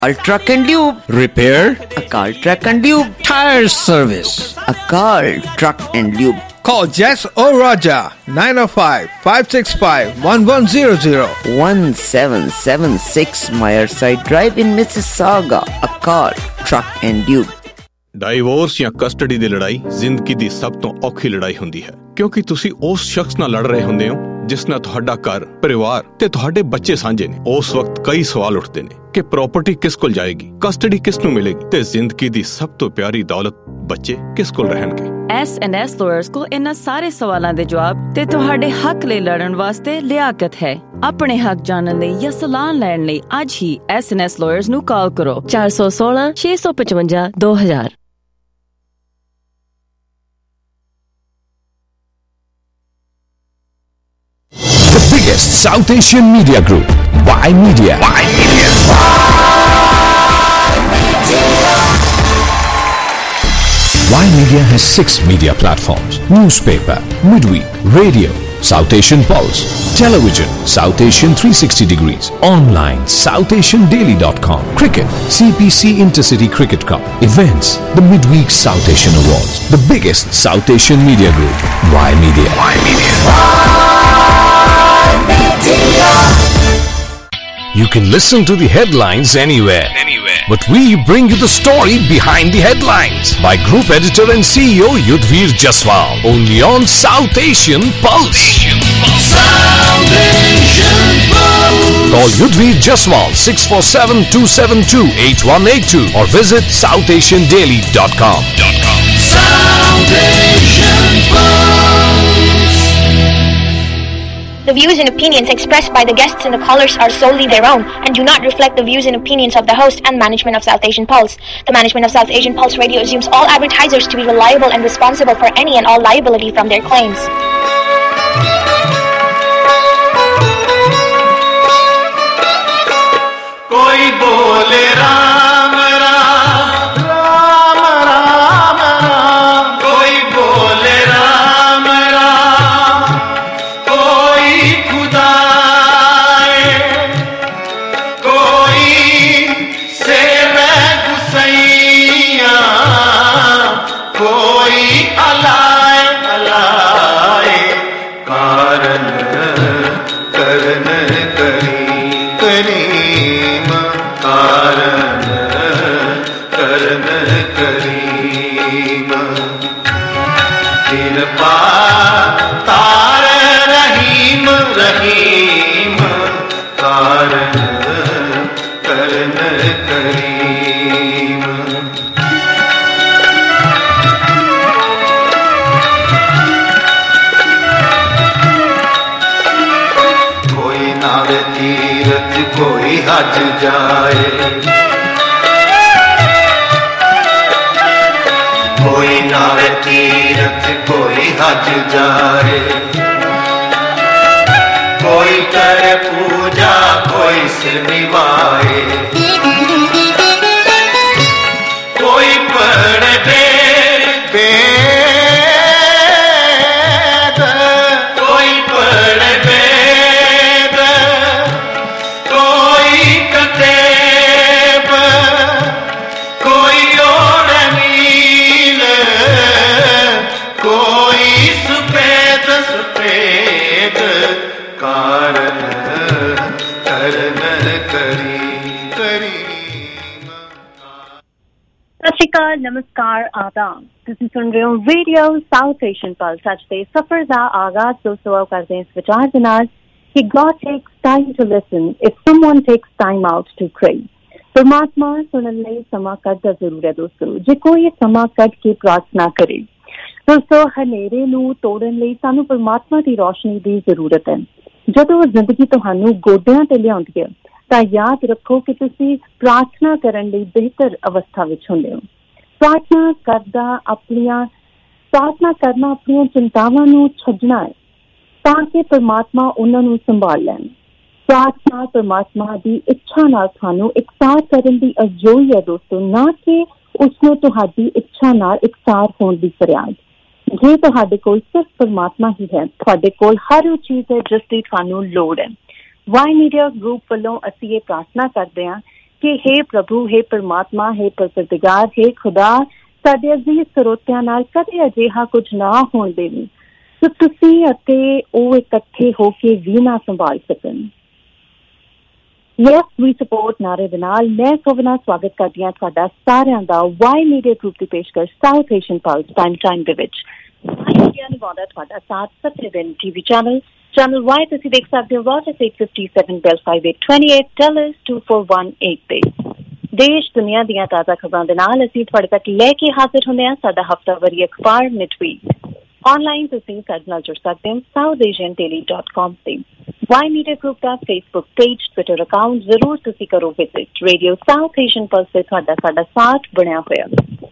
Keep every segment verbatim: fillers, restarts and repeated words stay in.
Ultra Truck and Lube. Repair? Akal Truck and Lube. Tire service? Akal Truck and Lube. Call Jess or Raja nine oh five, five six five, one one zero zero. one seven seven six Myerside Drive in Mississauga. Akal Truck and Lube. Divorce ਜਾਂ custody ਦੀ ਲੜਾਈ ਜ਼ਿੰਦਗੀ ਦੀ ਸਭ ਤੋਂ ਔਖੀ ਲੜਾਈ ਹੁੰਦੀ ਹੈ, ਕਿਉਂਕਿ ਤੁਸੀਂ ਉਸ ਸ਼ਖਸ ਨਾਲ ਲੜ ਰਹੇ ਹੁੰਦੇ ਹੋ ਜਿਸ ਨਾਲ ਤੁਹਾਡਾ ਘਰ, ਪਰਿਵਾਰ ਤੇ ਤੁਹਾਡੇ ਬੱਚੇ ਸਾਂਝੇ ਨੇ। ਉਸ ਵਕਤ ਕਈ ਸਵਾਲ ਉੱਠਦੇ ਨੇ ਕਿ ਪ੍ਰਾਪਰਟੀ ਕਿਸ ਕੋਲ ਜਾਏਗੀ, ਕਸਟਡੀ ਕਿਸ ਨੂੰ ਮਿਲੇਗੀ ਤੇ ਜ਼ਿੰਦਗੀ ਦੀ ਸਭ ਤੋਂ ਪਿਆਰੀ ਦੌਲਤ ਬੱਚੇ ਕਿਸ ਕੋਲ ਰਹਿਣਗੇ। ਐਸ ਐਂਡ ਐਸ ਲਾਇਰਸ ਕੋਲ ਇਹਨਾਂ ਸਾਰੇ ਸਵਾਲਾਂ ਦੇ ਜਵਾਬ ਤੇ ਤੁਹਾਡੇ ਹੱਕ ਲਈ ਲੜਨ ਵਾਸਤੇ ਲਿਆਕਤ ਹੈ। ਆਪਣੇ ਹੱਕ ਜਾਣਨ ਲਈ ਜਾਂ ਸਲਾਹ ਲੈਣ ਲਈ ਅੱਜ ਹੀ ਐਸ ਐਂਡ ਐਸ ਲਾਇਰਸ ਨੂੰ ਕਾਲ ਕਰੋ ਚਾਰ ਸੌ ਸੋਲਾਂ ਛੇ ਸੌ ਪਚਵੰਜਾ ਦੋ ਹਜ਼ਾਰ। The biggest South Asian media group, Y Media. Y Media. Y Media has six media platforms: newspaper, midweek, radio, South Asian Pulse, television, South Asian three sixty degrees, online, south asian daily dot com, cricket, C P C Intercity Cricket Cup, events, the Midweek South Asian Awards. The biggest South Asian media group, Y Media. Y Media. You can listen to the headlines anywhere. Anywhere. But we bring you the story behind the headlines by Group Editor and C E O Yudhvir Jaswal. Only on South Asian Pulse. Asian Pulse. South Asian Pulse. Call Yudhvir Jaswal six four seven, two seven two, eight one eight two or visit south asian daily dot com. South Asian Pulse. The views and opinions expressed by the guests and the callers are solely their own and do not reflect the views and opinions of the host and management of South Asian Pulse. The management of South Asian Pulse Radio assumes all advertisers to be reliable and responsible for any and all liability from their claims. Koi bole Ram Ram, Ram Ram Ram, koi bole Ram Ram, koi Khuda hai, koi Sere Gusaiya, koi Alay Alay, Karan Karan Kari Kari Karan Karan Kareem Kirpa Tar Rahim Rahim Karan Karan Kareem Koi naave teerath koi haj jaye कोई नावे तीरथ कोई हज जाए कोई करे पूजा कोई सिर निभाए कोई पढ़े वेद कोई पढ़े वेद कोई कतेब कोई और कोई सुपेद सुपेद कारण करण करी करी ਸਤਿ ਸ਼੍ਰੀ ਅਕਾਲ, ਨਮਸਕਾਰ, ਆਦਾਬ। ਤੁਸੀਂ ਸੁਣ ਰਹੇ ਹੋ ਰੇਡੀਓ ਸਾਊਥ ਏਸ਼ੀਅਨ ਪਲਸ। ਅੱਜ ਦੇ ਸਫ਼ਰ ਦਾ ਆਗਾਜ਼ ਦੋਸਤੋ ਕਰਦੇ ਹਾਂ ਇਸ ਵਿਚਾਰ ਦੇ ਨਾਲ ਕਿ God takes time to listen if someone takes time out to pray। ਪਰਮਾਤਮਾ ਸੁਣਨ ਲਈ ਸਮਾਂ ਕੱਢਦਾ ਜ਼ਰੂਰ ਹੈ ਦੋਸਤੋ, ਜੇ ਕੋਈ ਸਮਾਂ ਕੱਢ ਕੇ ਪ੍ਰਾਰਥਨਾ ਕਰੇ। ਦੋਸਤੋ, ਹਨੇਰੇ ਨੂੰ ਤੋੜਨ ਲਈ ਸਾਨੂੰ ਪਰਮਾਤਮਾ ਦੀ ਰੋਸ਼ਨੀ ਦੀ ਜ਼ਰੂਰਤ ਹੈ। ਜਦੋਂ ਜ਼ਿੰਦਗੀ ਤੁਹਾਨੂੰ ਗੋਡਿਆਂ ਤੇ ਲਿਆਉਂਦੀ ਹੈ ਤਾਂ ਯਾਦ ਰੱਖੋ ਕਿ ਤੁਸੀਂ ਪ੍ਰਾਰਥਨਾ ਕਰਨ ਲਈ ਬਿਹਤਰ ਅਵਸਥਾ ਵਿੱਚ ਹੁੰਦੇ ਹੋ। ਪ੍ਰਾਰਥਨਾ ਕਰਦਾ ਆਪਣੀਆਂ ਪ੍ਰਾਰਥਨਾ ਕਰਨਾ ਆਪਣੀਆਂ ਚਿੰਤਾਵਾਂ ਨੂੰ ਛੱਡਣਾ ਹੈ ਤਾਂ ਕਿ ਪਰਮਾਤਮਾ ਉਹਨਾਂ ਨੂੰ ਸੰਭਾਲ ਲੈਣ। ਪ੍ਰਾਰਥਨਾ ਪਰਮਾਤਮਾ ਦੀ ਇੱਛਾ ਨਾਲ ਤੁਹਾਨੂੰ ਇਕਸਾਰ ਕਰਨ ਦੀ ਅਰਜ਼ੋਈ ਹੈ ਦੋਸਤੋ, ਨਾ ਕਿ ਉਸਨੂੰ ਤੁਹਾਡੀ ਇੱਛਾ ਨਾਲ ਇਕਸਾਰ ਹੋਣ ਦੀ ਫਰਿਆਦ। ਜੇ ਤੁਹਾਡੇ ਕੋਲ ਸਿਰਫ ਪਰਮਾਤਮਾ ਹੀ ਹੈ, ਤੁਹਾਡੇ ਕੋਲ ਹਰ ਉਹ ਚੀਜ਼ ਹੈ ਜਿਸ ਦੀ ਤੁਹਾਨੂੰ ਲੋੜ ਹੈ। ਵਾਈ ਮੀਡੀਆ ਗਰੁੱਪ ਵੱਲੋਂ ਅਸੀਂ ਇਹ ਪ੍ਰਾਰਥਨਾ ਕਰਦੇ ਹਾਂ कि हे प्रभु, हे परमात्मा, हे परवरदिगार, हे खुदा, साडे अजीज ਸਰੋਤਿਆਂ ਨਾਲ कदे ਅਜਿਹਾ कुछ ना होण देवी ਸੋ ਤੁਸੀਂ ਅਤੇ ਉਹ ਇਕੱਠੇ ਹੋ ਕੇ ਵੀ ਨਾ ਸੰਭਾਲ ਸਕਣ। Yes, we support ਨਾਰੇ ਦੇ ਨਾਲ ਮੈਂ ਸੋਵਨਾ ਸਵਾਗਤ ਕਰਦੀ ਹਾਂ ਤੁਹਾਡਾ ਸਾਰਿਆਂ ਦਾ ਵਾਈ ਮੀਡੀਆ ਗਰੁੱਪ ਦੀ ਪੇਸ਼ਕਸ਼ South Asian plus prime time ਦੇ ਵਿੱਚ। ਵਾਈ ਮੀਡੀਆ ਨਿਭਾਉਂਦਾ ਤੁਹਾਡਾ ਸਾਥ ਸੱਤਵੇਂ ਦਿਨ ਟੀਵੀ ਚੈਨਲ ਚੈਨਲ ਵਾਈ ਤੁਸੀਂ ਦੇਖ ਸਕਦੇ ਹੋ Rogers eight fifty-seven Bell five eight two eight dollars two four one eight ਤੇ। ਦੇਸ਼ ਦੁਨੀਆ ਦੀਆਂ ਤਾਜ਼ਾ ਖਬਰਾਂ ਦੇ ਨਾਲ ਅਸੀਂ ਤੁਹਾਡੇ ਤੱਕ ਲੈ ਕੇ ਹਾਜ਼ਰ ਹੁੰਦੇ ਹਾਂ ਸਾਡਾ ਹਫ਼ਤਾਵਾਰੀ ਅਖਬਾਰ ਮਿਡਵੀਕ। ऑनलाइन ਤੁਸੀਂ ਸਾਡੇ ਨਾਲ ਜੁੜ ਸਕਦੇ ਹੋ south Asian Daily dot com ਤੇ। ਵਾਈ ਮੀਡੀਆ ਗਰੁੱਪ ਦਾ ਫੇਸਬੁੱਕ ਪੇਜ ਟਵਿੱਟਰ ਅਕਾਊਂਟ ਜ਼ਰੂਰ ਤੁਸੀਂ ਕਰੋ visit. Radio South Asian pulse ਤੇ ਤੁਹਾਡਾ ਸਾਡਾ ਸਾਥ ਬਣਿਆ ਹੋਇਆ।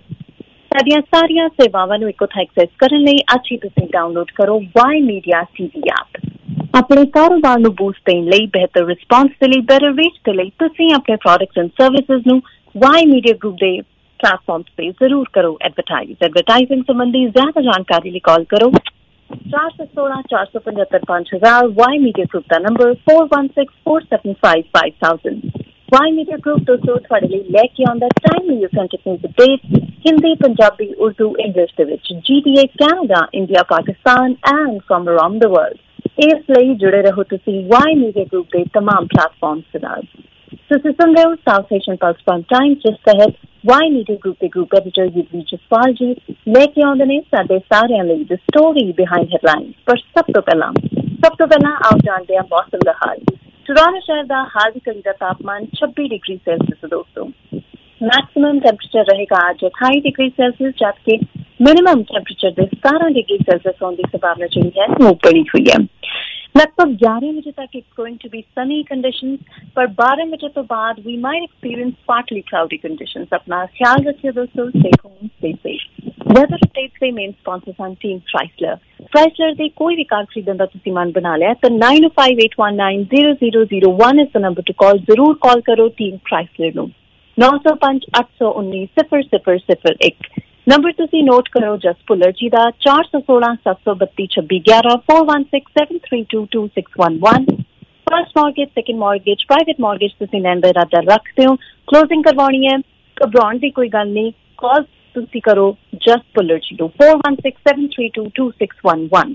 ਸਾਡੀਆਂ ਸਾਰੀਆਂ ਸੇਵਾਵਾਂ ਨੂੰ ਇੱਕੋ ਥਾਂ ਐਕਸੈਸ ਕਰਨ ਲਈ ਅੱਜ ਹੀ ਤੁਸੀਂ ਡਾਊਨਲੋਡ ਕਰੋ ਵਾਈ ਮੀਡੀਆ ਟੀਵੀ ਐਪ। ਆਪਣੇ ਕਾਰੋਬਾਰ ਨੂੰ ਬੂਸਟ ਦੇਣ ਲਈ, ਬਿਹਤਰ ਰਿਸਪਾਂਸ ਦੇ ਲਈ, ਬੈਟਰ ਰੀਚ ਦੇ ਲਈ ਤੁਸੀਂ ਆਪਣੇ ਪ੍ਰੋਡਕਟਸ ਐਂਡ ਸਰਵਿਸਿਜ਼ ਨੂੰ ਵਾਈ ਮੀਡੀਆ ਗਰੁੱਪ ਦੇ प्लेटफॉर्म पे जरूर करो एडवर्टाइज। एडवर्टाइजिंग संबंधी ज्यादा जानकारी लिए कॉल करो चार सौ सोलह चार सौ पचहत्तर पांच हजार। वाई मीडिया ग्रुप का नंबर four one six four seven five five thousand. Y media group दोस्तों थोड़े लिए लेके आंदा timely authentic news update Hindi, Punjabi, Urdu, English दे विच G T A, Canada, India, Pakistan and from around the world. इसलिए जुड़े रहो तुसी वाई मीडिया ग्रुप के तमाम प्लेटफॉर्म्स के नाल। तुसी सुन रहे हो South Asian pulse prime time जिस तहत वाई मीडिया ग्रुप के ग्रुप एडिटर युद्धवीर जसवाल जी लेके आउंदे ने साडे सारिਆਂ ਲਈ द स्टोरी बिहाइंड हेडलाइंस। पर सब तो पहला सब तो पहला आओ जानते हैं मौसम का हाल। टोरंटो शहर का हाल की घड़ी का तापमान छब्बीस डिग्री सेल्सियस है दोस्तों। मैक्सिमम टेंपरेचर रहेगा आज अट्ठाईस डिग्री सेल्सियस जबकि मिनिमम टेंपरेचर के सतारह डिग्री सेल्सियस होने की संभावना जी है वो बनी हुई है। लगभग ग्यारह बजे तक it's going to be sunny conditions पर बारह बजे तो बाद we might experience partly cloudy conditions. अपना ख्याल रखिए दोस्तों। Stay home, stay safe. Weather updates के मेन स्पॉन्सर्स हैं टीम क्राइसलर। क्राइसलर दे कोई भी कार खरीदने का तुसीं मन बना लिया तो nine O five eight one nine zero zero zero one is the number to call. जरूर कॉल करो टीम क्राइसलर नूं नौ सौ पांच अठ सौ उन्नीस सिफर सिफर सिफर एक। नंबर तुसी नोट करो जस भुल्लर जी का चार सौ सोलह सत्त सौ बत्ती छब्बी ग्यारह four one six seven three two two six one one. First mortgage, second mortgage, private mortgage तुसी लैण दा इरादा रखते हो, क्लोजिंग करवानी है, घबराउण दी कोई गल नहीं। कॉल तुसी करो जस भुल्लर जी को four one six seven three two two six one one.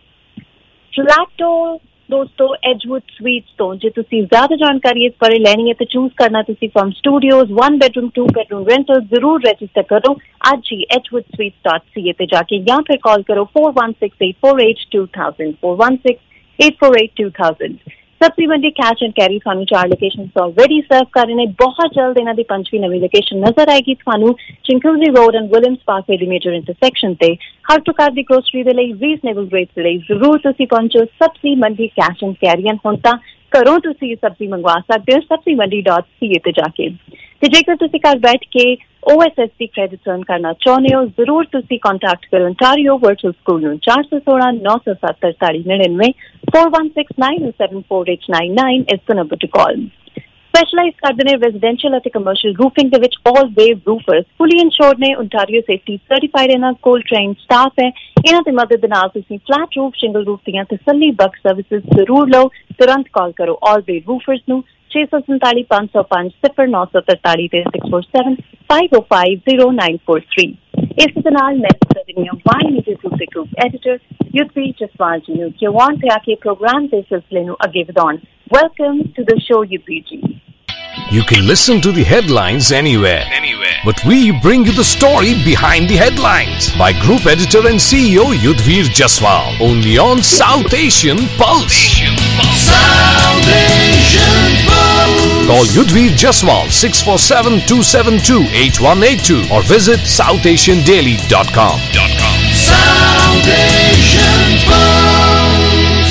फ्लैटो दोस्तों एजवुड स्वीट्स तो जे तुसी ज्यादा जानकारी इस बारे लेनी है तो चूज करना तुसी from studios one bedroom two bedroom rental जरूर रजिस्टर करो आज ही एजवुड स्वीट्स डॉट सी ए पे जाके या फिर कॉल करो four one six eight four eight two thousand four one six eight four eight two thousand. सब्जी मंडी कैच एंड कैरी थानू चार लोकेशन ऑलरेडी सर्व कर रहे हैं। बहुत जल्द इन्हां दी पंजवीं नवीं लोकेशन नजर आएगी थानू Chinguacousy road and Williams Parkway दी मेजर इंटरसेक्शन ते। हर प्रकार की ग्रोसरी दे लई रीजनेबल रेट्स दे लई जरूर तुसी पहुंचो सब्जी मंडी कैच एंड कैरी। हुण तां घरों तुसी सब्जी मंगवा सकते हो सब्जी मंडी डॉट सी ए ते जाके। ते जेकर तुसी घर बैठ के O S S D credit earn करना चाहते हो जरूर तुसी कॉन्टैक्ट करो ओंटारियो वर्चुअल स्कूल नूं चार सौ सोलह नौ सौ सत्त अड़ताली निन्यानवे four one six nine seven four eight nine nine is the number to call. Specialize करते हैं रेजिडेंशियल और कमर्शियल रूफिंग के विच all wave roofers fully insured ने ओंटारियो सेफ्टी सर्टिफाइड इन्हां कोल ट्रेन स्टाफ है। इन्हां दी मदद दे नाल तुसीं फ्लैट रूफ शिंगल रूफ दियां तसल्ली बख्श सर्विसेज जरूर लो। तुरंत कॉल करो ऑल वेव रूफर्स नूं छे सौ संताली पांच सौ पांच सिफर नौ सौ तरताली ते six four seven five O five zero nine four three. इस दे नाल मैं वाई मीडिया ग्रुप दे ग्रुप एडिटर युद्धवीर जसवाल जी नूं कि वांट ते आके प्रोग्राम दे सिलसिले नूं अगे वधाउण। Welcome to the show Yudhvir ji. You can listen to the headlines anywhere, anywhere. But we bring you the story behind the headlines by Group Editor and C E O Yudhveer Jaswal. Only on South Asian Pulse. Asian Pulse. South Asian Pulse. Call Yudhveer Jaswal six four seven two seven two eight one eight two or visit south asian daily dot com. South Asian Pulse.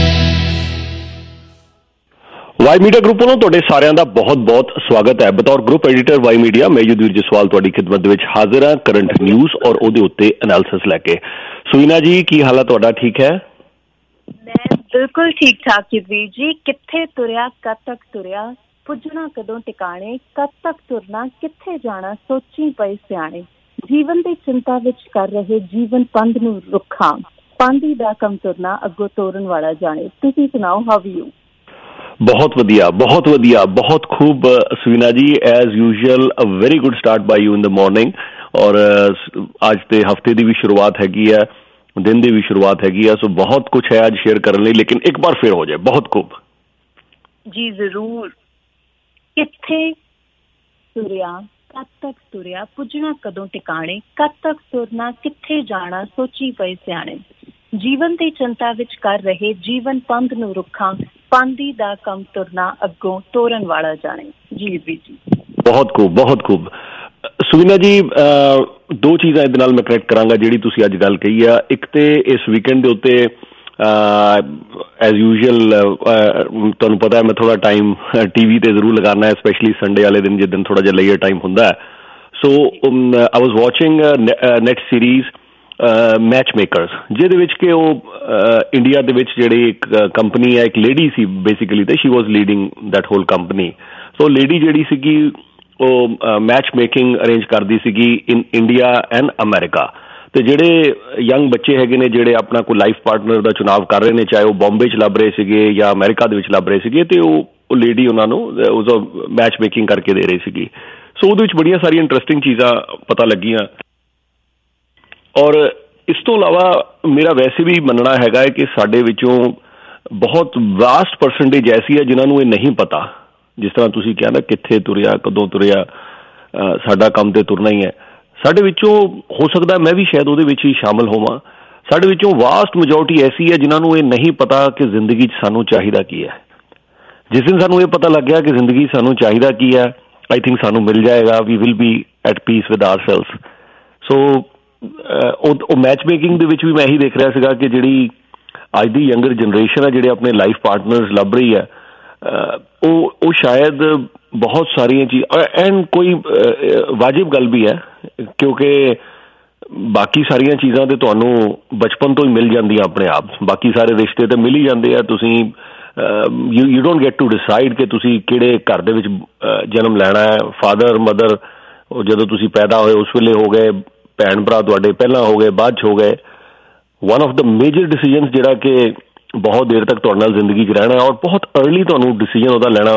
Y media group ਵੱਲੋਂ ਤੁਹਾਡੇ ਸਾਰਿਆਂ ਦਾ ਬਹੁਤ-ਬਹੁਤ ਸਵਾਗਤ ਹੈ। ਬਤੌਰ group editor Y media ਮੈਂ ਯੁਧਵੀਰ ਜਸਵਾਲ ਤੁਹਾਡੀ ਖਿਦਮਤ ਦੇ ਵਿੱਚ ਹਾਜ਼ਰ ਹਾਂ ਕਰੰਟ ਨਿਊਜ਼ ਔਰ ਉਹਦੇ ਉੱਤੇ ਐਨਾਲਿਸਿਸ ਲੈ ਕੇ। ਸੁਵੀਨਾ ਜੀ ਕੀ ਹਾਲ ਹੈ ਤੁਹਾਡਾ? ਠੀਕ ਹੈ? ਮੈਂ ਬਿਲਕੁਲ ਠੀਕ ਠਾਕ ਯੁਧਵੀਰ ਜੀ। ਕਿੱਥੇ ਤੁਰਿਆ, ਕਦ ਤੱਕ ਤੁਰਿਆ, ਪੁੱਜਣਾ ਕਦੋਂ ਟਿਕਾਣੇ, ਕਦ ਤੱਕ ਤੁਰਨਾ, ਕਿੱਥੇ ਜਾਣਾ, ਸੋਚੀ ਪਏ ਸਿਆਣੇ। ਜੀਵਨ ਦੀ ਚਿੰਤਾ ਵਿੱਚ ਕਰ ਰਹੇ ਜੀਵਨ ਪੰਧ ਨੂੰ ਰੁੱਖਾਂ, ਪਾਂਦੀ ਦਾ ਕੰਮ ਤੁਰਨਾ ਅੱਗੋਂ ਤੋਰਨ ਵਾਲਾ ਜਾਣੇ। ਤੁਸੀਂ ਸੁਣਾਓ, ਹਾਊ ਯੂ? ਬਹੁਤ ਵਧੀਆ ਬਹੁਤ ਵਧੀਆ ਬਹੁਤ ਖੂਬ Sweena ji, as usual a very good start by you in the morning. ਔਰ ਅੱਜ ਤੇ ਹਫਤੇ ਦੀ ਵੀ ਸ਼ੁਰੂਆਤ ਹੈਗੀ ਹੈ, ਦਿਨ ਦੀ ਵੀ ਸ਼ੁਰੂਆਤ ਹੈਗੀ ਆ, ਸੋ ਬਹੁਤ ਕੁਛ ਹੈ ਅੱਜ ਸ਼ੇਅਰ ਕਰਨ ਲਈ, ਲੇਕਿਨ ਇੱਕ ਵਾਰ ਫਿਰ ਹੋ ਜਾਏ। ਬਹੁਤ ਖੂਬ ਜੀ ਜ਼ਰੂਰ। ਕਿੱਥੇ ਤੁਰਿਆ, ਕਦ ਤੱਕ ਤੁਰਿਆ, ਪੁੱਜਣਾ ਕਦੋਂ ਟਿਕਾਣੇ, ਕਦ ਤੱਕ ਤੁਰਨਾ, ਕਿੱਥੇ ਜਾਣਾ, ਸੋਚੀ ਪਏ ਸਿਆਣੇ। ਜੀਵਨ ਦੀ ਚਿੰਤਾ ਵਿੱਚ ਕਰ ਰਹੇ ਜੀਵਨ ਪੰਧ ਨੂੰ ਰੁੱਖਾਂ, ਪਾਂਦੀ ਦਾ ਕੰਮ ਤੁਰਨਾ ਅੱਗੋਂ ਤੋਰਨ ਵਾਲਾ ਜਾਣੇ। ਜੀ ਵੀ ਜੀ ਬਹੁਤ ਖੂਬ ਬਹੁਤ ਖੂਬ। ਸੁਵੀਨਾ ਜੀ, ਦੋ ਚੀਜ਼ਾਂ ਇਹਦੇ ਨਾਲ ਮੈਂ ਕਰੈਕਟ ਕਰਾਂਗਾ ਜਿਹੜੀ ਤੁਸੀਂ ਅੱਜ ਗੱਲ ਕਹੀ ਆ। ਇੱਕ ਤੇ ਇਸ ਵੀਕਐਂਡ ਦੇ ਉੱਤੇ ਐਜ਼ ਯੂਜੂਅਲ ਤੁਹਾਨੂੰ ਪਤਾ ਮੈਂ ਥੋੜ੍ਹਾ ਟਾਈਮ ਟੀ ਵੀ 'ਤੇ ਜ਼ਰੂਰ ਲਗਾਉਣਾ ਹੈ, ਸਪੈਸ਼ਲੀ ਸੰਡੇ ਵਾਲੇ ਦਿਨ ਜਿਸ ਦਿਨ ਥੋੜ੍ਹਾ ਜਿਹਾ ਲੇਅਰ ਟਾਈਮ ਹੁੰਦਾ ਹੈ। So I was watching net series match makers, ਜਿਹਦੇ ਵਿੱਚ ਕਿ ਉਹ ਇੰਡੀਆ ਦੇ ਵਿੱਚ ਜਿਹੜੀ ਇੱਕ ਕੰਪਨੀ ਹੈ, ਇੱਕ ਲੇਡੀ ਸੀ ਬੇਸਿਕਲੀ, ਤੇ she was leading that whole company. So lady ਜਿਹੜੀ ਸੀਗੀ ਉਹ ਮੈਚ ਮੇਕਿੰਗ ਅਰੇਂਜ ਕਰਦੀ ਸੀਗੀ ਇਨ ਇੰਡੀਆ ਐਂਡ ਅਮੈਰੀਕਾ। ਤੇ ਜਿਹੜੇ ਯੰਗ ਬੱਚੇ ਹੈਗੇ ਨੇ ਜਿਹੜੇ ਆਪਣਾ ਕੋਈ ਲਾਈਫ ਪਾਰਟਨਰ ਦਾ ਚੁਣਾਵ ਕਰ ਰਹੇ ਨੇ, ਚਾਹੇ ਉਹ ਬੰਬੇ 'ਚ ਲੱਭ ਰਹੇ ਸੀਗੇ ਜਾਂ ਅਮਰੀਕਾ ਦੇ ਵਿੱਚ ਲੱਭ ਰਹੇ ਸੀਗੇ, ਤੇ ਉਹ ਉਹ ਲੇਡੀ ਉਹਨਾਂ ਨੂੰ ਉਹਦਾ ਮੈਚ ਮੇਕਿੰਗ ਕਰਕੇ ਦੇ ਰਹੀ ਸੀਗੀ। ਸੋ ਉਹਦੇ ਵਿੱਚ ਬੜੀਆਂ ਸਾਰੀਆਂ ਇੰਟਰਸਟਿੰਗ ਚੀਜ਼ਾਂ ਪਤਾ ਲੱਗੀਆਂ। ਔਰ ਇਸ ਤੋਂ ਇਲਾਵਾ ਮੇਰਾ ਵੈਸੇ ਵੀ ਮੰਨਣਾ ਹੈਗਾ ਹੈ ਕਿ ਸਾਡੇ ਵਿੱਚੋਂ ਬਹੁਤ ਵਾਸਟ ਪਰਸੈਂਟੇਜ ਐਸੀ ਹੈ ਜਿਨ੍ਹਾਂ ਨੂੰ ਇਹ ਨਹੀਂ ਪਤਾ। ਜਿਸ ਤਰ੍ਹਾਂ ਤੁਸੀਂ ਕਿਹਾ ਨਾ, ਕਿੱਥੇ ਤੁਰਿਆ, ਕਦੋਂ ਤੁਰਿਆ, ਸਾਡਾ ਕੰਮ ਤੇ ਤੁਰਨਾ ਹੀ ਹੈ। ਸਾਡੇ ਵਿੱਚੋਂ ਹੋ ਸਕਦਾ ਮੈਂ ਵੀ ਸ਼ਾਇਦ ਉਹਦੇ ਵਿੱਚ ਹੀ ਸ਼ਾਮਲ ਹੋਵਾਂ। ਸਾਡੇ ਵਿੱਚੋਂ ਵਾਸਟ ਮੈਜੋਰਟੀ ਐਸੀ ਹੈ ਜਿਨ੍ਹਾਂ ਨੂੰ ਇਹ ਨਹੀਂ ਪਤਾ ਕਿ ਜ਼ਿੰਦਗੀ 'ਚ ਸਾਨੂੰ ਚਾਹੀਦਾ ਕੀ ਹੈ। ਜਿਸ ਦਿਨ ਸਾਨੂੰ ਇਹ ਪਤਾ ਲੱਗਿਆ ਕਿ ਜ਼ਿੰਦਗੀ 'ਚ ਸਾਨੂੰ ਚਾਹੀਦਾ ਕੀ ਹੈ, ਆਈ ਥਿੰਕ ਸਾਨੂੰ ਮਿਲ ਜਾਏਗਾ, we will be at peace with our self. So ਉਹ ਮੈਚ ਮੇਕਿੰਗ ਦੇ ਵਿੱਚ ਵੀ ਮੈਂ ਇਹੀ ਦੇਖ ਰਿਹਾ ਸੀਗਾ ਕਿ ਜਿਹੜੀ ਅੱਜ ਦੀ ਯੰਗਰ ਜਨਰੇਸ਼ਨ ਹੈ, ਜਿਹੜੇ ਆਪਣੇ ਲਾਈਫ ਪਾਰਟਨਰਸ ਲੱਭ ਰਹੀ ਹੈ, ਉਹ ਉਹ ਸ਼ਾਇਦ ਬਹੁਤ ਸਾਰੀਆਂ ਚੀਜ਼ਾਂ, ਐਂਡ ਕੋਈ ਵਾਜਿਬ ਗੱਲ ਵੀ ਹੈ ਕਿਉਂਕਿ ਬਾਕੀ ਸਾਰੀਆਂ ਚੀਜ਼ਾਂ ਤਾਂ ਤੁਹਾਨੂੰ ਬਚਪਨ ਤੋਂ ਹੀ ਮਿਲ ਜਾਂਦੀਆਂ ਆਪਣੇ ਆਪ। ਬਾਕੀ ਸਾਰੇ ਰਿਸ਼ਤੇ ਤਾਂ ਮਿਲ ਹੀ ਜਾਂਦੇ ਆ। ਤੁਸੀਂ you you don't get to decide ਕਿ ਤੁਸੀਂ ਕਿਹੜੇ ਘਰ ਦੇ ਵਿੱਚ ਜਨਮ ਲੈਣਾ ਹੈ। ਫਾਦਰ ਮਦਰ ਉਹ ਜਦੋਂ ਤੁਸੀਂ ਪੈਦਾ ਹੋਏ ਉਸ ਵੇਲੇ ਹੋ ਗਏ, ਭੈਣ ਭਰਾ ਤੁਹਾਡੇ ਪਹਿਲਾਂ ਹੋ ਗਏ, ਬਾਅਦ 'ਚ ਹੋ ਗਏ। One of the major decisions ਜਿਹੜਾ ਕਿ ਬਹੁਤ ਦੇਰ ਤੱਕ ਤੁਹਾਡੇ ਨਾਲ ਜ਼ਿੰਦਗੀ 'ਚ ਰਹਿਣਾ, ਔਰ ਬਹੁਤ ਅਰਲੀ ਤੁਹਾਨੂੰ ਡਿਸੀਜਨ ਉਹਦਾ ਲੈਣਾ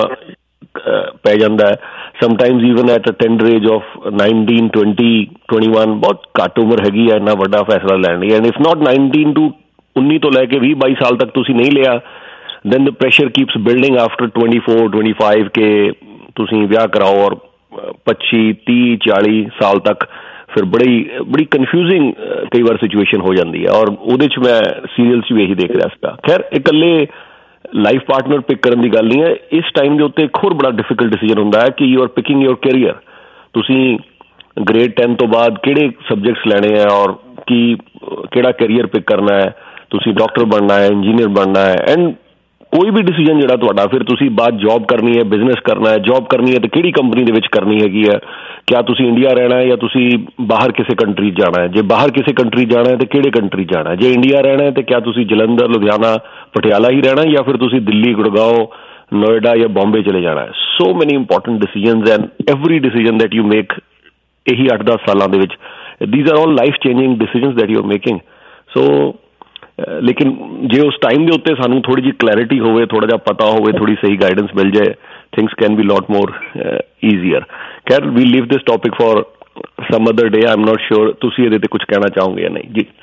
ਪੈ ਜਾਂਦਾ ਹੈ। Sometimes even at a tender age of nineteen twenty twenty one, ਬਹੁਤ ਘੱਟ ਉਮਰ ਹੈਗੀ ਹੈ ਇੰਨਾ ਵੱਡਾ ਫੈਸਲਾ ਲੈਣ ਲਈ। And if not nineteen two ਉੱਨੀ ਤੋਂ ਲੈ ਕੇ ਵੀਹ ਬਾਈ ਸਾਲ ਤੱਕ ਤੁਸੀਂ ਨਹੀਂ ਲਿਆ, then the pressure keeps building after twenty four twenty five ਕਿ ਤੁਸੀਂ ਵਿਆਹ ਕਰਾਓ, ਔਰ ਪੱਚੀ ਤੀਹ ਚਾਲੀ ਸਾਲ ਤੱਕ ਫਿਰ ਬੜੀ ਬੜੀ ਕਨਫਿਊਜ਼ਿੰਗ ਕਈ ਵਾਰ ਸਿਚੁਏਸ਼ਨ ਹੋ ਜਾਂਦੀ ਹੈ। ਔਰ ਉਹਦੇ 'ਚ ਮੈਂ ਸੀਰੀਅਲਸ ਵੀ ਇਹੀ ਦੇਖ ਰਿਹਾ ਸੀਗਾ। ਖੈਰ, ਇਕੱਲੇ ਲਾਈਫ ਪਾਰਟਨਰ ਪਿਕ ਕਰਨ ਦੀ ਗੱਲ ਨਹੀਂ ਹੈ। ਇਸ ਟਾਈਮ ਦੇ ਉੱਤੇ ਇੱਕ ਹੋਰ ਬੜਾ ਡਿਫਿਕਲਟ ਡਿਸੀਜਨ ਹੁੰਦਾ ਹੈ ਕਿ you are picking your career. ਤੁਸੀਂ ਗ੍ਰੇਡ ਟੈਨ ਤੋਂ ਬਾਅਦ ਕਿਹੜੇ ਸਬਜੈਕਟਸ ਲੈਣੇ ਹੈ ਔਰ ਕੀ ਕਿਹੜਾ ਕੈਰੀਅਰ ਪਿਕ ਕਰਨਾ ਹੈ। ਤੁਸੀਂ ਡਾਕਟਰ ਬਣਨਾ ਹੈ, ਇੰਜੀਨੀਅਰ ਬਣਨਾ ਹੈ, ਐਂਡ ਕੋਈ ਵੀ ਡਿਸੀਜਨ ਜਿਹੜਾ ਤੁਹਾਡਾ, ਫਿਰ ਤੁਸੀਂ ਬਾਅਦ ਜੌਬ ਕਰਨੀ ਹੈ, ਬਿਜ਼ਨਸ ਕਰਨਾ ਹੈ। ਜੌਬ ਕਰਨੀ ਹੈ ਤਾਂ ਕਿਹੜੀ ਕੰਪਨੀ ਦੇ ਵਿੱਚ ਕਰਨੀ ਹੈਗੀ ਹੈ। ਕਿਆ ਤੁਸੀਂ ਇੰਡੀਆ ਰਹਿਣਾ ਹੈ ਜਾਂ ਤੁਸੀਂ ਬਾਹਰ ਕਿਸੇ ਕੰਟਰੀ ਜਾਣਾ ਹੈ। ਜੇ ਬਾਹਰ ਕਿਸੇ ਕੰਟਰੀ ਜਾਣਾ ਹੈ ਤਾਂ ਕਿਹੜੇ ਕੰਟਰੀ ਜਾਣਾ ਹੈ। ਜੇ ਇੰਡੀਆ ਰਹਿਣਾ ਹੈ ਤਾਂ ਕਿਆ ਤੁਸੀਂ ਜਲੰਧਰ, ਲੁਧਿਆਣਾ, ਪਟਿਆਲਾ ਹੀ ਰਹਿਣਾ ਜਾਂ ਫਿਰ ਤੁਸੀਂ ਦਿੱਲੀ, ਗੁੜਗਾਉਂ, ਨੋਇਡਾ ਜਾਂ ਬੰਬੇ ਚਲੇ ਜਾਣਾ ਹੈ। So many important decisions and every decision that you make ਇਹੀ ਅੱਠ ਦਸ ਸਾਲਾਂ ਦੇ ਵਿੱਚ, these are all life changing decisions that you are making. So ਲੇਕਿਨ ਜੇ ਉਸ ਟਾਈਮ ਦੇ ਉੱਤੇ ਸਾਨੂੰ ਥੋੜ੍ਹੀ ਜਿਹੀ ਕਲੈਰਿਟੀ ਹੋਵੇ, ਥੋੜ੍ਹਾ ਜਿਹਾ ਪਤਾ ਹੋਵੇ, ਥੋੜ੍ਹੀ ਸਹੀ ਗਾਈਡੈਂਸ ਮਿਲ ਜਾਏ, things can be lot more easier. ਖੈਰ, we leave this topic for some other day. I am not sure ਤੁਸੀਂ ਇਹਦੇ ਤੇ ਕੁਝ ਕਹਿਣਾ ਚਾਹੋਗੇ ਜਾਂ ਨਹੀਂ ਜੀ।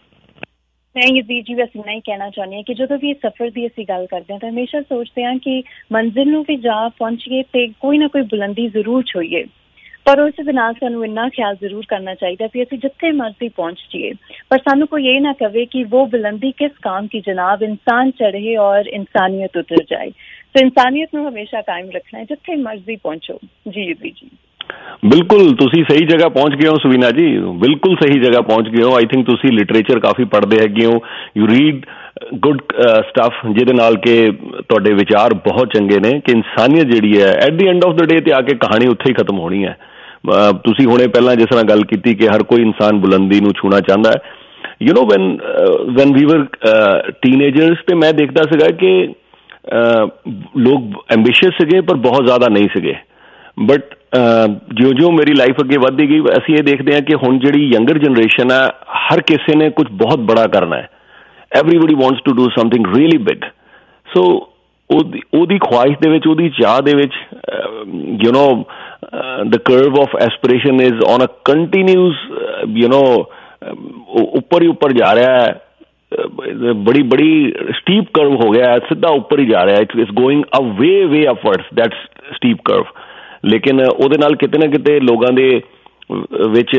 ਮੈਂ ਯਦੀਦ ਜੀ ਵੈਸੇ ਨਹੀਂ ਕਹਿਣਾ ਚਾਹੁੰਦੀ ਹਾਂ ਕਿ ਜਦੋਂ ਵੀ ਸਫ਼ਰ ਦੀ ਅਸੀਂ ਗੱਲ ਕਰਦੇ ਹਾਂ ਤਾਂ ਹਮੇਸ਼ਾ ਸੋਚਦੇ ਹਾਂ ਕਿ ਮੰਜ਼ਿਲ ਨੂੰ ਵੀ ਜਾ ਪਹੁੰਚੀਏ ਤੇ ਕੋਈ ਨਾ ਕੋਈ ਬੁਲੰਦੀ ਜ਼ਰੂਰ ਛੂਈਏ, ਪਰ ਉਸ ਦੇ ਨਾਲ ਸਾਨੂੰ ਇੰਨਾ ਖਿਆਲ ਜ਼ਰੂਰ ਕਰਨਾ ਚਾਹੀਦਾ ਵੀ ਅਸੀਂ ਜਿੱਥੇ ਮਰਜ਼ੀ ਪਹੁੰਚ ਜਾਈਏ, ਪਰ ਸਾਨੂੰ ਕੋਈ ਇਹ ਨਾ ਕਵੇ ਕਿ वो बुलंदी किस काम की जनाब, इंसान चढ़े और इंसानियत उतर जाए। तो इंसानियत ਨੂੰ ਹਮੇਸ਼ਾ ਕਾਇਮ ਰੱਖਣਾ ਹੈ ਜਿੱਥੇ ਮਰਜ਼ੀ ਪਹੁੰਚੋ। ਜੀ ਜੀ ਜੀ ਬਿਲਕੁਲ, ਤੁਸੀਂ ਸਹੀ ਜਗ੍ਹਾ ਪਹੁੰਚ ਗਏ ਹੋ ਸੁਵੀਨਾ ਜੀ, ਬਿਲਕੁਲ ਸਹੀ ਜਗ੍ਹਾ ਪਹੁੰਚ ਗਏ ਹੋ। ਆਈ ਥਿੰਕ ਤੁਸੀਂ ਲਿਟਰੇਚਰ ਕਾਫੀ ਪੜ੍ਹਦੇ ਹੈਗੇ ਹੋ, ਯੂ ਰੀਡ ਗੁੱਡ ਸਟੱਫ, ਜਿਹਦੇ ਨਾਲ ਕਿ ਤੁਹਾਡੇ ਵਿਚਾਰ ਬਹੁਤ ਚੰਗੇ ਨੇ ਕਿ ਇਨਸਾਨੀਅਤ ਜਿਹੜੀ ਹੈ at the end of the day ਤੇ ਆ ਕੇ ਕਹਾਣੀ ਉੱਥੇ ਹੀ ਖਤਮ ਹੋਣੀ ਹੈ। ਤੁਸੀਂ ਹੁਣੇ ਪਹਿਲਾਂ ਜਿਸ ਤਰ੍ਹਾਂ ਗੱਲ ਕੀਤੀ ਕਿ ਹਰ ਕੋਈ ਇਨਸਾਨ ਬੁਲੰਦੀ ਨੂੰ ਛੂਣਾ ਚਾਹੁੰਦਾ ਹੈ। You know when when we were teenagers, ਤੇ ਮੈਂ ਦੇਖਦਾ ਸੀਗਾ ਕਿ ਲੋਕ ਐਂਬੀਸ਼ੀਅਸ ਸੀਗੇ ਪਰ ਬਹੁਤ ਜ਼ਿਆਦਾ ਨਹੀਂ ਸੀਗੇ। ਬਟ ਜਿਉਂ ਜਿਉਂ ਮੇਰੀ ਲਾਈਫ ਅੱਗੇ ਵੱਧਦੀ ਗਈ, ਅਸੀਂ ਇਹ ਦੇਖਦੇ ਹਾਂ ਕਿ ਹੁਣ ਜਿਹੜੀ ਯੰਗਰ ਜਨਰੇਸ਼ਨ ਹੈ, ਹਰ ਕਿਸੇ ਨੇ ਕੁਝ ਬਹੁਤ ਬੜਾ ਕਰਨਾ ਹੈ। Everybody wants to do something really big. So ਉਹਦੀ ਉਹਦੀ ਖੁਆਇਸ਼ ਦੇ ਵਿੱਚ, ਉਹਦੀ ਚਾਹ ਦੇ ਵਿੱਚ, you know the curve of aspiration is on a continuous, you know ਉੱਪਰ ਹੀ ਉੱਪਰ ਜਾ ਰਿਹਾ ਹੈ, ਬੜੀ ਬੜੀ ਸਟੀਪ ਕਰਵ ਹੋ ਗਿਆ, ਸਿੱਧਾ ਉੱਪਰ ਹੀ ਜਾ ਰਿਹਾ, it is going a way way upwards, that's steep curve. ਲੇਕਿਨ ਉਹਦੇ ਨਾਲ ਕਿਤੇ ਨਾ ਕਿਤੇ ਲੋਕਾਂ ਦੇ ਵਿੱਚ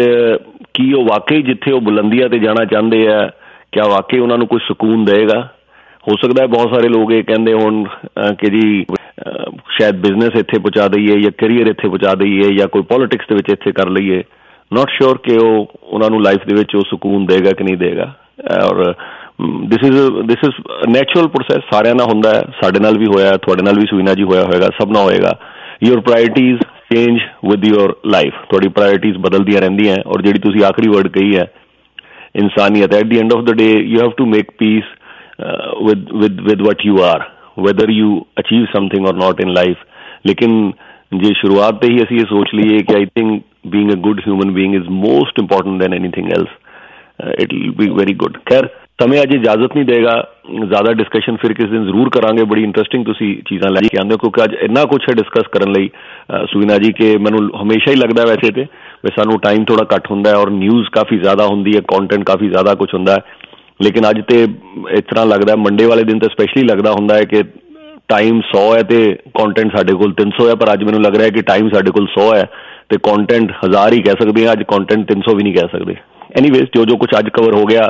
ਕੀ ਉਹ ਵਾਕਈ ਜਿੱਥੇ ਉਹ ਬੁਲੰਦੀਆਂ 'ਤੇ ਜਾਣਾ ਚਾਹੁੰਦੇ ਆ, ਕਿਆ ਵਾਕਈ ਉਹਨਾਂ ਨੂੰ ਕੋਈ ਸਕੂਨ ਦੇਵੇਗਾ? ਹੋ ਸਕਦਾ ਹੈ ਬਹੁਤ ਸਾਰੇ ਲੋਕ ਇਹ ਕਹਿੰਦੇ ਹੋਣ ਕਿ ਜੀ ਸ਼ਾਇਦ ਬਿਜ਼ਨਸ ਇੱਥੇ ਪਹੁੰਚਾ ਦਈਏ ਜਾਂ ਕੈਰੀਅਰ ਇੱਥੇ ਪਹੁੰਚਾ ਦਈਏ ਜਾਂ ਕੋਈ ਪੋਲੀਟਿਕਸ ਦੇ ਵਿੱਚ ਇੱਥੇ ਕਰ ਲਈਏ। ਨੋਟ ਸ਼ੋਰ ਕਿ ਉਹ ਉਹਨਾਂ ਨੂੰ ਲਾਈਫ ਦੇ ਵਿੱਚ ਉਹ ਸਕੂਨ ਦੇਗਾ ਕਿ ਨਹੀਂ ਦੇਗਾ। ਔਰ this is this is natural process, ਸਾਰਿਆਂ ਨਾਲ ਹੁੰਦਾ ਹੈ, ਸਾਡੇ ਨਾਲ ਵੀ ਹੋਇਆ, ਤੁਹਾਡੇ ਨਾਲ ਵੀ ਸੁਵੀਨਾ ਜੀ ਹੋਇਆ ਹੋਏਗਾ, ਸਭ ਨਾਲ ਹੋਏਗਾ। Your priorities change with your life, ਤੁਹਾਡੀ ਪ੍ਰਾਇਰਟੀਜ਼ ਬਦਲਦੀਆਂ ਰਹਿੰਦੀਆਂ। ਔਰ ਜਿਹੜੀ ਤੁਸੀਂ ਆਖਰੀ ਵਰਡ ਕਹੀ ਹੈ ਇਨਸਾਨੀਅਤ, at the end of the day you have to make peace with with with what you are, whether you achieve something or not in life। लेकिन जे शुरुआत से ही असी ये सोच लीए कि I think being a good human being is most important than anything else, uh, it will be very good। खैर समय अज इजाजत नहीं देगा, ज़्यादा डिस्कशन फिर किस दिन जरूर करांगे। बड़ी इंटरेस्टिंग तुसी चीज़ां लैके आंदे हो, क्योंकि अज इन्ना कुछ है डिस्कस करन लई सुविना जी के मैनूं हमेशा ही लगता वैसे तो वे सानूं टाइम थोड़ा घट हुंदा है और न्यूज़ काफ़ी ज़्यादा हुंदी है, कॉन्टेंट काफ़ी ज़्यादा कुछ हुंदा है। लेकिन अज तो इस तरह लगता है, मंडे वाले दिन तो स्पैशली लगता होंगे है कि टाइम सौ है तो कॉन्टेंट साढ़े कोल तीन सौ है, पर अज मैनूं लग रहा है कि टाइम साढ़े कोल सौ है तो कॉन्टेंट हज़ार ही कह सकते हैं, अज कॉन्टेंट तीन सौ भी नहीं कह सकते। एनीवेज जो जो कुछ अज कवर हो गया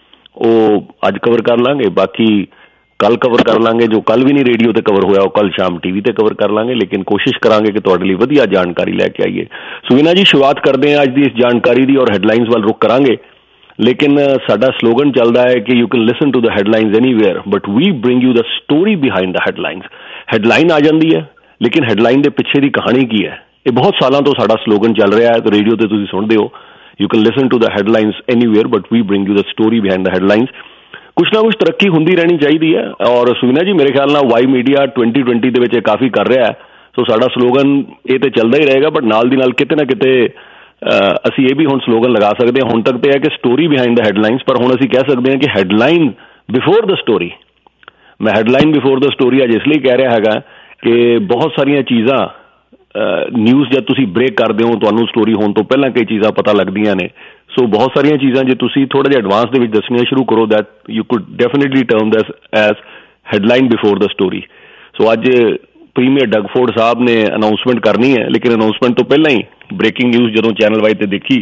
वो अज कवर कर लांगे, बाकी कल कवर कर लांगे। जो कल भी नहीं रेडियो ते कवर होया वो कल शाम टीवी ते कवर कर लांगे, लेकिन कोशिश करांगे कि तुहाडे लई वधिया जानकारी लैके आईए। सुविना जी शुरुआत करते हैं अज दी इस जानकारी दी और हैडलाइनस वाल रुख करांगे। लेकिन साडा स्लोगन चलता है कि you can listen to the headlines anywhere but we bring you the story behind the headlines. Headline आ जाती है लेकिन हेडलाइन के पिछे की कहानी की है, ये बहुत सालों तो साडा स्लोगन चल रहा है। तो रेडियो ते तुसीं सुनदे हो, you can listen to the headlines anywhere but we bring you the story behind the headlines. कुछ ना कुछ तरक्की होंदी रहनी चाहिए है और सुविना जी मेरे ख्याल नाल वाई मीडिया ट्वेंटी ट्वेंटी दे विच काफ़ी कर रहा है। सो साडा स्लोगन ये तो चलता ही रहेगा, बट नाल दी नाल किते ना किते ਅਸੀਂ ਇਹ ਵੀ ਹੁਣ ਸਲੋਗਨ ਲਗਾ ਸਕਦੇ ਹਾਂ। ਹੁਣ ਤੱਕ ਤੇ ਹੈ ਕਿ ਸਟੋਰੀ ਬਿਹਾਈਂਡ ਦ ਹੈਡਲਾਈਨਸ, ਪਰ ਹੁਣ ਅਸੀਂ ਕਹਿ ਸਕਦੇ ਹਾਂ ਕਿ ਹੈਡਲਾਈਨ ਬਿਫੋਰ ਦ ਸਟੋਰੀ। ਮੈਂ ਹੈਡਲਾਈਨ ਬਿਫੋਰ ਦ ਸਟੋਰੀ ਅੱਜ ਇਸ ਲਈ ਕਹਿ ਰਿਹਾ ਹੈਗਾ ਕਿ ਬਹੁਤ ਸਾਰੀਆਂ ਚੀਜ਼ਾਂ ਨਿਊਜ਼ ਜਦ ਤੁਸੀਂ ਬ੍ਰੇਕ ਕਰਦੇ ਹੋ ਤੁਹਾਨੂੰ ਸਟੋਰੀ ਹੋਣ ਤੋਂ ਪਹਿਲਾਂ ਕਈ ਚੀਜ਼ਾਂ ਪਤਾ ਲੱਗਦੀਆਂ ਨੇ। ਸੋ ਬਹੁਤ ਸਾਰੀਆਂ ਚੀਜ਼ਾਂ ਜੇ ਤੁਸੀਂ ਥੋੜ੍ਹਾ ਜਿਹਾ ਐਡਵਾਂਸ ਦੇ ਵਿੱਚ ਦੱਸਣੀਆਂ ਸ਼ੁਰੂ ਕਰੋ, that you could definitely term this as headline before the story. So ਅੱਜ ਪ੍ਰੀਮੀਅਰ ਡਗਫੋਰਡ ਸਾਹਿਬ ਨੇ ਅਨਾਊਂਸਮੈਂਟ ਕਰਨੀ ਹੈ, ਲੇਕਿਨ ਅਨਾਊਂਸਮੈਂਟ ਤੋਂ ਪਹਿਲਾਂ ਹੀ ब्रेकिंग न्यूज़ जो चैनल वाई ते देखी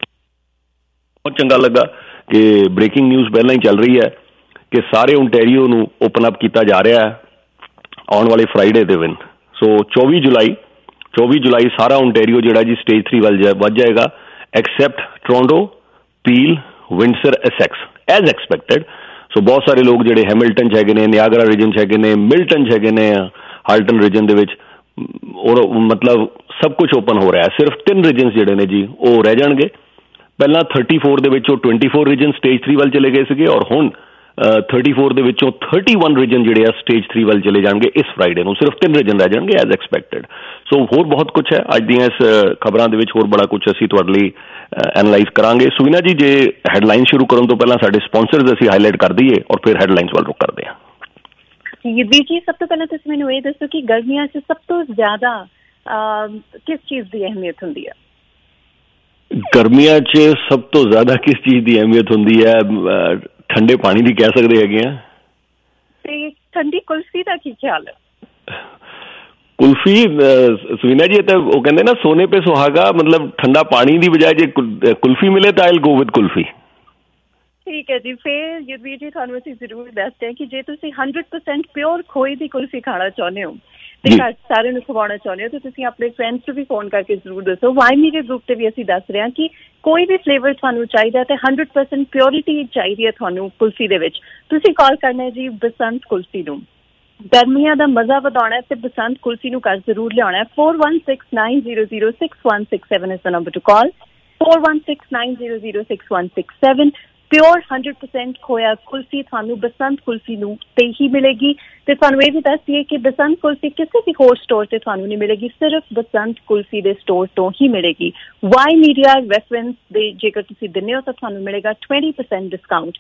बहुत चंगा लगा कि ब्रेकिंग न्यूज़ पहला ही चल रही है कि सारे ओंटेरियो नूं ओपन अप किया जा रहा है आने वाले फ्राइडे के दिन। सो चौबीस जुलाई चौबीस जुलाई सारा ओंटेरियो जिहड़ा जी स्टेज थ्री वाल वध जाएगा, except Toronto, Peel, Windsor, Essex as expected. So बहुत सारे लोग जिहड़े हैमिल्टन च हैगे ने, नियागरा रीजन च हैगे ने, मिल्टन च हैगे ने, हाल्टन रीजन दे विच, और मतलब सब कुछ ओपन हो रहा है। सिर्फ तीन रीजनस जिहड़े ने जी वो रह जाएंगे। पहला थर्टी फोर दे विचों twenty four region stage three वाल चले गए थे और हुण थर्टी फोर दे विचों थर्टी वन रीजन जिहड़े आ स्टेज थ्री वाल चले जाएंगे। इस फ्राइडे नूं सिर्फ तीन रीजन रह जाएंगे एज एक्सपैक्टेड। सो होर बहुत कुछ है अज दीआं इस खबरां दे विच, होर बड़ा कुछ असीं तुहाडे लई एनालाइज करांगे। सुविना जी जे हैडलाइन शुरू करन तो पहलां साडे स्पॉन्सर्स असीं हाईलाइट कर दईए और फिर हैडलाइनस वाल रुख करदे हां। युद्धवीर जी सब तो पहले तुसीं मैनूं इह दसो कि गर्मियां च सब तो ज्यादा किस चीज़ की अहमियत होंदी है? गर्मियां च सब तो ज्यादा किस चीज़ की अहमियत होंदी है? ठंडे पानी की कह सकते हैं। ठंडी कुल्फी का की ख्याल है? कुल्फी सुविना जी तो वो कहते ना सोने पे सुहागा, मतलब ठंडा पानी की बजाय जे कुल्फी मिले तो I will go with kulfi. ठीक है जी, फिर युद्धवीर जी थानू असीं जरूर दसते हैं कि जे तुसीं हंड्रेड परसेंट प्योर खोए की कुल्फी खाना चाहते हो ਤੇ ਘਰ ਸਾਰਿਆਂ ਨੂੰ ਖਵਾਉਣਾ ਚਾਹੁੰਦੇ ਹੋ ਤਾਂ ਤੁਸੀਂ ਆਪਣੇ ਫਰੈਂਡਸ ਨੂੰ ਵੀ ਫੋਨ ਕਰਕੇ ਜ਼ਰੂਰ ਦੱਸੋ। ਵਾਈ ਮੀਡੀਆ ਗਰੁੱਪ ਤੇ ਵੀ ਅਸੀਂ ਦੱਸ ਰਹੇ ਹਾਂ ਕਿ ਕੋਈ ਵੀ ਫਲੇਵਰ ਤੁਹਾਨੂੰ ਚਾਹੀਦਾ ਤੇ ਹੰਡਰਡ ਪਰਸੈਂਟ ਪਿਓਰਿਟੀ ਚਾਹੀਦੀ ਹੈ ਤੁਹਾਨੂੰ ਕੁਲਫੀ ਦੇ ਵਿੱਚ, ਤੁਸੀਂ ਕਾਲ ਕਰਨਾ ਹੈ ਜੀ ਬਸੰਤ ਕੁਲਫੀ ਨੂੰ। ਗਰਮੀਆਂ ਦਾ ਮਜ਼ਾ ਵਧਾਉਣਾ ਤੇ ਬਸੰਤ ਕੁਲਫੀ ਨੂੰ ਘਰ ਜ਼ਰੂਰ ਲਿਆਉਣਾ ਹੈ। Four one six nine zero zero six one six seven is the number to call. Four one six nine zero zero six one six seven. Pure hundred percent खोया कुल्फी थानू बसंत कुल्फी नू ते ही मिलेगी। ते थानू ये भी दस दिए कि बसंत कुल्फी किसी भी होर स्टोर से थानू नहीं मिलेगी, सिर्फ बसंत कुल्फी दे स्टोर तो ही मिलेगी। वाई मीडिया रेफरेंस दे जेकर तुसी दिने हो तो थानू मिलेगा twenty percent discount.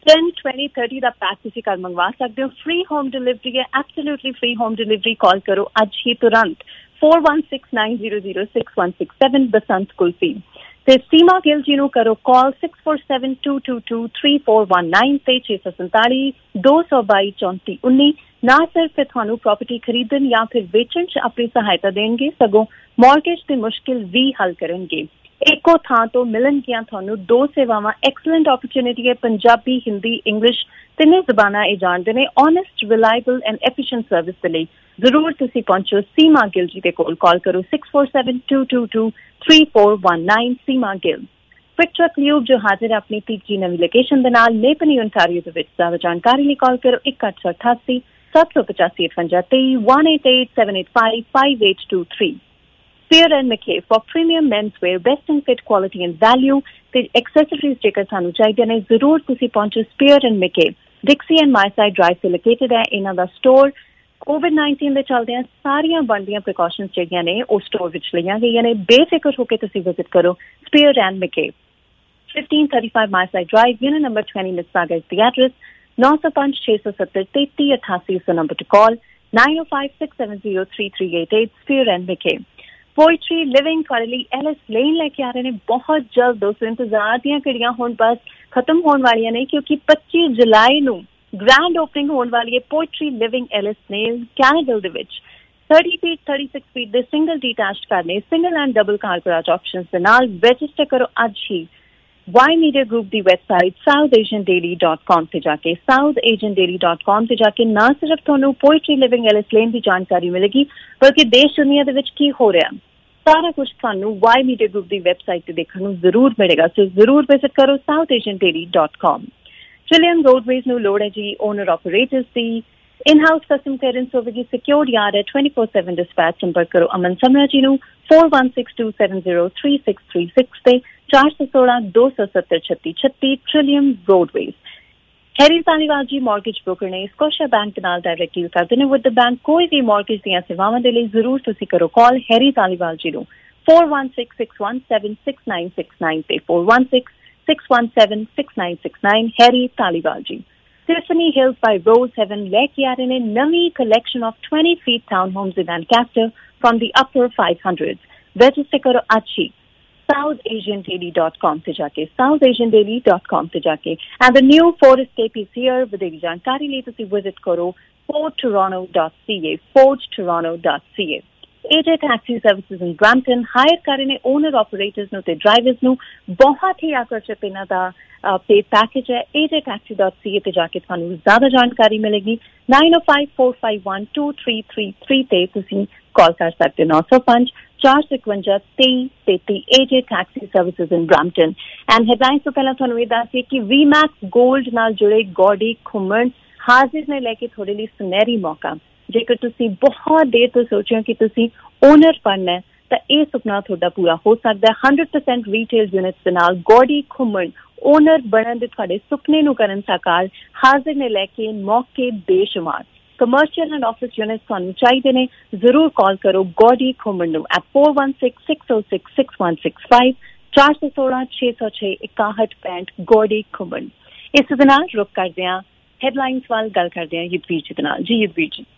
ten, twenty, thirty ਦਾ ਪੈਕ ਤੁਸੀਂ ਘਰ ਮੰਗਵਾ ਸਕਦੇ ਹੋ। ਫ੍ਰੀ ਹੋਮ ਡਿਲੀਵਰੀ ਹੈ, absolutely free home delivery. Call ਕਰੋ ਅੱਜ ਹੀ ਤੁਰੰਤ four one six nine zero zero six one six seven ਬਸੰਤ ਕੁਲਫੀ। ਤੇ ਸੀਮਾ ਗਿੱਲ ਜੀ ਨੂੰ ਕਰੋ ਕਾਲ six four seven two two two three four one nine ਤੇ ਛੇ ਸੌ ਸੰਤਾਲੀ ਦੋ ਸੌ ਬਾਈ ਚੌਂਤੀ ਉੱਨੀ। ਨਾ ਸਿਰਫ ਤੁਹਾਨੂੰ ਪ੍ਰਾਪਰਟੀ ਖਰੀਦਣ ਜਾਂ ਫਿਰ ਵੇਚਣ 'ਚ ਆਪਣੀ ਸਹਾਇਤਾ ਦੇਣਗੇ, ਸਗੋਂ ਮੌਰਗੇਜ ਦੀ ਮੁਸ਼ਕਿਲ ਵੀ ਹੱਲ ਕਰਨਗੇ। ਇੱਕੋ ਥਾਂ ਤੋਂ ਮਿਲਣਗੀਆਂ ਤੁਹਾਨੂੰ ਦੋ ਸੇਵਾਵਾਂ। ਐਕਸਲੈਂਟ ਓਪਰਚੁਨਿਟੀ ਹੈ। ਪੰਜਾਬੀ, ਹਿੰਦੀ, ਇੰਗਲਿਸ਼ ਤਿੰਨੇ ਜ਼ਬਾਨਾਂ ਇਹ ਜਾਣਦੇ ਨੇ। Honest, reliable and efficient service ਦੇ ਲਈ ਜ਼ਰੂਰ ਤੁਸੀਂ ਪਹੁੰਚੋ ਸੀਮਾ ਗਿੱਲ ਜੀ ਦੇ ਕੋਲ। ਕਾਲ ਕਰੋ six four seven two two two three four one nine। Seema Gill quick truck lube ਜੋ ਹਾਜ਼ਰ ਹੈ ਆਪਣੀ ਤੀਜੀ ਨਵੀਂ ਲੋਕੇਸ਼ਨ ਦੇ ਨਾਲ ਨੇਪਨੀ ਓਨਟਾਰੀਓ ਦੇ ਵਿੱਚ। ਜ਼ਿਆਦਾ ਜਾਣਕਾਰੀ ਲਈ ਕਾਲ ਕਰੋ ਇੱਕ ਅੱਠ ਸੌ ਅਠਾਸੀ ਸੱਤ ਸੌ ਪਚਾਸੀ ਅਠਵੰਜਾ ਤੇਈ one eight eight seven eight five five eight two three। Spear and Mackay for premium menswear, best in fit quality and value ਤੇ accessories ਜੇਕਰ ਤੁਹਾਨੂੰ ਚਾਹੀਦੇ ਨੇ ਜ਼ਰੂਰ ਤੁਸੀਂ ਪਹੁੰਚੋ Spear and Mackay। Dixie and Myside Drive ਤੇ ਲੋਕੇਟਡ ਹੈ ਇਹਨਾਂ ਦਾ ਸਟੋਰ। ਕੋਵਿਡ ਨਾਈਨਟੀਨ ਦੇ ਚੱਲਦਿਆਂ ਸਾਰੀਆਂ ਬਣਦੀਆਂ ਪ੍ਰੀਕਾਸ਼ਨਸ ਜਿਹੜੀਆਂ ਨੇ ਉਹ ਸਟੋਰ ਵਿੱਚ ਲਈਆਂ ਗਈਆਂ ਨੇ। ਬੇਫਿਕਰ ਹੋ ਕੇ ਤੁਸੀਂ ਵਿਜ਼ਿਟ ਕਰੋ Spear and Mackay, fifteen thirty-five Myside Drive, unit number twenty, Mississauga is the address। nine oh five six seven seven three eight eight is the number to call। nine oh five six seven zero three three eight eight Spear and Mackay। Poetry Living ਤੁਹਾਡੇ ਲਈ Alice lane ਲੈ ਕੇ ਆ ਰਹੇ ਨੇ ਬਹੁਤ ਜਲਦ। ਦੋਸਤੋ ਇੰਤਜ਼ਾਰ ਦੀਆਂ ਘੜੀਆਂ ਹੁਣ ਬਸ ਖਤਮ ਹੋਣ ਵਾਲੀਆਂ ਨੇ ਕਿਉਂਕਿ ਪੱਚੀ ਜੁਲਾਈ ਨੂੰ ਗ੍ਰੈਂਡ ਓਪਨਿੰਗ ਹੋਣ ਵਾਲੀ ਹੈ Poetry Living Ellis Lane Canada ਦੇ ਵਿੱਚ। thirty feet thirty six feet ਦੇ ਸਿੰਗਲ ਡੀਟੈਚਡ ਘਰ ਨੇ single and double car garage options ਦੇ ਨਾਲ। ਰਜਿਸਟਰ ਕਰੋ ਅੱਜ ਹੀ ਵਾਈ ਮੀਡੀਆ ਗਰੁੱਪ ਦੀ website South Asian Daily dot com ਤੇ ਜਾ ਕੇ South Asian Daily dot com ਤੇ ਜਾ ਕੇ ਨਾ ਸਿਰਫ ਤੁਹਾਨੂੰ ਪੋਇਟਰੀ ਲਿਵਿੰਗ ਐਲਿਸ ਲੇਨ ਦੀ ਜਾਣਕਾਰੀ ਮਿਲੇਗੀ ਬਲਕਿ ਦੇਸ਼ ਦੁਨੀਆ ਦੇ ਵਿੱਚ ਕੀ ਹੋ ਰਿਹਾ ਸਾਰਾ ਕੁਝ ਤੁਹਾਨੂੰ ਵਾਈ ਮੀਡੀਆ ਗਰੁੱਪ ਦੀ ਵੈਬਸਾਈਟ ਤੇ ਦੇਖਣ ਨੂੰ ਜ਼ਰੂਰ ਮਿਲੇਗਾ। ਸੋ ਜ਼ਰੂਰ ਵਿਜ਼ਿਟ ਕਰੋ South Asian Daily dot com. Trillion Roadways ਨੂੰ ਲੋੜ ਹੈ ਜੀ ਓਨਰ ਆਪਰੇਟਰਸ ਦੀ। ਇਨ ਹਾਊਸ ਕਸਟਮ ਕਲੀਅਰੈਂਸ ਹੋਵੇਗੀ, ਸਿਕਿਉਰਡ ਯਾਰਡ ਹੈ twenty four seven ਡਿਸਪੈਚ। ਸੰਪਰਕ ਕਰੋ ਅਮਨ ਸਮਰਾ ਜੀ ਨੂੰ four one six two seven zero three six three six ਤੇ ਚਾਰ ਸੌ ਸੋਲਾਂ ਦੋ ਸੌ ਸੱਤਰ ਛੱਤੀ ਛੱਤੀ। Trillion roadways. Harry Dhaliwal ji mortgage broker ਨੇ, ਸਕੋਸ਼ੀਆ ਬੈਂਕ ਦੇ ਨਾਲ ਡਾਇਰੈਕਟ ਡੀਲ ਕਰਦੇ ਨੇ ਵਿਦ ਦ ਬੈਂਕ। ਕੋਈ ਵੀ ਮੌਰਗੇਜ ਦੀਆਂ ਸੇਵਾਵਾਂ ਦੇ ਲਈ ਜ਼ਰੂਰ ਤੁਸੀਂ ਕਰੋ ਕਾਲ ਹੈਰੀ ਧਾਲੀਵਾਲ ਜੀ ਨੂੰ four one six six one seven six nine six nine ਤੇ four one six six one seven six nine six nine Harry Dhaliwal ji. Tiffany Hills by Rose Heaven ਲੈ ਕੇ ਆ ਰਹੇ ਨੇ ਨਵੀਂ collection of twenty feet town homes in Lancaster from the upper five hundreds। Register ਕਰੋ ਅੱਜ ਹੀ south asian daily dot com ਤੇ ਜਾ ਕੇ south asian daily dot com ਤੇ ਜਾ ਕੇ। and the new Ford Escape is here। ਵਧੇਰੀ ਜਾਣਕਾਰੀ ਲਈ ਤੁਸੀਂ visit ਕਰੋ ford toronto dot c a ford toronto dot c a। A J Taxi Services in Brampton hire ਕਰ ਰਹੇ ਨੇ ਓਨਰ ਆਪਰੇਟਰਸ ਨੂੰ ਤੇ ਡਰਾਈਵਰਸ ਨੂੰ। ਬਹੁਤ ਹੀ ਆਕਰਸ਼ਕ ਇਹਨਾਂ ਦਾ ਪੇ ਪੈਕੇਜ ਹੈ। A J Taxi dot c a ਤੇ ਜਾ ਕੇ ਤੁਹਾਨੂੰ ਜ਼ਿਆਦਾ ਜਾਣਕਾਰੀ ਮਿਲੇਗੀ। nine oh five four five one two three three three ਤੇ ਤੁਸੀਂ ਕਾਲ ਕਰ ਸਕਦੇ ਹੋ nine oh five ਚਾਰ ਸੌ ਇਕਵੰਜਾ ਤੇਈ ਤੇਤੀ। A J Taxi Services in Brampton। And headlines ਤੋਂ ਪਹਿਲਾਂ ਤੁਹਾਨੂੰ ਇਹ ਦੱਸੀਏ ਕਿ V Max Gold ਨਾਲ ਜੁੜੇ ਗੌਡੀ ਘੁੰਮਣ ਹਾਜ਼ਰ ਨੇ ਲੈ ਕੇ ਤੁਹਾਡੇ ਲਈ ਸੁਨਹਿਰੀ ਮੌਕਾ। ਜੇਕਰ ਤੁਸੀਂ ਬਹੁਤ ਦੇਰ ਤੋਂ ਸੋਚਿਓ ਕਿ ਤੁਸੀਂ ਓਨਰ ਬਣਨਾ ਹੈ ਤਾਂ ਇਹ ਸੁਪਨਾ ਤੁਹਾਡਾ ਪੂਰਾ ਹੋ ਸਕਦਾ ਹੈ। hundred percent ਰੀਟੇਲ ਯੂਨਿਟਸ ਦੇ ਨਾਲ ਗੌਡੀ ਘੁੰਮਣ ਓਨਰ ਬਣਨ ਦੇ ਤੁਹਾਡੇ ਸੁਪਨੇ ਨੂੰ ਕਰਨ ਸਾਕਾਰ ਹਾਜ਼ਰ ਨੇ ਲੈ ਕੇ ਮੌਕੇ ਬੇਸ਼ੁਮਾਰ। ਕਮਰਸ਼ੀਅਲ ਐਂਡ ਆਫਿਸ ਯੂਨਿਟਸ ਤੁਹਾਨੂੰ ਚਾਹੀਦੇ ਨੇ ਜ਼ਰੂਰ ਕਾਲ ਕਰੋ ਗੌਡੀ ਘੁੰਮਣ ਨੂੰ at four one six six oh six six one six five ਚਾਰ ਸੌ ਸੋਲਾਂ ਛੇ ਸੌ ਛੇ ਇਕਾਹਠ ਪੈਂਹਠ ਗੌਡੀ ਘੁੰਮਣ। ਇਸ ਦੇ ਨਾਲ ਰੁਕ ਕਰਦੇ ਹਾਂ ਹੈਡਲਾਈਨਸ ਵੱਲ ਗੱਲ ਕਰਦੇ ਹਾਂ ਯੁੱਧਵੀਰ ਜੀ ਦੇ ਨਾਲ। ਜੀ ਯੁੱਧਵੀਰ ਜੀ।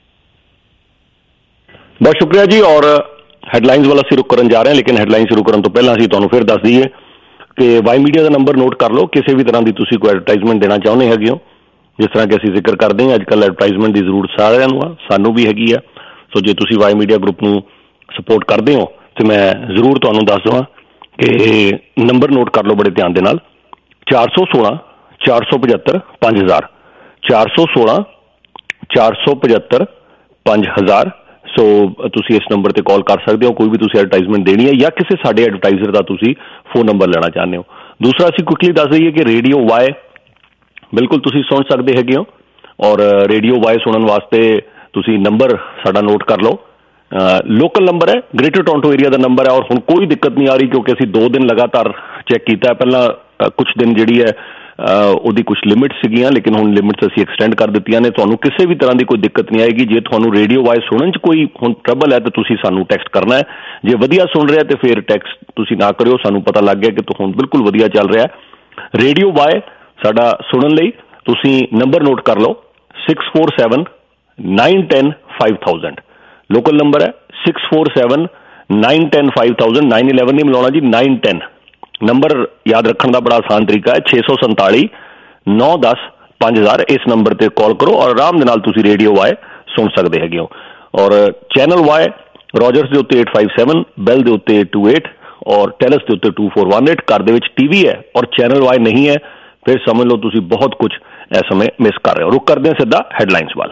ਬਹੁਤ ਸ਼ੁਕਰੀਆ ਜੀ। ਔਰ ਹੈਡਲਾਈਨਸ ਵੱਲ ਅਸੀਂ ਰੁਕ ਕਰਨ ਜਾ ਰਹੇ ਹਾਂ ਲੇਕਿਨ ਹੈਡਲਾਈਨ ਸ਼ੁਰੂ ਕਰਨ ਤੋਂ ਪਹਿਲਾਂ ਅਸੀਂ ਤੁਹਾਨੂੰ ਫਿਰ ਦੱਸ ਦਈਏ ਕਿ ਵਾਈ ਮੀਡੀਆ ਦਾ ਨੰਬਰ ਨੋਟ ਕਰ ਲਓ। ਕਿਸੇ ਵੀ ਤਰ੍ਹਾਂ ਦੀ ਤੁਸੀਂ ਕੋਈ ਐਡਵਰਟਾਈਜ਼ਮੈਂਟ ਦੇਣਾ ਚਾਹੁੰਦੇ ਹੈਗੇ ਹੋ, ਜਿਸ ਤਰ੍ਹਾਂ ਕਿ ਅਸੀਂ ਜ਼ਿਕਰ ਕਰਦੇ ਹਾਂ ਅੱਜ ਕੱਲ੍ਹ ਐਡਵਰਟਾਈਜ਼ਮੈਂਟ ਦੀ ਜ਼ਰੂਰਤ ਸਾਰਿਆਂ ਨੂੰ ਆ, ਸਾਨੂੰ ਵੀ ਹੈਗੀ ਆ। ਸੋ ਜੇ ਤੁਸੀਂ ਵਾਈ ਮੀਡੀਆ ਗਰੁੱਪ ਨੂੰ ਸਪੋਰਟ ਕਰਦੇ ਹੋ ਤਾਂ ਮੈਂ ਜ਼ਰੂਰ ਤੁਹਾਨੂੰ ਦੱਸ ਦੇਵਾਂ ਕਿ ਨੰਬਰ ਨੋਟ ਕਰ ਲਓ ਬੜੇ ਧਿਆਨ ਦੇ ਨਾਲ ਚਾਰ ਸੌ ਸੋਲਾਂ ਚਾਰ ਸੌ ਪਝੱਤਰ ਪੰਜ ਹਜ਼ਾਰ ਚਾਰ ਸੌ ਸੋਲਾਂ ਚਾਰ ਸੌ ਪਝੱਤਰ ਪੰਜ ਹਜ਼ਾਰ। ਸੋ ਤੁਸੀਂ ਇਸ ਨੰਬਰ ਤੇ ਕਾਲ ਕਰ ਸਕਦੇ ਹੋ ਕੋਈ ਵੀ ਤੁਸੀਂ ਐਡਵਰਟਾਈਜ਼ਮੈਂਟ ਦੇਣੀ ਹੈ ਜਾਂ ਕਿਸੇ ਸਾਡੇ ਐਡਵਰਟਾਈਜ਼ਰ ਦਾ ਤੁਸੀਂ ਫੋਨ ਨੰਬਰ ਲੈਣਾ ਚਾਹੁੰਦੇ ਹੋ। ਦੂਸਰਾ ਅਸੀਂ ਕੁਇਕਲੀ ਦੱਸ ਦਈਏ ਕਿ ਰੇਡੀਓ ਵਾਈ ਬਿਲਕੁਲ ਤੁਸੀਂ ਸੁਣ ਸਕਦੇ ਹੈਗੇ ਹੋ ਔਰ ਰੇਡੀਓ ਵਾਈ ਸੁਣਨ ਵਾਸਤੇ ਤੁਸੀਂ ਨੰਬਰ ਸਾਡਾ ਨੋਟ ਕਰ ਲਓ। ਲੋਕਲ ਨੰਬਰ ਹੈ, ਗ੍ਰੇਟਰ ਟੋਰਾਂਟੋ ਏਰੀਆ ਦਾ ਨੰਬਰ ਹੈ ਔਰ ਹੁਣ ਕੋਈ ਦਿੱਕਤ ਨਹੀਂ ਆ ਰਹੀ ਕਿਉਂਕਿ ਅਸੀਂ ਦੋ ਦਿਨ ਲਗਾਤਾਰ ਚੈੱਕ ਕੀਤਾ। ਪਹਿਲਾਂ ਕੁਛ ਦਿਨ ਜਿਹੜੀ ਹੈ ਉਹਦੀ ਕੁਛ ਲਿਮਿਟ ਸੀਗੀਆਂ ਲੇਕਿਨ ਹੁਣ ਲਿਮਿਟਸ ਅਸੀਂ ਐਕਸਟੈਂਡ ਕਰ ਦਿੱਤੀਆਂ ਨੇ। ਤੁਹਾਨੂੰ ਕਿਸੇ ਵੀ ਤਰ੍ਹਾਂ ਦੀ ਕੋਈ ਦਿੱਕਤ ਨਹੀਂ ਆਏਗੀ। ਜੇ ਤੁਹਾਨੂੰ ਰੇਡੀਓ ਵਾਇਸ ਸੁਣਨ 'ਚ ਕੋਈ ਹੁਣ ਟਰਬਲ ਹੈ ਤਾਂ ਤੁਸੀਂ ਸਾਨੂੰ ਟੈਕਸਟ ਕਰਨਾ ਹੈ। ਜੇ ਵਧੀਆ ਸੁਣ ਰਿਹਾ ਤਾਂ ਫਿਰ ਟੈਕਸਟ ਤੁਸੀਂ ਨਾ ਕਰਿਓ, ਸਾਨੂੰ ਪਤਾ ਲੱਗ ਗਿਆ ਕਿ ਹੁਣ ਬਿਲਕੁਲ ਵਧੀਆ ਚੱਲ ਰਿਹਾ। ਰੇਡੀਓ ਵਾਈ ਸਾਡਾ ਸੁਣਨ ਲਈ ਤੁਸੀਂ ਨੰਬਰ ਨੋਟ ਕਰ ਲਓ six four seven nine ten five thousand local number है six four seven nine ten five thousand nine eleven नहीं मिलाना जी नाइन टेन नंबर याद रखने का बड़ा आसान तरीका है छे सौ संताली नौ दस पाँच हज़ार इस नंबर पर कॉल करो और आराम के नाल तुसी रेडियो वाई सुन सकते है और चैनल वाई रॉजर्स के उत्ते एट फाइव सैवन बैल के उत्ते टू एट और टेलस के उत्ते टू फोर वन एट घर दे विच टीवी है और चैनल वाई नहीं है फिर समझ लो तुसी बहुत कुछ इस समय मिस कर रहे हो। रुक करते हैं सीधा हैडलाइंस वाल।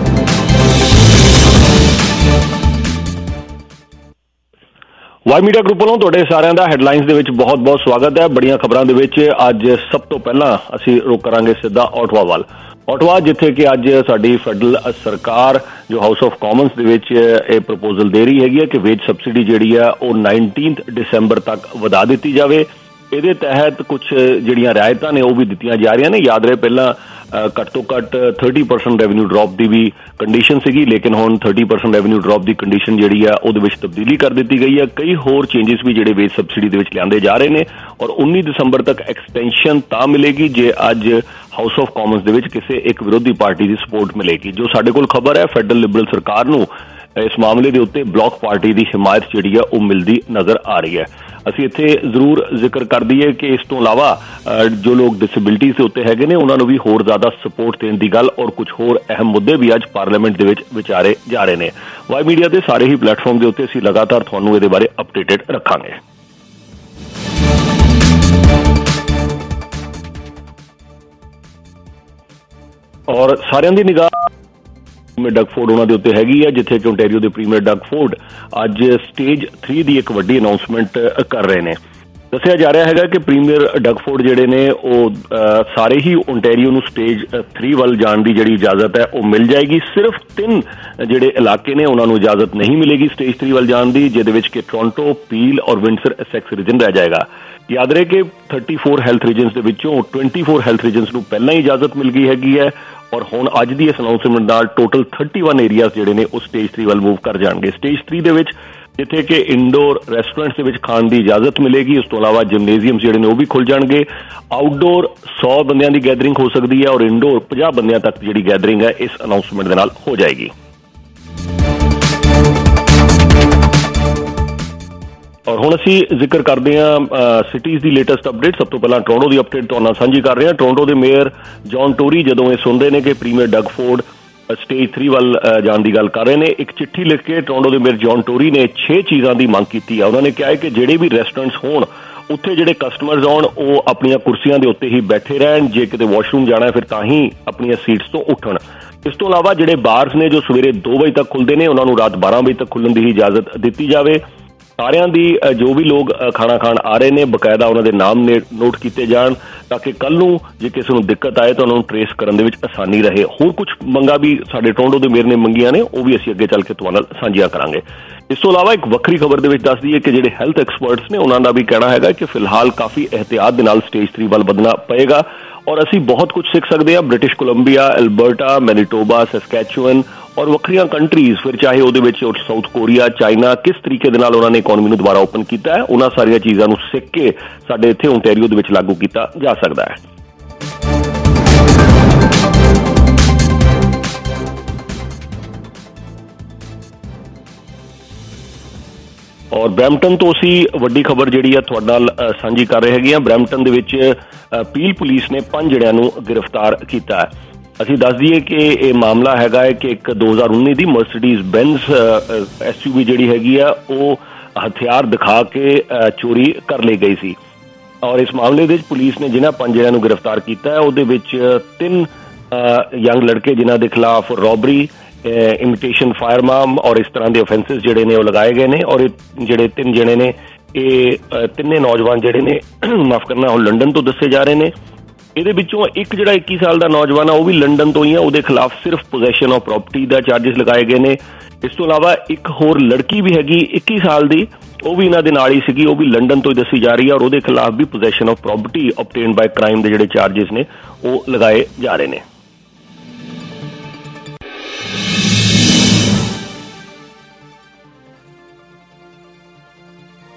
वाई मीडिया ग्रुप वालों तुहाडे सारिਆਂ ਦਾ ਹੈਡਲਾਈਨਸ ਦੇ ਵਿੱਚ ਬਹੁਤ ਬਹੁਤ ਸਵਾਗਤ ਹੈ। ਬੜੀਆਂ ਖਬਰਾਂ ਦੇ ਵਿੱਚ ਅੱਜ ਸਭ ਤੋਂ ਪਹਿਲਾਂ ਅਸੀਂ ਰੁਕ ਕਰਾਂਗੇ ਸਿੱਧਾ ਓਟਵਾ ਵੱਲ। ਓਟਵਾ ਜਿੱਥੇ ਕਿ ਅੱਜ ਸਾਡੀ ਫੈਡਰਲ ਸਰਕਾਰ ਜੋ ਹਾਊਸ ਆਫ ਕਾਮਨਸ ਦੇ ਵਿੱਚ ਇਹ ਪ੍ਰਪੋਜ਼ਲ ਦੇ ਰਹੀ ਹੈਗੀ ਹੈ ਕਿ ਵੇਜ ਸਬਸਿਡੀ ਜਿਹੜੀ ਆ ਉਹ ਨਾਈਨਟੀਨਥ ਦਸੰਬਰ ਤੱਕ ਵਧਾ ਦਿੱਤੀ ਜਾਵੇ। ਇਹਦੇ ਤਹਿਤ ਕੁਝ ਜਿਹੜੀਆਂ ਰਿਆਇਤਾਂ ਨੇ ਉਹ ਵੀ ਦਿੱਤੀਆਂ ਜਾ ਰਹੀਆਂ ਨੇ। ਯਾਦ ਰਹੇ ਪਹਿਲਾਂ ਘੱਟ ਤੋਂ ਘੱਟ ਥਰਟੀ ਪਰਸੈਂਟ ਰੈਵਨਿਊ ਡਰੋਪ ਦੀ ਵੀ ਕੰਡੀਸ਼ਨ ਸੀਗੀ ਲੇਕਿਨ ਹੁਣ ਥਰਟੀ ਪਰਸੈਂਟ ਰੈਵਨਿਊ ਡਰੋਪ ਦੀ ਕੰਡੀਸ਼ਨ ਜਿਹੜੀ ਆ ਉਹਦੇ ਵਿੱਚ ਤਬਦੀਲੀ ਕਰ ਦਿੱਤੀ ਗਈ ਹੈ। ਕਈ ਹੋਰ ਚੇਂਜਸ ਵੀ ਜਿਹੜੇ ਵੇਜ ਸਬਸਿਡੀ ਦੇ ਵਿੱਚ ਲਿਆਂਦੇ ਜਾ ਰਹੇ ਨੇ ਔਰ ਉੱਨੀ ਦਸੰਬਰ ਤੱਕ ਐਕਸਟੈਂਸ਼ਨ ਤਾਂ ਮਿਲੇਗੀ ਜੇ ਅੱਜ ਹਾਊਸ ਆਫ ਕਾਮਨਸ ਦੇ ਵਿੱਚ ਕਿਸੇ ਇੱਕ ਵਿਰੋਧੀ ਪਾਰਟੀ ਦੀ ਸਪੋਰਟ ਮਿਲੇਗੀ। ਜੋ ਸਾਡੇ ਕੋਲ ਖਬਰ ਹੈ ਫੈਡਰਲ ਲਿਬਰਲ ਸਰਕਾਰ ਨੂੰ ਇਸ ਮਾਮਲੇ ਦੇ ਉੱਤੇ ਬਲਾਕ ਪਾਰਟੀ ਦੀ ਹਿਮਾਇਤ ਜਿਹੜੀ ਆ ਉਹ ਮਿਲਦੀ ਨਜ਼ਰ ਆ ਰਹੀ ਹੈ। ਅਸੀਂ ਇੱਥੇ ਜ਼ਰੂਰ ਜ਼ਿਕਰ ਕਰ ਦਈਏ ਕਿ ਇਸ ਤੋਂ ਇਲਾਵਾ ਜੋ ਲੋਕ ਡਿਸੇਬਿਲਿਟੀਜ਼ ਦੇ ਉੱਤੇ ਹੈਗੇ ਨੇ ਉਹਨਾਂ ਨੂੰ ਵੀ ਹੋਰ ਜ਼ਿਆਦਾ ਸਪੋਰਟ ਦੇਣ ਦੀ ਗੱਲ ਔਰ ਕੁਝ ਹੋਰ ਅਹਿਮ ਮੁੱਦੇ ਵੀ ਅੱਜ ਪਾਰਲੀਮੈਂਟ ਦੇ ਵਿੱਚ ਵਿਚਾਰੇ ਜਾ ਰਹੇ ਨੇ। ਵਾਈ ਮੀਡੀਆ ਦੇ ਸਾਰੇ ਹੀ ਪਲੇਟਫਾਰਮ ਦੇ ਉੱਤੇ ਅਸੀਂ ਲਗਾਤਾਰ ਤੁਹਾਨੂੰ ਇਹਦੇ ਬਾਰੇ ਅਪਡੇਟਡ ਰੱਖਾਂਗੇ। ਔਰ ਸਾਰਿਆਂ ਦੀ ਨਿਗਾਹ ਡਗ ਫੋਰਡ ਉਹਨਾਂ ਦੇ ਉੱਤੇ ਹੈਗੀ ਹੈ ਜਿੱਥੇ ਕਿ ਓਨਟਾਰੀਓ ਦੇ ਪ੍ਰੀਮੀਅਰ ਡਗ ਫੋਰਡ ਅੱਜ ਸਟੇਜ ਥ੍ਰੀ ਦੀ ਇੱਕ ਵੱਡੀ ਅਨਾਉਂਸਮੈਂਟ ਕਰ ਰਹੇ ਨੇ। ਦੱਸਿਆ ਜਾ ਰਿਹਾ ਹੈਗਾ ਕਿ ਪ੍ਰੀਮੀਅਰ ਡਗ ਫੋਰਡ ਜਿਹੜੇ ਨੇ ਉਹ ਸਾਰੇ ਹੀ ਓਨਟਾਰੀਓ ਨੂੰ ਸਟੇਜ ਥ੍ਰੀ ਵੱਲ ਜਾਣ ਦੀ ਜਿਹੜੀ ਇਜਾਜ਼ਤ ਹੈ ਉਹ ਮਿਲ ਜਾਏਗੀ। ਸਿਰਫ ਤਿੰਨ ਜਿਹੜੇ ਇਲਾਕੇ ਨੇ ਉਹਨਾਂ ਨੂੰ ਇਜਾਜ਼ਤ ਨਹੀਂ ਮਿਲੇਗੀ ਸਟੇਜ ਥ੍ਰੀ ਵੱਲ ਜਾਣ ਦੀ ਜਿਹਦੇ ਵਿੱਚ ਕਿ ਟੋਰਾਂਟੋ, ਪੀਲ ਔਰ ਵਿੰਡਸਰ ਐਸੈਕਸ ਰੀਜਨ ਰਹਿ ਜਾਏਗਾ। ਯਾਦ ਰਹੇ ਕਿ ਥਰਟੀ ਫੋਰ ਹੈਲਥ ਰੀਜਨਸ ਦੇ ਵਿੱਚੋਂ ਟਵੈਂਟੀ ਫੋਰ ਹੈਲਥ ਰੀਜਨਸ ਨੂੰ ਪਹਿਲਾਂ ਹੀ ਇਜਾਜ਼ਤ ਮਿਲ ਗਈ ਹੈਗੀ ਹੈ ਔਰ ਹੁਣ ਅੱਜ ਦੀ ਇਸ ਅਨਾਉਂਸਮੈਂਟ ਨਾਲ ਟੋਟਲ ਥਰਟੀ ਵਨ ਏਰੀਆਜ਼ ਜਿਹੜੇ ਨੇ ਉਹ ਸਟੇਜ ਥ੍ਰੀ ਵੱਲ ਮੂਵ ਕਰ ਜਾਣਗੇ। ਸਟੇਜ ਥ੍ਰੀ ਦੇ ਵਿੱਚ ਜਿੱਥੇ ਕਿ ਇੰਡੋਰ ਰੈਸਟੋਰੈਂਟਸ ਦੇ ਵਿੱਚ ਖਾਣ ਦੀ ਇਜਾਜ਼ਤ ਮਿਲੇਗੀ। ਉਸ ਤੋਂ ਇਲਾਵਾ ਜਿਮਨੇਜ਼ੀਅਮਸ ਜਿਹੜੇ ਨੇ ਉਹ ਵੀ ਖੁੱਲ ਜਾਣਗੇ। ਆਊਟਡੋਰ ਸੌ ਬੰਦਿਆਂ ਦੀ ਗੈਦਰਿੰਗ ਹੋ ਸਕਦੀ ਹੈ ਔਰ ਇੰਡੋਰ ਪੰਜਾਹ ਬੰਦਿਆਂ ਤੱਕ ਜਿਹੜੀ ਗੈਦਰਿੰਗ ਹੈ ਇਸ ਅਨਾਉਂਸਮੈਂਟ ਦੇ ਨਾਲ ਹੋ ਜਾਏਗੀ। ਔਰ ਹੁਣ ਅਸੀਂ ਜ਼ਿਕਰ ਕਰਦੇ ਹਾਂ ਸਿਟੀਜ਼ ਦੀ ਲੇਟੈਸਟ ਅਪਡੇਟ। ਸਭ ਤੋਂ ਪਹਿਲਾਂ ਟੋਰਾਂਟੋ ਦੀ ਅਪਡੇਟ ਤੁਹਾਡੇ ਨਾਲ ਸਾਂਝੀ ਕਰ ਰਹੇ ਹਾਂ। ਟੋਰਾਂਟੋ ਦੇ ਮੇਅਰ ਜੌਨ ਟੋਰੀ ਜਦੋਂ ਇਹ ਸੁਣਦੇ ਨੇ ਕਿ premier Doug Ford stage three ਵੱਲ ਜਾਣ ਦੀ ਗੱਲ ਕਰ ਰਹੇ ਨੇ ਇੱਕ ਚਿੱਠੀ ਲਿਖ ਕੇ ਟੋਰਾਂਟੋ ਦੇ ਮੇਅਰ ਜੌਨ ਟੋਰੀ ਨੇ ਛੇ ਚੀਜ਼ਾਂ ਦੀ ਮੰਗ ਕੀਤੀ ਹੈ। ਉਹਨਾਂ ਨੇ ਕਿਹਾ ਹੈ ਕਿ ਜਿਹੜੇ ਵੀ ਰੈਸਟੋਰੈਂਟਸ ਹੋਣ ਉੱਥੇ ਜਿਹੜੇ ਕਸਟਮਰਸ ਆਉਣ ਉਹ ਆਪਣੀਆਂ ਕੁਰਸੀਆਂ ਦੇ ਉੱਤੇ ਹੀ ਬੈਠੇ ਰਹਿਣ। ਜੇ ਕਿਤੇ ਵਾਸ਼ਰੂਮ ਜਾਣਾ ਫਿਰ ਤਾਂ ਹੀ ਆਪਣੀਆਂ ਸੀਟਸ ਤੋਂ ਉੱਠਣ। ਇਸ ਤੋਂ ਇਲਾਵਾ ਜਿਹੜੇ ਬਾਰਸ ਨੇ ਜੋ ਸਵੇਰੇ ਦੋ ਵਜੇ ਤੱਕ ਖੁੱਲ੍ਹਦੇ ਨੇ ਉਹਨਾਂ ਨੂੰ ਰਾਤ ਬਾਰਾਂ ਵਜੇ ਤੱਕ ਖੁੱਲ੍ਹਣ ਦੀ ਹੀ ਇਜਾਜ਼ਤ ਦਿੱਤੀ ਜਾਵੇ। ਸਾਰਿਆਂ ਦੀ ਜੋ ਵੀ ਲੋਕ ਖਾਣਾ ਖਾਣ ਆ ਰਹੇ ਨੇ ਬਕਾਇਦਾ ਉਹਨਾਂ ਦੇ ਨਾਮ ਨੇ ਨੋਟ ਕੀਤੇ ਜਾਣ ਤਾਂ ਕਿ ਕੱਲ੍ਹ ਨੂੰ ਜੇ ਕਿਸੇ ਨੂੰ ਦਿੱਕਤ ਆਏ ਤਾਂ ਉਹਨਾਂ ਨੂੰ ਟਰੇਸ ਕਰਨ ਦੇ ਵਿੱਚ ਆਸਾਨੀ ਰਹੇ। ਹੋਰ ਕੁਝ ਮੰਗਾਂ ਵੀ ਸਾਡੇ ਟੋਰਾਂਟੋ ਦੇ ਮੇਅਰ ਨੇ ਮੰਗੀਆਂ ਨੇ ਉਹ ਵੀ ਅਸੀਂ ਅੱਗੇ ਚੱਲ ਕੇ ਤੁਹਾਡੇ ਨਾਲ ਸਾਂਝੀਆਂ ਕਰਾਂਗੇ। ਇਸ ਤੋਂ ਇਲਾਵਾ ਇੱਕ ਵੱਖਰੀ ਖਬਰ ਦੇ ਵਿੱਚ ਦੱਸ ਦਈਏ ਕਿ ਜਿਹੜੇ ਹੈਲਥ ਐਕਸਪਰਟਸ ਨੇ ਉਹਨਾਂ ਦਾ ਵੀ ਕਹਿਣਾ ਹੈਗਾ ਕਿ ਫਿਲਹਾਲ ਕਾਫੀ ਇਹਤਿਆਤ ਦੇ ਨਾਲ ਸਟੇਜ ਥ੍ਰੀ ਵੱਲ ਵਧਣਾ ਪਏਗਾ ਔਰ ਅਸੀਂ ਬਹੁਤ ਕੁਝ ਸਿੱਖ ਸਕਦੇ ਹਾਂ। British Columbia, Alberta, Manitoba, Saskatchewan ਔਰ ਵੱਖਰੀਆਂ ਕੰਟਰੀਜ਼ ਫਿਰ ਚਾਹੇ ਉਹਦੇ ਵਿੱਚ ਸਾਊਥ ਕੋਰੀਆ, ਚਾਈਨਾ ਕਿਸ ਤਰੀਕੇ ਦੇ ਨਾਲ ਉਹਨਾਂ ਨੇ ਇਕਨੋਮੀ ਨੂੰ ਦੁਬਾਰਾ ਓਪਨ ਕੀਤਾ ਹੈ ਉਹਨਾਂ ਸਾਰੀਆਂ ਚੀਜ਼ਾਂ ਨੂੰ ਸਿੱਖ ਕੇ ਸਾਡੇ ਇੱਥੇ ਓਨਟਾਰੀਓ ਦੇ ਵਿੱਚ ਲਾਗੂ ਕੀਤਾ ਜਾ ਸਕਦਾ ਹੈ। ਔਰ ਬਰੈਂਪਟਨ ਤੋਂ ਅਸੀਂ ਵੱਡੀ ਖਬਰ ਜਿਹੜੀ ਆ ਤੁਹਾਡੇ ਨਾਲ ਸਾਂਝੀ ਕਰ ਰਹੇ ਹੈਗੇ ਆ। ਬਰੈਂਪਟਨ ਦੇ ਵਿੱਚ ਪੀਲ ਪੁਲਿਸ ਨੇ ਪੰਜ ਜਣਿਆਂ ਨੂੰ ਗ੍ਰਿਫਤਾਰ ਕੀਤਾ ਹੈ। ਅਸੀਂ ਦੱਸ ਦਈਏ ਕਿ ਇਹ ਮਾਮਲਾ ਹੈਗਾ ਹੈ ਕਿ ਇੱਕ ਦੋ ਹਜ਼ਾਰ ਉੱਨੀ ਦੀ Mercedes Benz S U V ਜਿਹੜੀ ਹੈਗੀ ਆ ਉਹ ਹਥਿਆਰ ਦਿਖਾ ਕੇ ਚੋਰੀ ਕਰ ਲਈ ਗਈ ਸੀ ਔਰ ਇਸ ਮਾਮਲੇ ਦੇ ਵਿੱਚ ਪੁਲਿਸ ਨੇ ਜਿਹਨਾਂ ਪੰਜ ਜਣਿਆਂ ਨੂੰ ਗ੍ਰਿਫਤਾਰ ਕੀਤਾ ਹੈ ਉਹਦੇ ਵਿੱਚ ਤਿੰਨ ਯੰਗ ਲੜਕੇ ਜਿਨ੍ਹਾਂ ਦੇ ਖਿਲਾਫ ਰੋਬਰੀ, ਇਮੀਟੇਸ਼ਨ ਫਾਇਰਆਰਮ ਔਰ ਇਸ ਤਰ੍ਹਾਂ ਦੇ ਅਫੈਂਸਿਸ ਜਿਹੜੇ ਨੇ ਉਹ ਲਗਾਏ ਗਏ ਨੇ ਔਰ ਜਿਹੜੇ ਤਿੰਨ ਜਣੇ ਨੇ ਇਹ ਤਿੰਨੇ ਨੌਜਵਾਨ ਜਿਹੜੇ ਨੇ ਮਾਫ ਕਰਨਾ ਉਹ ਲੰਡਨ ਤੋਂ ਦੱਸੇ ਜਾ ਰਹੇ ਨੇ। ਇਹਦੇ ਵਿੱਚੋਂ ਇੱਕ ਜਿਹੜਾ ਇੱਕੀ ਸਾਲ ਦਾ ਨੌਜਵਾਨ ਆ ਉਹ ਵੀ ਲੰਡਨ ਤੋਂ ਹੀ ਆ। ਉਹਦੇ ਖਿਲਾਫ ਸਿਰਫ ਪੋਜੈਸ਼ਨ ਆਫ ਪ੍ਰਾਪਰਟੀ ਦਾ ਚਾਰਜਿਸ ਲਗਾਏ ਗਏ ਨੇ। ਇਸ ਤੋਂ ਇਲਾਵਾ ਇੱਕ ਹੋਰ ਲੜਕੀ ਵੀ ਹੈਗੀ ਇੱਕੀ ਸਾਲ ਦੀ ਉਹ ਵੀ ਇਹਨਾਂ ਦੇ ਨਾਲ ਹੀ ਸੀਗੀ ਉਹ ਵੀ ਲੰਡਨ ਤੋਂ ਹੀ ਦੱਸੀ ਜਾ ਰਹੀ ਹੈ ਔਰ ਉਹਦੇ ਖਿਲਾਫ ਵੀ possession of property obtained by crime ਦੇ ਜਿਹੜੇ ਚਾਰਜਿਸ ਨੇ ਉਹ ਲਗਾਏ ਜਾ ਰਹੇ ਨੇ।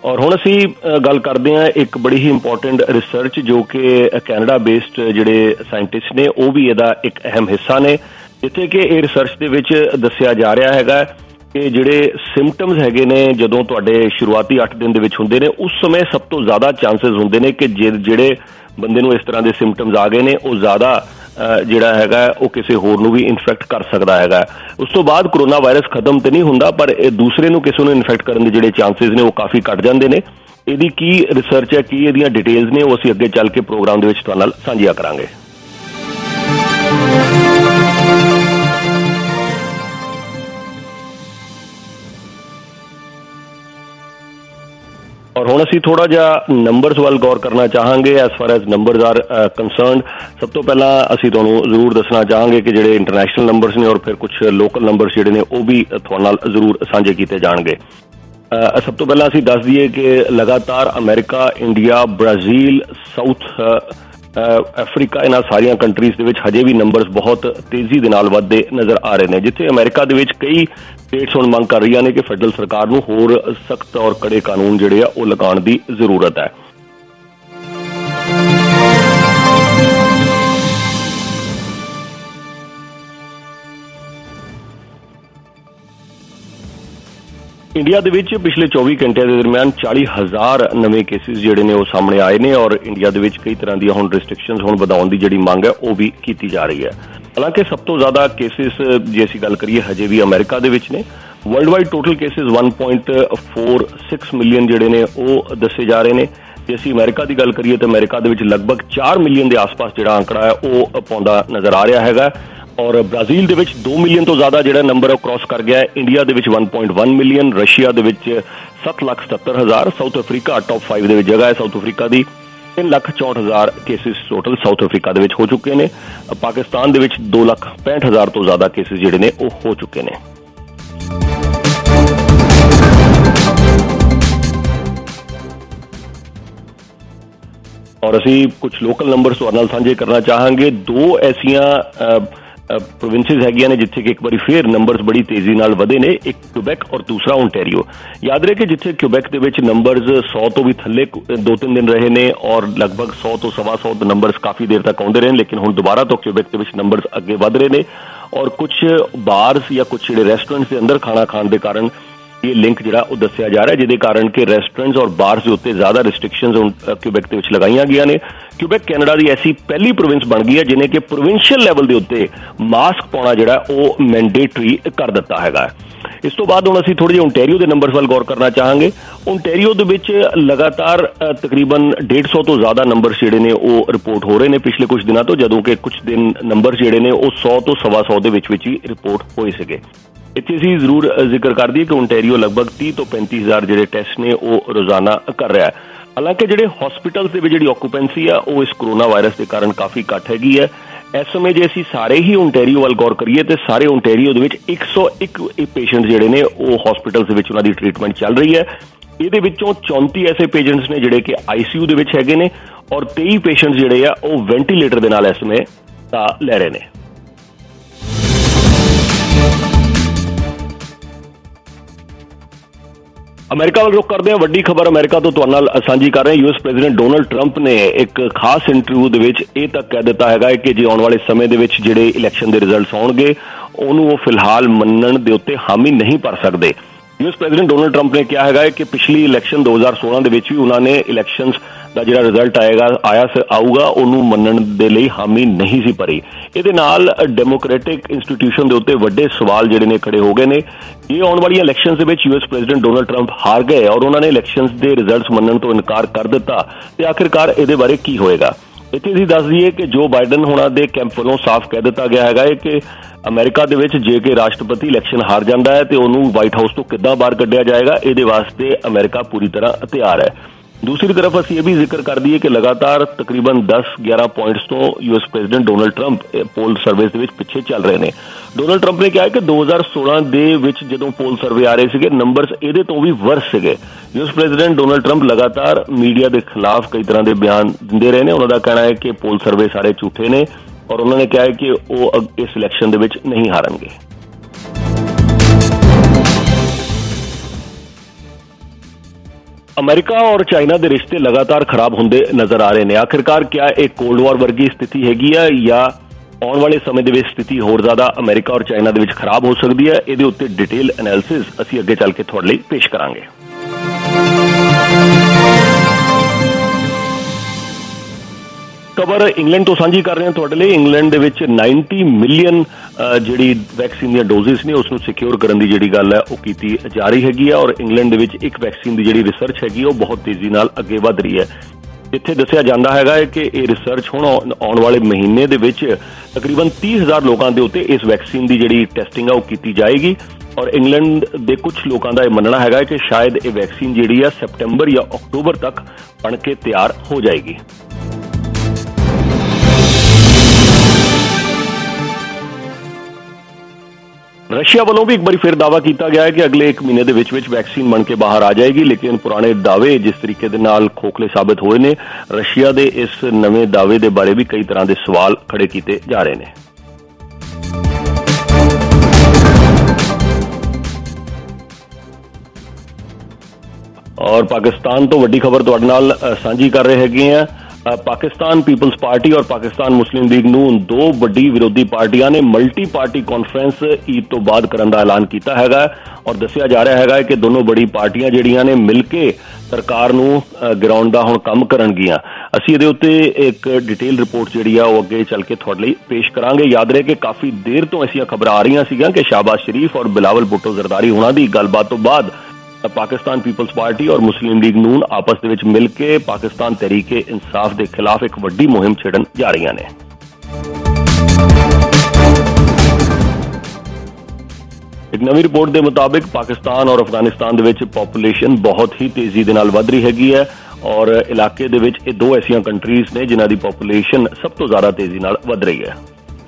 ਔਰ ਹੁਣ ਅਸੀਂ ਗੱਲ ਕਰਦੇ ਹਾਂ ਇੱਕ ਬੜੀ ਹੀ ਇੰਪੋਰਟੈਂਟ ਰਿਸਰਚ ਜੋ ਕਿ ਕੈਨੇਡਾ ਬੇਸਡ ਜਿਹੜੇ ਸਾਇੰਟਿਸਟ ਨੇ ਉਹ ਵੀ ਇਹਦਾ ਇੱਕ ਅਹਿਮ ਹਿੱਸਾ ਨੇ, ਜਿੱਥੇ ਕਿ ਇਹ ਰਿਸਰਚ ਦੇ ਵਿੱਚ ਦੱਸਿਆ ਜਾ ਰਿਹਾ ਹੈਗਾ ਕਿ ਜਿਹੜੇ ਸਿੰਪਟਮਸ ਹੈਗੇ ਨੇ ਜਦੋਂ ਤੁਹਾਡੇ ਸ਼ੁਰੂਆਤੀ ਅੱਠ ਦਿਨ ਦੇ ਵਿੱਚ ਹੁੰਦੇ ਨੇ, ਉਸ ਸਮੇਂ ਸਭ ਤੋਂ ਜ਼ਿਆਦਾ ਚਾਂਸਸ ਹੁੰਦੇ ਨੇ ਕਿ ਜਿਹੜੇ ਬੰਦੇ ਨੂੰ ਇਸ ਤਰ੍ਹਾਂ ਦੇ ਸਿੰਪਟਮਸ ਆ ਗਏ ਨੇ ਉਹ ਜ਼ਿਆਦਾ ਜਿਹੜਾ ਹੈਗਾ ਉਹ ਕਿਸੇ ਹੋਰ ਨੂੰ ਵੀ ਇਨਫੈਕਟ ਕਰ ਸਕਦਾ ਹੈਗਾ। ਉਸ ਤੋਂ ਬਾਅਦ ਕਰੋਨਾ ਵਾਇਰਸ ਖਤਮ ਤੇ ਨਹੀਂ ਹੁੰਦਾ, ਪਰ ਇਹ ਦੂਸਰੇ ਨੂੰ ਕਿਸੇ ਨੂੰ ਇਨਫੈਕਟ ਕਰਨ ਦੇ ਜਿਹੜੇ ਚਾਂਸਸ ਨੇ ਉਹ ਕਾਫੀ ਘੱਟ ਜਾਂਦੇ ਨੇ। ਇਹਦੀ ਕੀ ਰਿਸਰਚ ਹੈ, ਕੀ ਇਹਦੀਆਂ ਡਿਟੇਲਸ ਨੇ, ਉਹ ਅਸੀਂ ਅੱਗੇ ਚੱਲ ਕੇ ਪ੍ਰੋਗਰਾਮ ਦੇ ਵਿੱਚ ਤੁਹਾਡੇ ਨਾਲ ਸਾਂਝੀਆਂ ਕਰਾਂਗੇ। ਔਰ ਹੁਣ ਅਸੀਂ ਥੋੜਾ ਜਿਹਾ ਨੰਬਰਸ ਵੱਲ ਗੌਰ ਕਰਨਾ ਚਾਹਾਂਗੇ as far as numbers are concerned. ਸਭ ਤੋਂ ਪਹਿਲਾਂ ਅਸੀਂ ਤੁਹਾਨੂੰ ਜ਼ਰੂਰ ਦੱਸਣਾ ਚਾਹਾਂਗੇ ਕਿ ਜਿਹੜੇ ਇੰਟਰਨੈਸ਼ਨਲ ਨੰਬਰਸ ਨੇ ਔਰ ਫਿਰ ਕੁਝ ਲੋਕਲ ਨੰਬਰਸ ਜਿਹੜੇ ਨੇ ਉਹ ਵੀ ਤੁਹਾਡੇ ਨਾਲ ਜ਼ਰੂਰ ਸਾਂਝੇ ਕੀਤੇ ਜਾਣਗੇ। ਸਭ ਤੋਂ ਪਹਿਲਾਂ ਅਸੀਂ ਦੱਸ ਦਈਏ ਕਿ ਲਗਾਤਾਰ America, India, Brazil, South Africa, ਇਹਨਾਂ ਸਾਰੀਆਂ ਕੰਟਰੀਜ਼ ਦੇ ਵਿੱਚ ਹਜੇ ਵੀ ਨੰਬਰਸ ਬਹੁਤ ਤੇਜ਼ੀ ਦੇ ਨਾਲ ਵੱਧਦੇ ਨਜ਼ਰ ਆ ਰਹੇ ਨੇ। ਜਿੱਥੇ ਅਮਰੀਕਾ ਦੇ ਵਿੱਚ ਕਈ ਸਟੇਟਸ ਹੁਣ ਮੰਗ ਕਰ ਰਹੀਆਂ ਨੇ ਕਿ ਫੈਡਰਲ ਸਰਕਾਰ ਨੂੰ ਹੋਰ ਸਖਤ ਔਰ ਕੜੇ ਕਾਨੂੰਨ ਜਿਹੜੇ ਆ ਉਹ ਲਗਾਉਣ ਦੀ ਜ਼ਰੂਰਤ ਹੈ। ਇੰਡੀਆ ਦੇ ਵਿੱਚ ਪਿਛਲੇ ਚੌਵੀ ਘੰਟਿਆਂ ਦੇ ਦਰਮਿਆਨ ਚਾਲੀ ਹਜ਼ਾਰ ਨਵੇਂ ਕੇਸਿਸ ਜਿਹੜੇ ਨੇ ਉਹ ਸਾਹਮਣੇ ਆਏ ਨੇ ਔਰ ਇੰਡੀਆ ਦੇ ਵਿੱਚ ਕਈ ਤਰ੍ਹਾਂ ਦੀਆਂ ਹੁਣ ਰਿਸਟ੍ਰਿਕਸ਼ਨਸ ਹੁਣ ਵਧਾਉਣ ਦੀ ਜਿਹੜੀ ਮੰਗ ਹੈ ਉਹ ਵੀ ਕੀਤੀ ਜਾ ਰਹੀ ਹੈ। ਹਾਲਾਂਕਿ ਸਭ ਤੋਂ ਜ਼ਿਆਦਾ ਕੇਸਿਸ ਜੇ ਅਸੀਂ ਗੱਲ ਕਰੀਏ ਹਜੇ ਵੀ ਅਮਰੀਕਾ ਦੇ ਵਿੱਚ ਨੇ। World wide total cases one point four six million ਜਿਹੜੇ ਨੇ ਉਹ ਦੱਸੇ ਜਾ ਰਹੇ ਨੇ। ਜੇ ਅਸੀਂ ਅਮਰੀਕਾ ਦੀ ਗੱਲ ਕਰੀਏ ਤਾਂ ਅਮਰੀਕਾ ਦੇ ਵਿੱਚ ਲਗਭਗ ਚਾਰ ਮਿਲੀਅਨ ਦੇ ਆਸ-ਪਾਸ ਜਿਹੜਾ ਅੰਕੜਾ ਹੈ ਉਹ ਪਾਉਂਦਾ ਨਜ਼ਰ ਆ ਰਿਹਾ ਹੈਗਾ। ਔਰ ਬ੍ਰਾਜ਼ੀਲ ਦੇ ਵਿੱਚ ਦੋ ਮਿਲੀਅਨ ਤੋਂ ਜ਼ਿਆਦਾ ਜਿਹੜਾ ਨੰਬਰ ਉਹ ਕ੍ਰਾਸ ਕਰ ਗਿਆ ਹੈ। ਇੰਡੀਆ ਦੇ ਵਿੱਚ one point one million, Russia ਦੇ ਵਿੱਚ ਸੱਤ ਲੱਖ ਸਤੱਤਰ ਹਜ਼ਾਰ, ਸਾਊਥ ਅਫਰੀਕਾ ਟੌਪ ਪੰਜ ਦੇ ਵਿੱਚ ਜਗ੍ਹਾ ਹੈ ਸਾਊਥ ਅਫਰੀਕਾ ਦੀ। ਤਿੰਨ ਲੱਖ ਚੌਂਹਠ ਹਜ਼ਾਰ ਕੇਸਿਸ ਟੋਟਲ ਸਾਊਥ ਅਫਰੀਕਾ ਦੇ ਵਿੱਚ ਹੋ ਚੁੱਕੇ ਨੇ। ਪਾਕਿਸਤਾਨ ਦੇ ਵਿੱਚ ਦੋ ਲੱਖ ਪੈਂਹਠ ਹਜ਼ਾਰ ਤੋਂ ਜ਼ਿਆਦਾ ਕੇਸਿਸ ਜਿਹੜੇ ਨੇ ਉਹ ਹੋ ਚੁੱਕੇ ਨੇ। ਔਰ ਅਸੀਂ ਕੁਝ ਲੋਕਲ ਨੰਬਰਸ ਤੁਹਾਡੇ ਨਾਲ ਸਾਂਝੇ ਕਰਨਾ ਚਾਹਾਂਗੇ। ਦੋ ਐਸੀਆਂ ਪ੍ਰੋਵਿੰਸਿਸ ਹੈਗੀਆਂ ਨੇ ਜਿੱਥੇ ਕਿ ਇੱਕ ਵਾਰੀ ਫੇਰ ਨੰਬਰਸ ਬੜੀ ਤੇਜ਼ੀ ਨਾਲ ਵਧੇ ਨੇ, ਇੱਕ ਕਿਊਬੈਕ ਔਰ ਦੂਸਰਾ ਓਨਟਾਰੀਓ। ਯਾਦ ਰਹੇ ਕਿ ਜਿੱਥੇ ਕਿਊਬੈਕ ਦੇ ਵਿੱਚ ਨੰਬਰਸ ਸੌ ਤੋਂ ਵੀ ਥੱਲੇ ਦੋ ਤਿੰਨ ਦਿਨ ਰਹੇ ਨੇ ਔਰ ਲਗਭਗ ਸੌ ਤੋਂ ਸਵਾ ਸੌ ਦੇ ਨੰਬਰਸ ਕਾਫੀ ਦੇਰ ਤੱਕ ਆਉਂਦੇ ਰਹੇ, ਲੇਕਿਨ ਹੁਣ ਦੁਬਾਰਾ ਤੋਂ ਕਿਊਬੈਕ ਦੇ ਵਿੱਚ ਨੰਬਰਸ ਅੱਗੇ ਵਧ ਰਹੇ ਨੇ। ਔਰ ਕੁਝ ਬਾਰਸ ਜਾਂ ਕੁਝ ਜਿਹੜੇ ਰੈਸਟੋਰੈਂਟਸ ਦੇ ਅੰਦਰ ਖਾਣਾ ਖਾਣ ਦੇ ਕਾਰਨ ਇਹ ਲਿੰਕ ਜਿਹੜਾ ਉਹ ਦੱਸਿਆ ਜਾ ਰਿਹਾ, ਜਿਹਦੇ ਕਾਰਨ ਕਿ ਰੈਸਟੋਰੈਂਟਸ ਔਰ ਬਾਰਸ ਦੇ ਉੱਤੇ ਜ਼ਿਆਦਾ ਰਿਸਟ੍ਰਿਕਸ਼ਨਸ ਕਿਊਬੈਕ ਦੇ ਵਿੱਚ ਲਗਾਈਆਂ ਗਈਆਂ ਨੇ। ਕਿਊਬੈਕ ਕੈਨੇਡਾ ਦੀ ਐਸੀ ਪਹਿਲੀ ਪ੍ਰੋਵਿੰਸ ਬਣ ਗਈ ਹੈ ਜਿਹਨੇ ਕਿ ਪ੍ਰੋਵਿੰਸ਼ੀਅਲ ਲੈਵਲ ਦੇ ਉੱਤੇ ਮਾਸਕ ਪਾਉਣਾ ਜਿਹੜਾ ਉਹ ਮੈਂਡੇਟਰੀ ਕਰ ਦਿੱਤਾ ਹੈਗਾ। ਇਸ ਤੋਂ ਬਾਅਦ ਹੁਣ ਅਸੀਂ ਥੋੜੇ ਜਿਹੇ ਓਨਟਾਰੀਓ ਦੇ ਨੰਬਰਸ ਵੱਲ ਗੌਰ ਕਰਨਾ ਚਾਹਾਂਗੇ। ਓਨਟਾਰੀਓ ਦੇ ਵਿੱਚ ਲਗਾਤਾਰ ਤਕਰੀਬਨ ਡੇਢ ਸੌ ਤੋਂ ਜ਼ਿਆਦਾ ਨੰਬਰ ਜਿਹੜੇ ਨੇ ਉਹ ਰਿਪੋਰਟ ਹੋ ਰਹੇ ਨੇ ਪਿਛਲੇ ਕੁਝ ਦਿਨਾਂ ਤੋਂ, ਜਦੋਂ ਕਿ ਕੁਝ ਦਿਨ ਨੰਬਰ ਜਿਹੜੇ ਨੇ ਉਹ ਸੌ ਤੋਂ ਸਵਾ ਸੌ ਦੇ ਵਿੱਚ ਵਿੱਚ ਹੀ ਰਿਪੋਰਟ ਹੋਏ ਸੀਗੇ। ਇੱਥੇ ਅਸੀਂ ਜ਼ਰੂਰ ਜ਼ਿਕਰ ਕਰ ਦਈਏ ਕਿ ਓਨਟਾਰੀਓ ਲਗਭਗ ਤੀਹ ਤੋਂ ਪੈਂਤੀ ਹਜ਼ਾਰ ਜਿਹੜੇ ਟੈਸਟ ਨੇ ਉਹ ਰੋਜ਼ਾਨਾ ਕਰ ਰਿਹਾ ਹੈ। ਹਾਲਾਂਕਿ ਜਿਹੜੇ ਹਸਪੀਟਲਸ ਦੇ ਵਿੱਚ ਜਿਹੜੀ ਆਕੂਪੈਂਸੀ ਆ ਉਹ ਇਸ ਕਰੋਨਾ ਵਾਇਰਸ ਦੇ ਕਾਰਨ ਕਾਫੀ ਘੱਟ ਹੈਗੀ ਹੈ। ਇਸ ਸਮੇਂ ਜੇ ਅਸੀਂ ਸਾਰੇ ਹੀ ਓਨਟਾਰੀਓ ਵੱਲ ਗੌਰ ਕਰੀਏ ਤੇ ਸਾਰੇ ਓਨਟਾਰੀਓ ਦੇ ਵਿੱਚ ਇੱਕ ਸੌ ਇੱਕ ਪੇਸ਼ੈਂਟ ਜਿਹੜੇ ਨੇ ਉਹ ਹਸਪੀਟਲਸ ਦੇ ਵਿੱਚ ਉਹਨਾਂ ਦੀ ਟ੍ਰੀਟਮੈਂਟ ਚੱਲ ਰਹੀ ਹੈ। ਇਹਦੇ ਵਿੱਚੋਂ ਚੌਂਤੀ ਐਸੇ ਪੇਸ਼ੈਂਟਸ ਨੇ ਜਿਹੜੇ ਕਿ ਆਈਸੀਯੂ ਦੇ ਵਿੱਚ ਹੈਗੇ ਨੇ ਔਰ ਤੇਈ ਪੇਸ਼ੈਂਟਸ ਜਿਹੜੇ ਆ ਉਹ ਵੈਂਟੀਲੇਟਰ ਦੇ ਨਾਲ ਇਸ ਸਮੇਂ ਸਾਹ ਲੈ ਰਹੇ ਨੇ। ਅਮਰੀਕਾ ਵੱਲ ਰੁਖ ਕਰਦੇ ਹਾਂ। ਵੱਡੀ ਖਬਰ ਅਮਰੀਕਾ ਤੋਂ ਤੁਹਾਡੇ ਨਾਲ ਸਾਂਝੀ ਕਰ ਰਹੇ ਹਾਂ। ਯੂਐਸ ਪ੍ਰੈਜ਼ੀਡੈਂਟ ਡੋਨਲਡ ਟਰੰਪ ਨੇ ਇੱਕ ਖਾਸ ਇੰਟਰਵਿਊ ਦੇ ਵਿੱਚ ਇਹ ਤੱਕ ਕਹਿ ਦਿੱਤਾ ਹੈਗਾ ਕਿ ਜੇ ਆਉਣ ਵਾਲੇ ਸਮੇਂ ਦੇ ਵਿੱਚ ਜਿਹੜੇ ਇਲੈਕਸ਼ਨ ਦੇ ਰਿਜ਼ਲਟਸ ਆਉਣਗੇ ਉਹਨੂੰ ਉਹ ਫਿਲਹਾਲ ਮੰਨਣ ਦੇ ਉੱਤੇ ਹਾਮੀ ਨਹੀਂ ਭਰ ਸਕਦੇ। ਯੂਐਸ ਪ੍ਰੈਜ਼ੀਡੈਂਟ ਡੋਨਲਡ ਟਰੰਪ ਨੇ ਕਿਹਾ ਹੈਗਾ ਕਿ ਪਿਛਲੀ ਇਲੈਕਸ਼ਨ ਦੋ ਹਜ਼ਾਰ ਸੋਲਾਂ ਦੇ ਵਿੱਚ ਵੀ ਉਹਨਾਂ ਨੇ ਇਲੈਕਸ਼ਨਸ ਦਾ ਜਿਹੜਾ ਰਿਜ਼ਲਟ ਆਏਗਾ ਆਇਆ ਆਊਗਾ ਉਹਨੂੰ ਮੰਨਣ ਦੇ ਲਈ ਹਾਮੀ ਨਹੀਂ ਸੀ ਭਰੀ। ਇਹਦੇ ਨਾਲ ਡੈਮੋਕ੍ਰੈਟਿਕ ਇੰਸਟੀਟਿਊਸ਼ਨ ਦੇ ਉੱਤੇ ਵੱਡੇ ਸਵਾਲ ਜਿਹੜੇ ਨੇ ਖੜੇ ਹੋ ਗਏ ਨੇ। ਇਹ ਆਉਣ ਵਾਲੀਆਂ ਇਲੈਕਸ਼ਨਸ ਦੇ ਵਿੱਚ ਯੂਐਸ ਪ੍ਰੈਜ਼ੀਡੈਂਟ ਡੋਨਲਡ ਟਰੰਪ ਹਾਰ ਗਏ ਔਰ ਉਹਨਾਂ ਨੇ ਇਲੈਕਸ਼ਨਸ ਦੇ ਰਿਜ਼ਲਟਸ ਮੰਨਣ ਤੋਂ ਇਨਕਾਰ ਕਰ ਦਿੱਤਾ ਤੇ ਆਖਿਰਕਾਰ ਇਹਦੇ ਬਾਰੇ ਕੀ ਹੋਏਗਾ। ਇੱਥੇ ਅਸੀਂ ਦੱਸ ਦਈਏ ਕਿ ਜੋ ਬਾਈਡਨ ਹੋਣਾ ਦੇ ਕੈਂਪ ਵੱਲੋਂ ਸਾਫ਼ ਕਹਿ ਦਿੱਤਾ ਗਿਆ ਹੈਗਾ ਹੈ ਕਿ ਅਮਰੀਕਾ ਦੇ ਵਿੱਚ ਜੇ ਕਿ ਰਾਸ਼ਟਰਪਤੀ ਇਲੈਕਸ਼ਨ ਹਾਰ ਜਾਂਦਾ ਹੈ ਤੇ ਉਹਨੂੰ ਵਾਈਟ ਹਾਊਸ ਤੋਂ ਕਿੱਦਾਂ ਬਾਹਰ ਕੱਢਿਆ ਜਾਏਗਾ, ਇਹਦੇ ਵਾਸਤੇ ਅਮਰੀਕਾ ਪੂਰੀ ਤਰ੍ਹਾਂ ਤਿਆਰ ਹੈ। ਦੂਸਰੀ ਤਰਫ ਅਸੀਂ ਇਹ ਵੀ ਜ਼ਿਕਰ ਕਰ ਦਈਏ ਕਿ ਲਗਾਤਾਰ ਤਕਰੀਬਨ ਦਸ ਗਿਆਰਾਂ ਪੁਆਇੰਟਸ ਤੋਂ US President Donald Trump poll surveys ਦੇ ਵਿੱਚ ਪਿੱਛੇ ਚੱਲ ਰਹੇ ਨੇ। ਡੋਨਲਡ ਟਰੰਪ ਨੇ ਕਿਹਾ ਕਿ ਦੋ ਹਜ਼ਾਰ ਸੋਲਾਂ ਦੇ ਵਿੱਚ ਜਦੋਂ ਪੋਲ ਸਰਵੇ ਆ ਰਹੇ ਸੀਗੇ ਨੰਬਰਸ ਇਹਦੇ ਤੋਂ ਵੀ ਵਰਸ ਸੀਗੇ। ਯੂਐਸ ਪ੍ਰੈਜ਼ੀਡੈਂਟ ਡੋਨਲਡ ਟਰੰਪ ਲਗਾਤਾਰ ਮੀਡੀਆ ਦੇ ਖਿਲਾਫ ਕਈ ਤਰ੍ਹਾਂ ਦੇ ਬਿਆਨ ਦਿੰਦੇ ਰਹੇ ਨੇ। ਉਹਨਾਂ ਦਾ ਕਹਿਣਾ ਹੈ ਕਿ ਪੋਲ ਸਰਵੇ ਸਾਰੇ ਝੂਠੇ ਨੇ ਔਰ ਉਹਨਾਂ ਨੇ ਕਿਹਾ ਹੈ ਕਿ ਉਹ ਇਸ ਇਲੈਕਸ਼ਨ ਦੇ ਵਿੱਚ ਨਹੀਂ ਹਾਰਨਗੇ। ਅਮਰੀਕਾ ਔਰ ਚਾਈਨਾ ਦੇ ਰਿਸ਼ਤੇ ਲਗਾਤਾਰ ਖਰਾਬ ਹੁੰਦੇ ਨਜ਼ਰ ਆ ਰਹੇ ਨੇ। ਆਖਿਰਕਾਰ ਕਿਆ ਇਹ ਕੋਲਡ ਵਾਰ ਵਰਗੀ ਸਥਿਤੀ ਹੈਗੀ ਹੈ ਜਾਂ ਆਉਣ ਵਾਲੇ ਸਮੇਂ ਦੇ ਵਿੱਚ ਸਥਿਤੀ ਹੋਰ ਜ਼ਿਆਦਾ ਅਮਰੀਕਾ ਔਰ ਚਾਈਨਾ ਦੇ ਵਿੱਚ ਖਰਾਬ ਹੋ ਸਕਦੀ ਹੈ? ਇਹਦੇ ਉੱਤੇ ਡਿਟੇਲ ਐਨਾਲਿਸਿਸ ਅਸੀਂ ਅੱਗੇ ਚੱਲ ਕੇ ਤੁਹਾਡੇ ਲਈ ਪੇਸ਼ ਕਰਾਂਗੇ। ਖਬਰ ਇੰਗਲੈਂਡ ਤੋਂ ਸਾਂਝੀ ਕਰ ਰਹੇ ਹਾਂ ਤੁਹਾਡੇ ਲਈ। ਇੰਗਲੈਂਡ ਦੇ ਵਿੱਚ ਨੱਬੇ ਮਿਲੀਅਨ ਜਿਹੜੀ ਵੈਕਸੀਨ ਦੀਆਂ ਡੋਜ਼ਿਸ ਨੇ ਉਸ ਨੂੰ ਸਿਕਿਉਰ ਕਰਨ ਦੀ ਜਿਹੜੀ ਗੱਲ ਹੈ ਉਹ ਕੀਤੀ ਜਾ ਰਹੀ ਹੈਗੀ ਹੈ ਔਰ ਇੰਗਲੈਂਡ ਦੇ ਵਿੱਚ ਇੱਕ ਵੈਕਸੀਨ ਦੀ ਜਿਹੜੀ ਰਿਸਰਚ ਹੈਗੀ ਉਹ ਬਹੁਤ ਤੇਜ਼ੀ ਨਾਲ ਅੱਗੇ ਵਧ ਰਹੀ ਹੈ। ਜਿੱਥੇ ਦੱਸਿਆ ਜਾਂਦਾ ਹੈਗਾ ਹੈ ਕਿ ਇਹ ਰਿਸਰਚ ਹੁਣ ਆਉਣ ਵਾਲੇ ਮਹੀਨੇ ਦੇ ਵਿੱਚ ਤਕਰੀਬਨ ਤੀਹ ਹਜ਼ਾਰ ਲੋਕਾਂ ਦੇ ਉੱਤੇ ਇਸ ਵੈਕਸੀਨ ਦੀ ਜਿਹੜੀ ਟੈਸਟਿੰਗ ਆ ਉਹ ਕੀਤੀ ਜਾਏਗੀ ਔਰ ਇੰਗਲੈਂਡ ਦੇ ਕੁਝ ਲੋਕਾਂ ਦਾ ਇਹ ਮੰਨਣਾ ਹੈਗਾ ਕਿ ਸ਼ਾਇਦ ਇਹ ਵੈਕਸੀਨ ਜਿਹੜੀ ਆ ਸੈਪਟੰਬਰ ਜਾਂ ਅਕਤੂਬਰ ਤੱਕ ਬਣ ਕੇ ਤਿਆਰ ਹੋ ਜਾਏਗੀ। ਰਸ਼ੀਆ ਵੱਲੋਂ ਵੀ ਇੱਕ ਵਾਰੀ ਫਿਰ ਦਾਅਵਾ ਕੀਤਾ ਗਿਆ ਹੈ ਕਿ ਅਗਲੇ ਇੱਕ ਮਹੀਨੇ ਦੇ ਵਿੱਚ ਵਿੱਚ ਵੈਕਸੀਨ ਬਣ ਕੇ ਬਾਹਰ ਆ ਜਾਏਗੀ, ਲੇਕਿਨ ਪੁਰਾਣੇ ਦਾਅਵੇ ਜਿਸ ਤਰੀਕੇ ਦੇ ਨਾਲ ਖੋਖਲੇ ਸਾਬਿਤ ਹੋਏ ਨੇ, ਰਸ਼ੀਆ ਦੇ ਇਸ ਨਵੇਂ ਦਾਅਵੇ ਦੇ ਬਾਰੇ ਵੀ ਕਈ ਤਰ੍ਹਾਂ ਦੇ ਸਵਾਲ ਖੜੇ ਕੀਤੇ ਜਾ ਰਹੇ ਨੇ। ਔਰ ਪਾਕਿਸਤਾਨ ਤੋਂ ਵੱਡੀ ਖਬਰ ਤੁਹਾਡੇ ਨਾਲ ਸਾਂਝੀ ਕਰ ਰਹੇ ਹੈਗੇ ਆ। ਪਾਕਿਸਤਾਨ ਪੀਪਲਸ ਪਾਰਟੀ ਔਰ ਪਾਕਿਸਤਾਨ ਮੁਸਲਿਮ ਲੀਗ ਨੂੰ ਦੋ ਵੱਡੀ ਵਿਰੋਧੀ ਪਾਰਟੀਆਂ ਨੇ ਮਲਟੀ ਪਾਰਟੀ ਕਾਨਫਰੰਸ ਈਦ ਤੋਂ ਬਾਅਦ ਕਰਨ ਦਾ ਐਲਾਨ ਕੀਤਾ ਹੈਗਾ ਔਰ ਦੱਸਿਆ ਜਾ ਰਿਹਾ ਹੈਗਾ ਕਿ ਦੋਨੋਂ ਬੜੀ ਪਾਰਟੀਆਂ ਜਿਹੜੀਆਂ ਨੇ ਮਿਲ ਕੇ ਸਰਕਾਰ ਨੂੰ ਗਿਰਾਉਣ ਦਾ ਹੁਣ ਕੰਮ ਕਰਨਗੀਆਂ। ਅਸੀਂ ਇਹਦੇ ਉੱਤੇ ਇੱਕ ਡਿਟੇਲ ਰਿਪੋਰਟ ਜਿਹੜੀ ਆ ਉਹ ਅੱਗੇ ਚੱਲ ਕੇ ਤੁਹਾਡੇ ਲਈ ਪੇਸ਼ ਕਰਾਂਗੇ। ਯਾਦ ਰਹੇ ਕਿ ਕਾਫੀ ਦੇਰ ਤੋਂ ਐਸੀਆਂ ਖਬਰਾਂ ਆ ਰਹੀਆਂ ਸੀਗੀਆਂ ਕਿ ਸ਼ਾਹਬਾਜ਼ ਸ਼ਰੀਫ ਔਰ ਬਿਲਾਵਲ ਭੁੱਟੋ ਜ਼ਰਦਾਰੀ ਉਹਨਾਂ ਦੀ ਗੱਲਬਾਤ ਤੋਂ ਬਾਅਦ ਪਾਕਿਸਤਾਨ ਪੀਪਲਸ ਪਾਰਟੀ ਔਰ ਮੁਸਲਿਮ ਲੀਗ ਨੂਨ ਆਪਸ ਦੇ ਵਿੱਚ ਮਿਲ ਕੇ ਪਾਕਿਸਤਾਨ ਤਹਿਰੀਕੇ ਇਨਸਾਫ ਦੇ ਖਿਲਾਫ ਇੱਕ ਵੱਡੀ ਮੁਹਿੰਮ ਛੇੜਨ ਜਾ ਰਹੀਆਂ ਨੇ। ਇੱਕ ਨਵੀਂ ਰਿਪੋਰਟ ਦੇ ਮੁਤਾਬਿਕ ਪਾਕਿਸਤਾਨ ਔਰ ਅਫਗਾਨਿਸਤਾਨ ਦੇ ਵਿੱਚ ਪੋਪੂਲੇਸ਼ਨ ਬਹੁਤ ਹੀ ਤੇਜ਼ੀ ਦੇ ਨਾਲ ਵੱਧ ਰਹੀ ਹੈਗੀ ਹੈ ਔਰ ਇਲਾਕੇ ਦੇ ਵਿੱਚ ਇਹ ਦੋ ਐਸੀਆਂ ਕੰਟਰੀਜ਼ ਨੇ ਜਿਨ੍ਹਾਂ ਦੀ ਪੋਪੂਲੇਸ਼ਨ ਸਭ ਤੋਂ ਜ਼ਿਆਦਾ ਤੇਜ਼ੀ ਨਾਲ ਵੱਧ ਰਹੀ ਹੈ।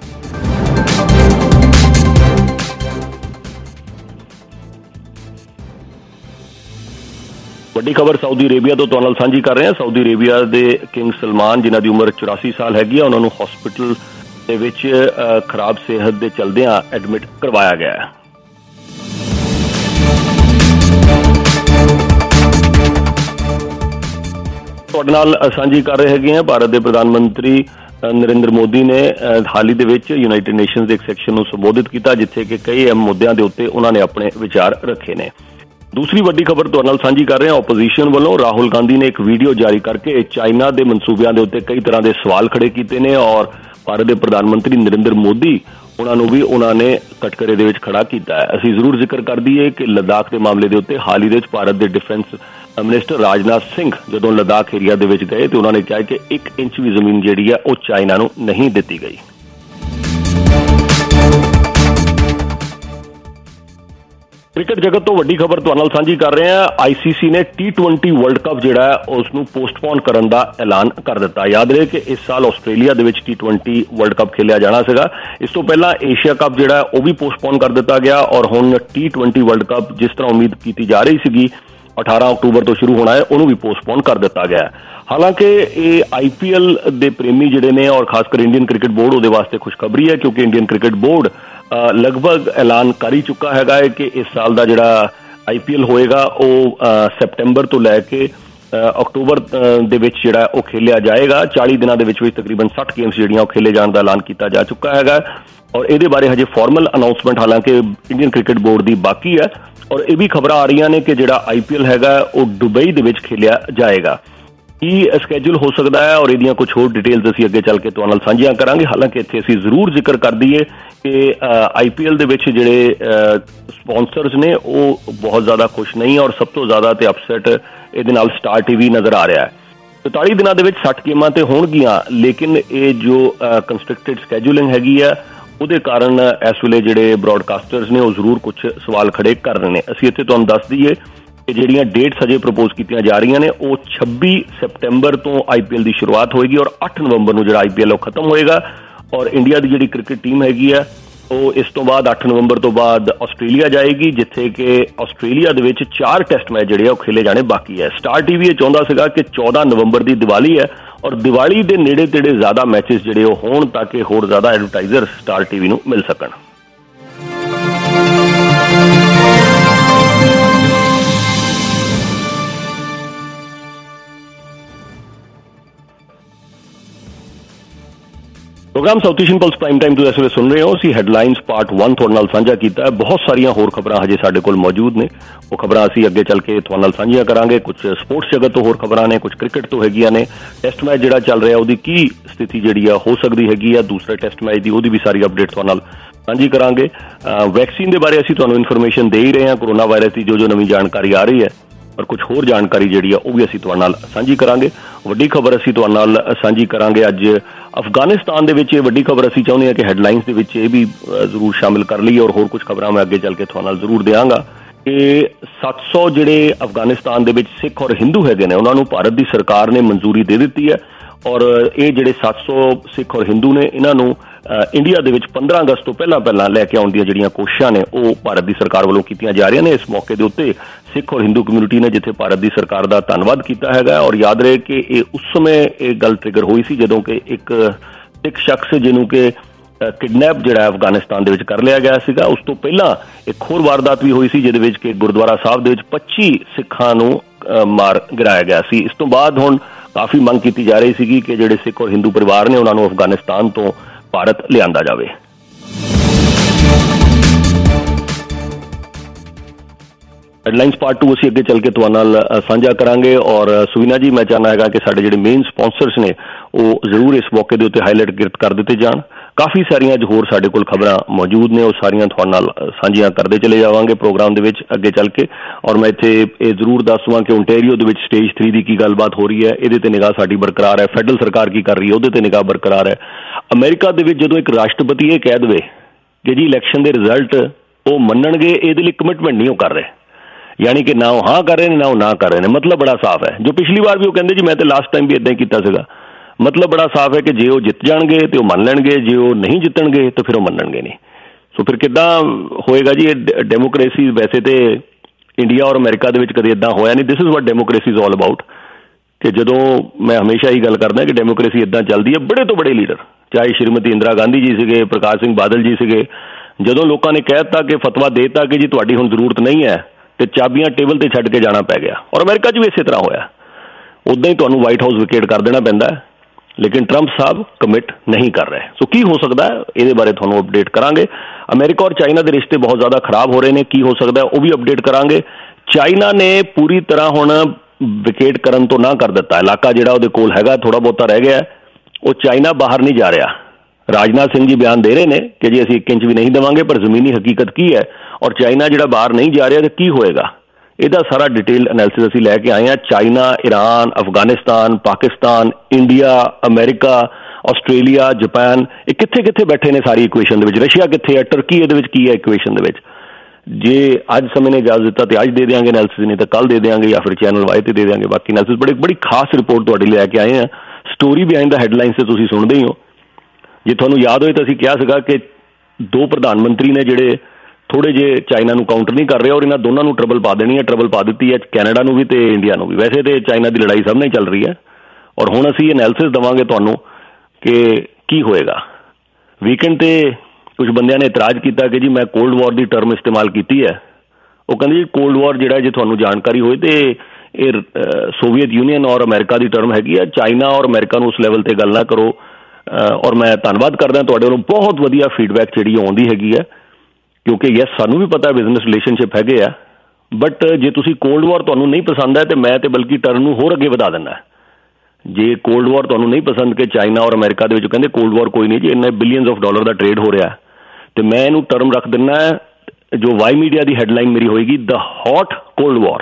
ਵੱਡੀ ਖਬਰ ਸਾਊਦੀ ਅਰੇਬੀਆ ਤੋਂ ਤੁਹਾਡੇ ਨਾਲ ਸਾਂਝੀ ਕਰ ਰਹੇ ਹਾਂ। ਸਾਊਦੀ ਅਰੇਬੀਆ ਦੇ ਕਿੰਗ ਸਲਮਾਨ ਜਿਨ੍ਹਾਂ ਦੀ ਉਮਰ ਚੁਰਾਸੀ ਸਾਲ ਹੈਗੀ ਆ, ਉਹਨਾਂ ਨੂੰ ਹਸਪੀਟਲ ਦੇ ਵਿੱਚ ਖਰਾਬ ਸਿਹਤ ਦੇ ਚਲਦਿਆਂ ਐਡਮਿਟ ਕਰਵਾਇਆ ਗਿਆ ਹੈ। ਤੁਹਾਡੇ ਨਾਲ ਸਾਂਝੀ ਕਰ ਰਹੇ ਹੈਗੇ ਆ। ਭਾਰਤ ਦੇ ਪ੍ਰਧਾਨ ਮੰਤਰੀ ਨਰਿੰਦਰ ਮੋਦੀ ਨੇ ਹਾਲ ਹੀ ਦੇ ਵਿੱਚ ਯੂਨਾਈਟਿਡ ਨੇਸ਼ਨਜ਼ ਦੇ ਇੱਕ ਸੈਕਸ਼ਨ ਨੂੰ ਸੰਬੋਧਿਤ ਕੀਤਾ ਜਿੱਥੇ ਕਿ ਕਈ ਅਹਿਮ ਮੁੱਦਿਆਂ ਦੇ ਉੱਤੇ ਉਹਨਾਂ ਨੇ ਆਪਣੇ ਵਿਚਾਰ ਰੱਖੇ ਨੇ। ਦੂਸਰੀ ਵੱਡੀ ਖਬਰ ਤੁਹਾਡੇ ਨਾਲ ਸਾਂਝੀ ਕਰ ਰਹੇ ਹਾਂ। ਓਪੋਜੀਸ਼ਨ ਵੱਲੋਂ ਰਾਹੁਲ ਗਾਂਧੀ ਨੇ ਇੱਕ ਵੀਡੀਓ ਜਾਰੀ ਕਰਕੇ ਚਾਈਨਾ ਦੇ ਮਨਸੂਬਿਆਂ ਦੇ ਉੱਤੇ ਕਈ ਤਰ੍ਹਾਂ ਦੇ ਸਵਾਲ ਖੜੇ ਕੀਤੇ ਨੇ ਔਰ ਭਾਰਤ ਦੇ ਪ੍ਰਧਾਨ ਮੰਤਰੀ ਨਰਿੰਦਰ ਮੋਦੀ ਉਹਨਾਂ ਨੂੰ ਵੀ ਉਹਨਾਂ ਨੇ ਕਟਕਰੇ ਦੇ ਵਿੱਚ ਖੜਾ ਕੀਤਾ ਹੈ। ਅਸੀਂ ਜ਼ਰੂਰ ਜ਼ਿਕਰ ਕਰ ਦਈਏ ਕਿ ਲੱਦਾਖ ਦੇ ਮਾਮਲੇ ਦੇ ਉੱਤੇ ਹਾਲ ਹੀ ਦੇ ਵਿੱਚ ਭਾਰਤ ਦੇ ਡਿਫੈਂਸ ਮਿਨਿਸਟਰ ਰਾਜਨਾਥ ਸਿੰਘ ਜਦੋਂ ਲੱਦਾਖ ਏਰੀਆ ਦੇ ਵਿੱਚ ਗਏ ਤੇ ਉਹਨਾਂ ਨੇ ਕਿਹਾ ਕਿ ਇੱਕ ਇੰਚ ਵੀ ਜ਼ਮੀਨ ਜਿਹੜੀ ਹੈ ਉਹ ਚਾਈਨਾ ਨੂੰ ਨਹੀਂ ਦਿੱਤੀ ਗਈ। ਕ੍ਰਿਕਟ ਜਗਤ ਤੋਂ ਵੱਡੀ ਖਬਰ ਤੁਹਾਡੇ ਨਾਲ ਸਾਂਝੀ ਕਰ ਰਹੇ ਹਾਂ। ਆਈਸੀਸੀ ਨੇ ਟੀ ਟਵੈਂਟੀ ਵਰਲਡ ਕੱਪ ਜਿਹੜਾ ਹੈ ਉਸ ਨੂੰ ਪੋਸਟਪੋਨ ਕਰਨ ਦਾ ਐਲਾਨ ਕਰ ਦਿੱਤਾ। ਯਾਦ ਰਹੇ ਕਿ ਇਸ ਸਾਲ ਆਸਟ੍ਰੇਲੀਆ ਦੇ ਵਿੱਚ ਟੀ ਟਵੈਂਟੀ ਵਰਲਡ ਕੱਪ ਖੇਲਿਆ ਜਾਣਾ ਸੀਗਾ। ਇਸ ਤੋਂ ਪਹਿਲਾਂ ਏਸ਼ੀਆ ਕੱਪ ਜਿਹੜਾ ਉਹ ਵੀ ਪੋਸਟਪੋਨ ਕਰ ਦਿੱਤਾ ਗਿਆ ਔਰ ਹੁਣ ਟੀ ਟਵੈਂਟੀ ਵਰਲਡ ਕੱਪ ਜਿਸ ਤਰ੍ਹਾਂ ਉਮੀਦ ਕੀਤੀ ਜਾ ਰਹੀ ਸੀਗੀ ਅਠਾਰਾਂ ਅਕਤੂਬਰ ਤੋਂ ਸ਼ੁਰੂ ਹੋਣਾ ਹੈ ਉਹਨੂੰ ਵੀ ਪੋਸਟਪੋਨ ਕਰ ਦਿੱਤਾ ਗਿਆ। ਹਾਲਾਂਕਿ ਇਹ ਆਈਪੀਐਲ ਦੇ ਪ੍ਰੇਮੀ ਜਿਹੜੇ ਨੇ ਔਰ ਖਾਸ ਕਰ ਇੰਡੀਅਨ ਕ੍ਰਿਕਟ ਬੋਰਡ ਉਹਦੇ ਵਾਸਤੇ ਖੁਸ਼ਖਬਰੀ ਹੈ ਕਿਉਂਕਿ ਇੰਡੀਅਨ ਕ੍ਰਿਕਟ ਬੋਰਡ ਲਗਭਗ ਐਲਾਨ ਕਰ ਹੀ ਚੁੱਕਾ ਹੈਗਾ ਹੈ ਕਿ ਇਸ ਸਾਲ ਦਾ ਜਿਹੜਾ ਆਈਪੀਐਲ ਹੋਏਗਾ ਉਹ ਸੈਪਟੰਬਰ ਤੋਂ ਲੈ ਕੇ ਅਕਤੂਬਰ ਦੇ ਵਿੱਚ ਜਿਹੜਾ ਉਹ ਖੇਲਿਆ ਜਾਏਗਾ। ਚਾਲੀ ਦਿਨਾਂ ਦੇ ਵਿੱਚ ਵਿੱਚ ਤਕਰੀਬਨ ਸੱਠ ਗੇਮਸ ਜਿਹੜੀਆਂ ਉਹ ਖੇਲੇ ਜਾਣ ਦਾ ਐਲਾਨ ਕੀਤਾ ਜਾ ਚੁੱਕਾ ਹੈਗਾ ਔਰ ਇਹਦੇ ਬਾਰੇ ਹਜੇ ਫਾਰਮਲ ਅਨਾਉਂਸਮੈਂਟ ਹਾਲਾਂਕਿ ਇੰਡੀਅਨ ਕ੍ਰਿਕਟ ਬੋਰਡ ਦੀ ਬਾਕੀ ਹੈ ਔਰ ਇਹ ਵੀ ਖਬਰਾਂ ਆ ਰਹੀਆਂ ਨੇ ਕਿ ਜਿਹੜਾ ਆਈਪੀਐਲ ਹੈਗਾ ਉਹ ਦੁਬਈ ਦੇ ਵਿੱਚ ਖੇਲਿਆ ਜਾਏਗਾ। ਕੀ ਸਕੈਜੂਲ ਹੋ ਸਕਦਾ ਹੈ ਔਰ ਇਹਦੀਆਂ ਕੁਝ ਹੋਰ ਡਿਟੇਲਸ ਅਸੀਂ ਅੱਗੇ ਚੱਲ ਕੇ ਤੁਹਾਡੇ ਨਾਲ ਸਾਂਝੀਆਂ ਕਰਾਂਗੇ। ਹਾਲਾਂਕਿ ਇੱਥੇ ਅਸੀਂ ਜ਼ਰੂਰ ਜ਼ਿਕਰ ਕਰ ਦਈਏ ਕਿ ਆਈਪੀਐਲ ਦੇ ਵਿੱਚ ਜਿਹੜੇ ਸਪਾਂਸਰਸ ਨੇ ਉਹ ਬਹੁਤ ਜ਼ਿਆਦਾ ਖੁਸ਼ ਨਹੀਂ ਔਰ ਸਭ ਤੋਂ ਜ਼ਿਆਦਾ ਤੇ ਅਪਸੈਟ ਇਹਦੇ ਨਾਲ ਸਟਾਰ ਟੀਵੀ ਨਜ਼ਰ ਆ ਰਿਹਾ ਹੈ। ਚੁਤਾਲੀ ਦਿਨਾਂ ਦੇ ਵਿੱਚ ਸੱਠ ਗੇਮਾਂ ਤੇ ਹੋਣਗੀਆਂ ਲੇਕਿਨ ਇਹ ਜੋ ਕੰਸਟ੍ਰਿਕਟਿਡ ਸਕੈਜੂਲਿੰਗ ਹੈਗੀ ਆ ਉਹਦੇ ਕਾਰਨ ਇਸ ਵੇਲੇ ਜਿਹੜੇ ਬ੍ਰੌਡਕਾਸਟਰਸ ਨੇ ਉਹ ਜ਼ਰੂਰ ਕੁਝ ਸਵਾਲ ਖੜੇ ਕਰ ਰਹੇ ਨੇ। ਅਸੀਂ ਇੱਥੇ ਤੁਹਾਨੂੰ ਦੱਸ ਦਈਏ ਕਿ ਜਿਹੜੀਆਂ ਡੇਟਸ ਅਜੇ ਪ੍ਰਪੋਜ਼ ਕੀਤੀਆਂ ਜਾ ਰਹੀਆਂ ਨੇ ਉਹ ਛੱਬੀ ਸੈਪਟੰਬਰ ਤੋਂ ਆਈਪੀਐਲ ਦੀ ਸ਼ੁਰੂਆਤ ਹੋਏਗੀ ਔਰ ਅੱਠ ਨਵੰਬਰ ਨੂੰ ਜਿਹੜਾ ਆਈਪੀਐਲ ਉਹ ਖਤਮ ਹੋਏਗਾ ਔਰ ਇੰਡੀਆ ਦੀ ਜਿਹੜੀ ਕ੍ਰਿਕਟ ਟੀਮ ਹੈਗੀ ਆ ਉਹ ਇਸ ਤੋਂ ਬਾਅਦ ਅੱਠ ਨਵੰਬਰ ਤੋਂ ਬਾਅਦ ਆਸਟ੍ਰੇਲੀਆ ਜਾਏਗੀ ਜਿੱਥੇ ਕਿ ਆਸਟ੍ਰੇਲੀਆ ਦੇ ਵਿੱਚ ਚਾਰ ਟੈਸਟ ਮੈਚ ਜਿਹੜੇ ਆ ਉਹ ਖੇਲੇ ਜਾਣੇ ਬਾਕੀ ਹੈ। ਸਟਾਰ ਟੀਵੀ ਇਹ ਚਾਹੁੰਦਾ ਸੀਗਾ ਕਿ ਚੌਦਾਂ ਨਵੰਬਰ ਦੀ ਦੀਵਾਲੀ ਹੈ ਔਰ ਦੀਵਾਲੀ ਦੇ ਨੇੜੇ ਤੇੜੇ ਜ਼ਿਆਦਾ ਮੈਚਸ ਜਿਹੜੇ ਉਹ ਹੋਣ ਤਾਂ ਕਿ ਹੋਰ ਜ਼ਿਆਦਾ ਐਡਵਰਟਾਈਜ਼ਰ ਸਟਾਰ ਟੀਵੀ ਨੂੰ ਮਿਲ ਸਕਣ। Programme South Asian plus prime time ਤੋਂ ਇਸ ਵੇਲੇ ਸੁਣ ਰਹੇ ਹੋ। ਅਸੀਂ ਹੈਡਲਾਈਨਸ ਪਾਰਟ ਵਨ ਤੁਹਾਡੇ ਨਾਲ ਸਾਂਝਾ ਕੀਤਾ ਹੈ। ਬਹੁਤ ਸਾਰੀਆਂ ਹੋਰ ਖਬਰਾਂ ਹਜੇ ਸਾਡੇ ਕੋਲ ਮੌਜੂਦ ਨੇ, ਉਹ ਖਬਰਾਂ ਅਸੀਂ ਅੱਗੇ ਚੱਲ ਕੇ ਤੁਹਾਡੇ ਨਾਲ ਸਾਂਝੀਆਂ ਕਰਾਂਗੇ। ਕੁਝ ਸਪੋਰਟਸ ਜਗਤ ਤੋਂ ਹੋਰ ਖਬਰਾਂ ਨੇ, ਕੁਝ ਕ੍ਰਿਕਟ ਤੋਂ ਹੈਗੀਆਂ ਨੇ। ਟੈਸਟ ਮੈਚ ਜਿਹੜਾ ਚੱਲ ਰਿਹਾ ਉਹਦੀ ਕੀ ਸਥਿਤੀ ਜਿਹੜੀ ਆ ਹੋ ਸਕਦੀ ਹੈਗੀ ਆ, ਦੂਸਰੇ ਟੈਸਟ ਮੈਚ ਦੀ ਉਹਦੀ ਵੀ ਸਾਰੀ ਅਪਡੇਟ ਤੁਹਾਡੇ ਨਾਲ ਸਾਂਝੀ ਕਰਾਂਗੇ। ਵੈਕਸੀਨ ਦੇ ਬਾਰੇ ਅਸੀਂ ਤੁਹਾਨੂੰ ਇਨਫੋਰਮੇਸ਼ਨ ਦੇ ਹੀ ਰਹੇ ਹਾਂ, ਕੋਰੋਨਾ ਵਾਇਰਸ ਦੀ ਜੋ ਜੋ ਨਵੀਂ ਜਾਣਕਾਰੀ ਆ ਰਹੀ ਹੈ, ਪਰ ਕੁਝ ਹੋਰ ਜਾਣਕਾਰੀ ਜਿਹੜੀ ਆ ਉਹ ਵੀ ਅਸੀਂ ਤੁਹਾਡੇ ਨਾਲ ਸਾਂਝੀ ਕਰਾਂਗੇ। ਵੱਡੀ ਖਬਰ ਅਸੀਂ ਤੁਹਾਡੇ ਨਾਲ ਸਾਂਝੀ ਕਰਾਂਗੇ ਅੱਜ ਅਫਗਾਨਿਸਤਾਨ ਦੇ ਵਿੱਚ। ਇਹ ਵੱਡੀ ਖਬਰ ਅਸੀਂ ਚਾਹੁੰਦੇ ਹਾਂ ਕਿ ਹੈਡਲਾਈਨਸ ਦੇ ਵਿੱਚ ਇਹ ਵੀ ਜ਼ਰੂਰ ਸ਼ਾਮਿਲ ਕਰ ਲਈਏ, ਔਰ ਹੋਰ ਕੁਝ ਖਬਰਾਂ ਮੈਂ ਅੱਗੇ ਚੱਲ ਕੇ ਤੁਹਾਡੇ ਨਾਲ ਜ਼ਰੂਰ ਦਿਆਂਗਾ ਕਿ ਸੱਤ ਸੌ ਜਿਹੜੇ ਅਫਗਾਨਿਸਤਾਨ ਦੇ ਵਿੱਚ ਸਿੱਖ ਔਰ ਹਿੰਦੂ ਹੈਗੇ ਨੇ ਉਹਨਾਂ ਨੂੰ ਭਾਰਤ ਦੀ ਸਰਕਾਰ ਨੇ ਮਨਜ਼ੂਰੀ ਦੇ ਦਿੱਤੀ ਹੈ, ਔਰ ਇਹ ਜਿਹੜੇ ਸੱਤ ਸੌ ਸਿੱਖ ਔਰ ਹਿੰਦੂ ਨੇ ਇਹਨਾਂ ਨੂੰ ਇੰਡੀਆ ਦੇ ਵਿੱਚ ਪੰਦਰਾਂ ਅਗਸਤ ਤੋਂ ਪਹਿਲਾਂ ਪਹਿਲਾਂ ਲੈ ਕੇ ਆਉਣ ਦੀਆਂ ਜਿਹੜੀਆਂ ਕੋਸ਼ਿਸ਼ਾਂ ਨੇ ਉਹ ਭਾਰਤ ਦੀ ਸਰਕਾਰ ਵੱਲੋਂ ਕੀਤੀਆਂ ਜਾ ਰਹੀਆਂ ਨੇ। ਇਸ ਮੌਕੇ ਦੇ ਉੱਤੇ ਸਿੱਖ ਔਰ ਹਿੰਦੂ ਕਮਿਊਨਿਟੀ ਨੇ ਜਿੱਥੇ ਭਾਰਤ ਦੀ ਸਰਕਾਰ ਦਾ ਧੰਨਵਾਦ ਕੀਤਾ ਹੈਗਾ, ਔਰ ਯਾਦ ਰਹੇ ਕਿ ਇਹ ਉਸ ਸਮੇਂ ਇਹ ਗੱਲ ਟ੍ਰਿਗਰ ਹੋਈ ਸੀ ਜਦੋਂ ਕਿ ਇੱਕ ਸਿੱਖ ਸ਼ਖਸ ਜਿਹਨੂੰ ਕਿ ਕਿਡਨੈਪ ਜਿਹੜਾ ਅਫਗਾਨਿਸਤਾਨ ਦੇ ਵਿੱਚ ਕਰ ਲਿਆ ਗਿਆ ਸੀਗਾ। ਉਸ ਤੋਂ ਪਹਿਲਾਂ ਇੱਕ ਹੋਰ ਵਾਰਦਾਤ ਵੀ ਹੋਈ ਸੀ ਜਿਹਦੇ ਵਿੱਚ ਕਿ ਗੁਰਦੁਆਰਾ ਸਾਹਿਬ ਦੇ ਵਿੱਚ ਪੱਚੀ ਸਿੱਖਾਂ ਨੂੰ ਮਾਰ ਗਿਰਾਇਆ ਗਿਆ ਸੀ। ਇਸ ਤੋਂ ਬਾਅਦ ਹੁਣ ਕਾਫੀ ਮੰਗ ਕੀਤੀ ਜਾ ਰਹੀ ਸੀਗੀ ਕਿ ਜਿਹੜੇ ਸਿੱਖ ਔਰ ਹਿੰਦੂ ਪਰਿਵਾਰ ਨੇ ਉਹਨਾਂ ਨੂੰ ਅਫਗਾਨਿਸਤਾਨ ਤੋਂ ਭਾਰਤ ਲਿਆਂਦਾ ਜਾਵੇ। ਹੈਡਲਾਈਨਸ ਪਾਰਟ ਟੂ ਅਸੀਂ ਅੱਗੇ ਚੱਲ ਕੇ ਤੁਹਾਡੇ ਨਾਲ ਸਾਂਝਾ ਕਰਾਂਗੇ। ਔਰ ਸੁਵੀਨਾ ਜੀ, ਮੈਂ ਚਾਹੁੰਦਾ ਹੈਗਾ ਕਿ ਸਾਡੇ ਜਿਹੜੇ ਮੇਨ ਸਪਾਂਸਰਸ ਨੇ ਉਹ ਜ਼ਰੂਰ ਇਸ ਮੌਕੇ ਦੇ ਉੱਤੇ ਹਾਈਲਾਈਟ ਕਰ ਦਿੱਤੇ ਜਾਣ। ਕਾਫੀ ਸਾਰੀਆਂ ਜੋ ਹੋਰ ਸਾਡੇ ਕੋਲ ਖਬਰਾਂ ਮੌਜੂਦ ਨੇ ਉਹ ਸਾਰੀਆਂ ਤੁਹਾਡੇ ਨਾਲ ਸਾਂਝੀਆਂ ਕਰਦੇ ਚਲੇ ਜਾਵਾਂਗੇ ਪ੍ਰੋਗਰਾਮ ਦੇ ਵਿੱਚ ਅੱਗੇ ਚੱਲ ਕੇ। ਔਰ ਮੈਂ ਇੱਥੇ ਇਹ ਜ਼ਰੂਰ ਦੱਸ ਦਵਾਂ ਕਿ ਓਨਟਾਰੀਓ ਦੇ ਵਿੱਚ ਸਟੇਜ ਥ੍ਰੀ ਦੀ ਕੀ ਗੱਲਬਾਤ ਹੋ ਰਹੀ ਹੈ, ਇਹਦੇ ਤੇ ਨਿਗਾਹ ਸਾਡੀ ਬਰਕਰਾਰ ਹੈ। ਫੈਡਰਲ ਸਰਕਾਰ ਕੀ ਕਰ ਰਹੀ ਹੈ ਉਹਦੇ ਤੇ ਨਿਗਾਹ ਬਰਕਰਾਰ ਹੈ। ਅਮਰੀਕਾ ਦੇ ਵਿੱਚ ਜਦੋਂ ਇੱਕ ਰਾਸ਼ਟਰਪਤੀ ਇਹ ਕਹਿ ਦੇਵੇ ਕਿ ਜੀ ਇਲੈਕਸ਼ਨ ਦੇ ਰਿਜ਼ਲਟ ਉਹ ਮੰਨਣਗੇ, ਇਹਦੇ ਲਈ ਕਮਿਟਮੈਂਟ ਨਹੀਂ ਉਹ ਕਰ ਰਹੇ, ਯਾਨੀ ਕਿ ਨਾ ਉਹ ਹਾਂ ਕਰ ਰਹੇ ਨੇ ਨਾ ਉਹ ਨਾ ਕਰ ਰਹੇ ਨੇ। ਮਤਲਬ ਬੜਾ ਸਾਫ਼ ਹੈ। ਜੋ ਪਿਛਲੀ ਵਾਰ ਵੀ ਉਹ ਕਹਿੰਦੇ ਜੀ ਮੈਂ ਤੇ ਲਾਸਟ ਟਾਈਮ ਵੀ ਇੱਦਾਂ ਹੀ ਕੀਤਾ ਸੀਗਾ, ਮਤਲਬ ਬੜਾ ਸਾਫ਼ ਹੈ ਕਿ ਜੇ ਉਹ ਜਿੱਤ ਜਾਣਗੇ ਤੇ ਉਹ ਮੰਨ ਲੈਣਗੇ, ਜੇ ਉਹ ਨਹੀਂ ਜਿੱਤਣਗੇ ਤਾਂ ਫਿਰ ਉਹ ਮੰਨਣਗੇ ਨਹੀਂ। ਸੋ ਫਿਰ ਕਿੱਦਾਂ ਹੋਏਗਾ ਜੀ ਇਹ ਡੈਮੋਕ੍ਰੇਸੀ? ਵੈਸੇ ਤੇ ਇੰਡੀਆ ਔਰ ਅਮਰੀਕਾ ਦੇ ਵਿੱਚ ਕਦੇ ਇੱਦਾਂ ਹੋਇਆ ਨਹੀਂ। This is what democracy is all about. ਕਿ ਜਦੋਂ ਮੈਂ ਹਮੇਸ਼ਾ ਹੀ ਗੱਲ ਕਰਦਾ ਕਿ ਡੈਮੋਕ੍ਰੇਸੀ ਇੱਦਾਂ ਚੱਲਦੀ ਹੈ, ਬੜੇ ਤੋਂ ਬੜੇ ਲੀਡਰ ਚਾਹੇ ਸ਼੍ਰੀਮਤੀ ਇੰਦਰਾ ਗਾਂਧੀ ਜੀ ਸੀਗੇ, ਪ੍ਰਕਾਸ਼ ਸਿੰਘ ਬਾਦਲ ਜੀ ਸੀਗੇ, ਜਦੋਂ ਲੋਕਾਂ ਨੇ ਕਹਿ ਦਿੱਤਾ ਕਿ ਫਤਵਾ ਦੇ ਦਿੱਤਾ ਕਿ ਜੀ ਤੁਹਾਡੀ ਹੁਣ ਜ਼ਰੂਰਤ ਨਹੀਂ ਹੈ ਤੇ ਚਾਬੀਆਂ ਟੇਬਲ ਤੇ ਛੱਡ ਕੇ ਜਾਣਾ ਪੈ ਗਿਆ। ਔਰ ਅਮਰੀਕਾ 'ਚ ਵੀ ਇਸੇ ਤਰ੍ਹਾਂ ਹੋਇਆ। ਉੱਦਾਂ ਹੀ ਤੁਹਾਨੂੰ ਵਾਈਟ ਹਾਊਸ ਵਿਕੇਟ ਕਰ ਦੇਣਾ ਪੈਂਦਾ ਹੈ, ਲੇਕਿਨ ਟਰੰਪ ਸਾਹਿਬ ਕਮਿਟ ਨਹੀਂ ਕਰ ਰਹੇ। ਸੋ ਕੀ ਹੋ ਸਕਦਾ ਹੈ ਇਹਦੇ ਬਾਰੇ ਤੁਹਾਨੂੰ ਅਪਡੇਟ ਕਰਾਂਗੇ। ਅਮਰੀਕਾ ਔਰ ਚਾਈਨਾ ਦੇ ਰਿਸ਼ਤੇ ਬਹੁਤ ਜ਼ਿਆਦਾ ਖਰਾਬ ਹੋ ਰਹੇ ਨੇ, ਕੀ ਹੋ ਸਕਦਾ ਉਹ ਵੀ ਅਪਡੇਟ ਕਰਾਂਗੇ। ਚਾਈਨਾ ਨੇ ਪੂਰੀ ਤਰ੍ਹਾਂ ਹੁਣ ਵਿਕੇਟ ਕਰਨ ਤੋਂ ਨਾ ਕਰ ਦਿੱਤਾ। ਇਲਾਕਾ ਜਿਹੜਾ ਉਹਦੇ ਕੋਲ ਹੈਗਾ ਥੋੜ੍ਹਾ ਬਹੁਤਾ ਰਹਿ ਗਿਆ, ਉਹ ਚਾਈਨਾ ਬਾਹਰ ਨਹੀਂ ਜਾ ਰਿਹਾ। ਰਾਜਨਾਥ ਸਿੰਘ ਜੀ ਬਿਆਨ ਦੇ ਰਹੇ ਨੇ ਕਿ ਜੀ ਅਸੀਂ ਇੱਕ ਇੰਚ ਵੀ ਨਹੀਂ ਦੇਵਾਂਗੇ, ਪਰ ਜ਼ਮੀਨੀ ਹਕੀਕਤ ਕੀ ਹੈ ਔਰ ਚਾਈਨਾ ਜਿਹੜਾ ਬਾਹਰ ਨਹੀਂ ਜਾ ਰਿਹਾ ਤੇ ਕੀ ਹੋਏਗਾ, ਇਹਦਾ ਸਾਰਾ ਡਿਟੇਲ ਐਨਾਲਿਸਿਸ ਅਸੀਂ ਲੈ ਕੇ ਆਏ ਹਾਂ। China, Iran, Afghanistan, Pakistan, India, America, Australia, Japan, ਇਹ ਕਿੱਥੇ ਕਿੱਥੇ ਬੈਠੇ ਨੇ ਸਾਰੀ ਇਕੁਏਸ਼ਨ ਦੇ ਵਿੱਚ। ਰਸ਼ੀਆ ਕਿੱਥੇ ਹੈ, ਟਰਕੀ ਇਹਦੇ ਵਿੱਚ ਕੀ ਹੈ ਇਕੁਏਸ਼ਨ ਦੇ ਵਿੱਚ। ਜੇ ਅੱਜ ਸਮੇਂ ਨੇ ਇਜਾਜ਼ਤ ਦਿੱਤਾ ਤੇ ਅੱਜ ਦੇ ਦਿਆਂਗੇ ਐਨਾਲਿਸਿਸ, ਨਹੀਂ ਤਾਂ ਕੱਲ੍ਹ ਦੇ ਦਿਆਂਗੇ ਜਾਂ ਫਿਰ ਚੈਨਲ ਵਾਈ ਤੇ ਦੇ ਦਿਆਂਗੇ ਬਾਕੀ ਐਨਾਲਿਸਿਸ। ਬੜੀ ਬੜੀ ਖਾਸ ਰਿਪੋਰਟ ਤੁਹਾਡੇ ਲੈ ਕੇ ਆਏ ਹਾਂ। ਸਟੋਰੀ ਬਿਹਾਈਂਡ ਦਾ ਹੈਡਲਾਈਨਸ ਤੇ ਤੁਸੀਂ ਸੁਣਦੇ ਹੀ ਹੋ। ਜੇ ਤੁਹਾਨੂੰ ਯਾਦ ਹੋਏ ਤਾਂ ਅਸੀਂ ਕਿਹਾ ਸੀਗਾ ਕਿ ਦੋ ਪ੍ਰਧਾਨ ਮੰਤਰੀ ਨੇ ਜਿਹੜੇ ਥੋੜ੍ਹੇ ਜਿਹੇ ਚਾਈਨਾ ਨੂੰ ਕਾਊਂਟਰ ਨਹੀਂ ਕਰ ਰਹੇ ਔਰ ਇਹਨਾਂ ਦੋਨਾਂ ਨੂੰ ਟਰਬਲ ਪਾ ਦੇਣੀ ਹੈ। ਟਰਬਲ ਪਾ ਦਿੱਤੀ ਹੈ ਕੈਨੇਡਾ ਨੂੰ ਵੀ ਤੇ ਇੰਡੀਆ ਨੂੰ ਵੀ। ਵੈਸੇ ਤੇ ਚਾਈਨਾ ਦੀ ਲੜਾਈ ਸਭ ਨਾਲ ਹੀ ਚੱਲ ਰਹੀ ਹੈ ਔਰ ਹੁਣ ਅਸੀਂ ਐਨਾਲਿਸਿਸ ਦੇਵਾਂਗੇ ਤੁਹਾਨੂੰ ਕਿ ਕੀ ਹੋਏਗਾ। ਵੀਕਐਂਡ ਤੇ ਕੁਝ ਬੰਦਿਆਂ ਨੇ ਇਤਰਾਜ਼ ਕੀਤਾ ਕਿ ਜੀ ਮੈਂ ਕੋਲਡ ਵਾਰ ਦੀ ਟਰਮ ਇਸਤੇਮਾਲ ਕੀਤੀ ਹੈ। ਉਹ ਕਹਿੰਦੇ ਜੀ ਕੋਲਡ ਵਾਰ ਜਿਹੜਾ ਜੇ ਤੁਹਾਨੂੰ ਜਾਣਕਾਰੀ ਹੋਏ ਤੇ ਇਹ ਸੋਵੀਅਤ ਯੂਨੀਅਨ ਔਰ ਅਮਰੀਕਾ ਦੀ ਟਰਮ ਹੈਗੀ ਹੈ। ਚਾਈਨਾ ਔਰ ਅਮਰੀਕਾ ਨੂੰ ਉਸ ਲੈਵਲ ਤੇ ਗੱਲ ਨਾ ਕਰੋ। ਔਰ ਮੈਂ ਧੰਨਵਾਦ ਕਰਦਾ ਤੁਹਾਡੇ ਵੱਲੋਂ, ਬਹੁਤ ਵਧੀਆ ਫੀਡਬੈਕ ਜਿਹੜੀ ਆਉਂਦੀ ਹੈਗੀ ਹੈ, ਕਿਉਂਕਿ ਯੈਸ ਸਾਨੂੰ ਵੀ ਪਤਾ ਬਿਜ਼ਨਸ ਰਿਲੇਸ਼ਨਸ਼ਿਪ ਹੈਗੇ ਆ, ਬਟ ਜੇ ਤੁਸੀਂ ਕੋਲਡ ਵਾਰ ਤੁਹਾਨੂੰ ਨਹੀਂ ਪਸੰਦ ਹੈ ਤੇ ਮੈਂ ਤੇ ਬਲਕਿ ਟਰਮ ਨੂੰ ਹੋਰ ਅੱਗੇ ਵਧਾ ਦਿੰਦਾ। ਜੇ ਕੋਲਡ ਵਾਰ ਤੁਹਾਨੂੰ ਨਹੀਂ ਪਸੰਦ ਕਿ ਚਾਈਨਾ ਔਰ ਅਮਰੀਕਾ ਦੇ ਵਿੱਚ ਕਹਿੰਦੇ ਕੋਲਡ ਵਾਰ ਕੋਈ ਨਹੀਂ ਜੀ, ਇੰਨੇ ਬਿਲੀਅਨਸ ਆਫ ਡਾਲਰ ਦਾ ਟ੍ਰੇਡ ਹੋ ਰਿਹਾ, ਤੇ ਮੈਂ ਇਹਨੂੰ ਟਰਮ ਰੱਖ ਦਿੰਦਾ ਜੋ ਵਾਈ ਮੀਡੀਆ ਦੀ ਹੈਡਲਾਈਨ ਮੇਰੀ ਹੋਏਗੀ, the hot cold war.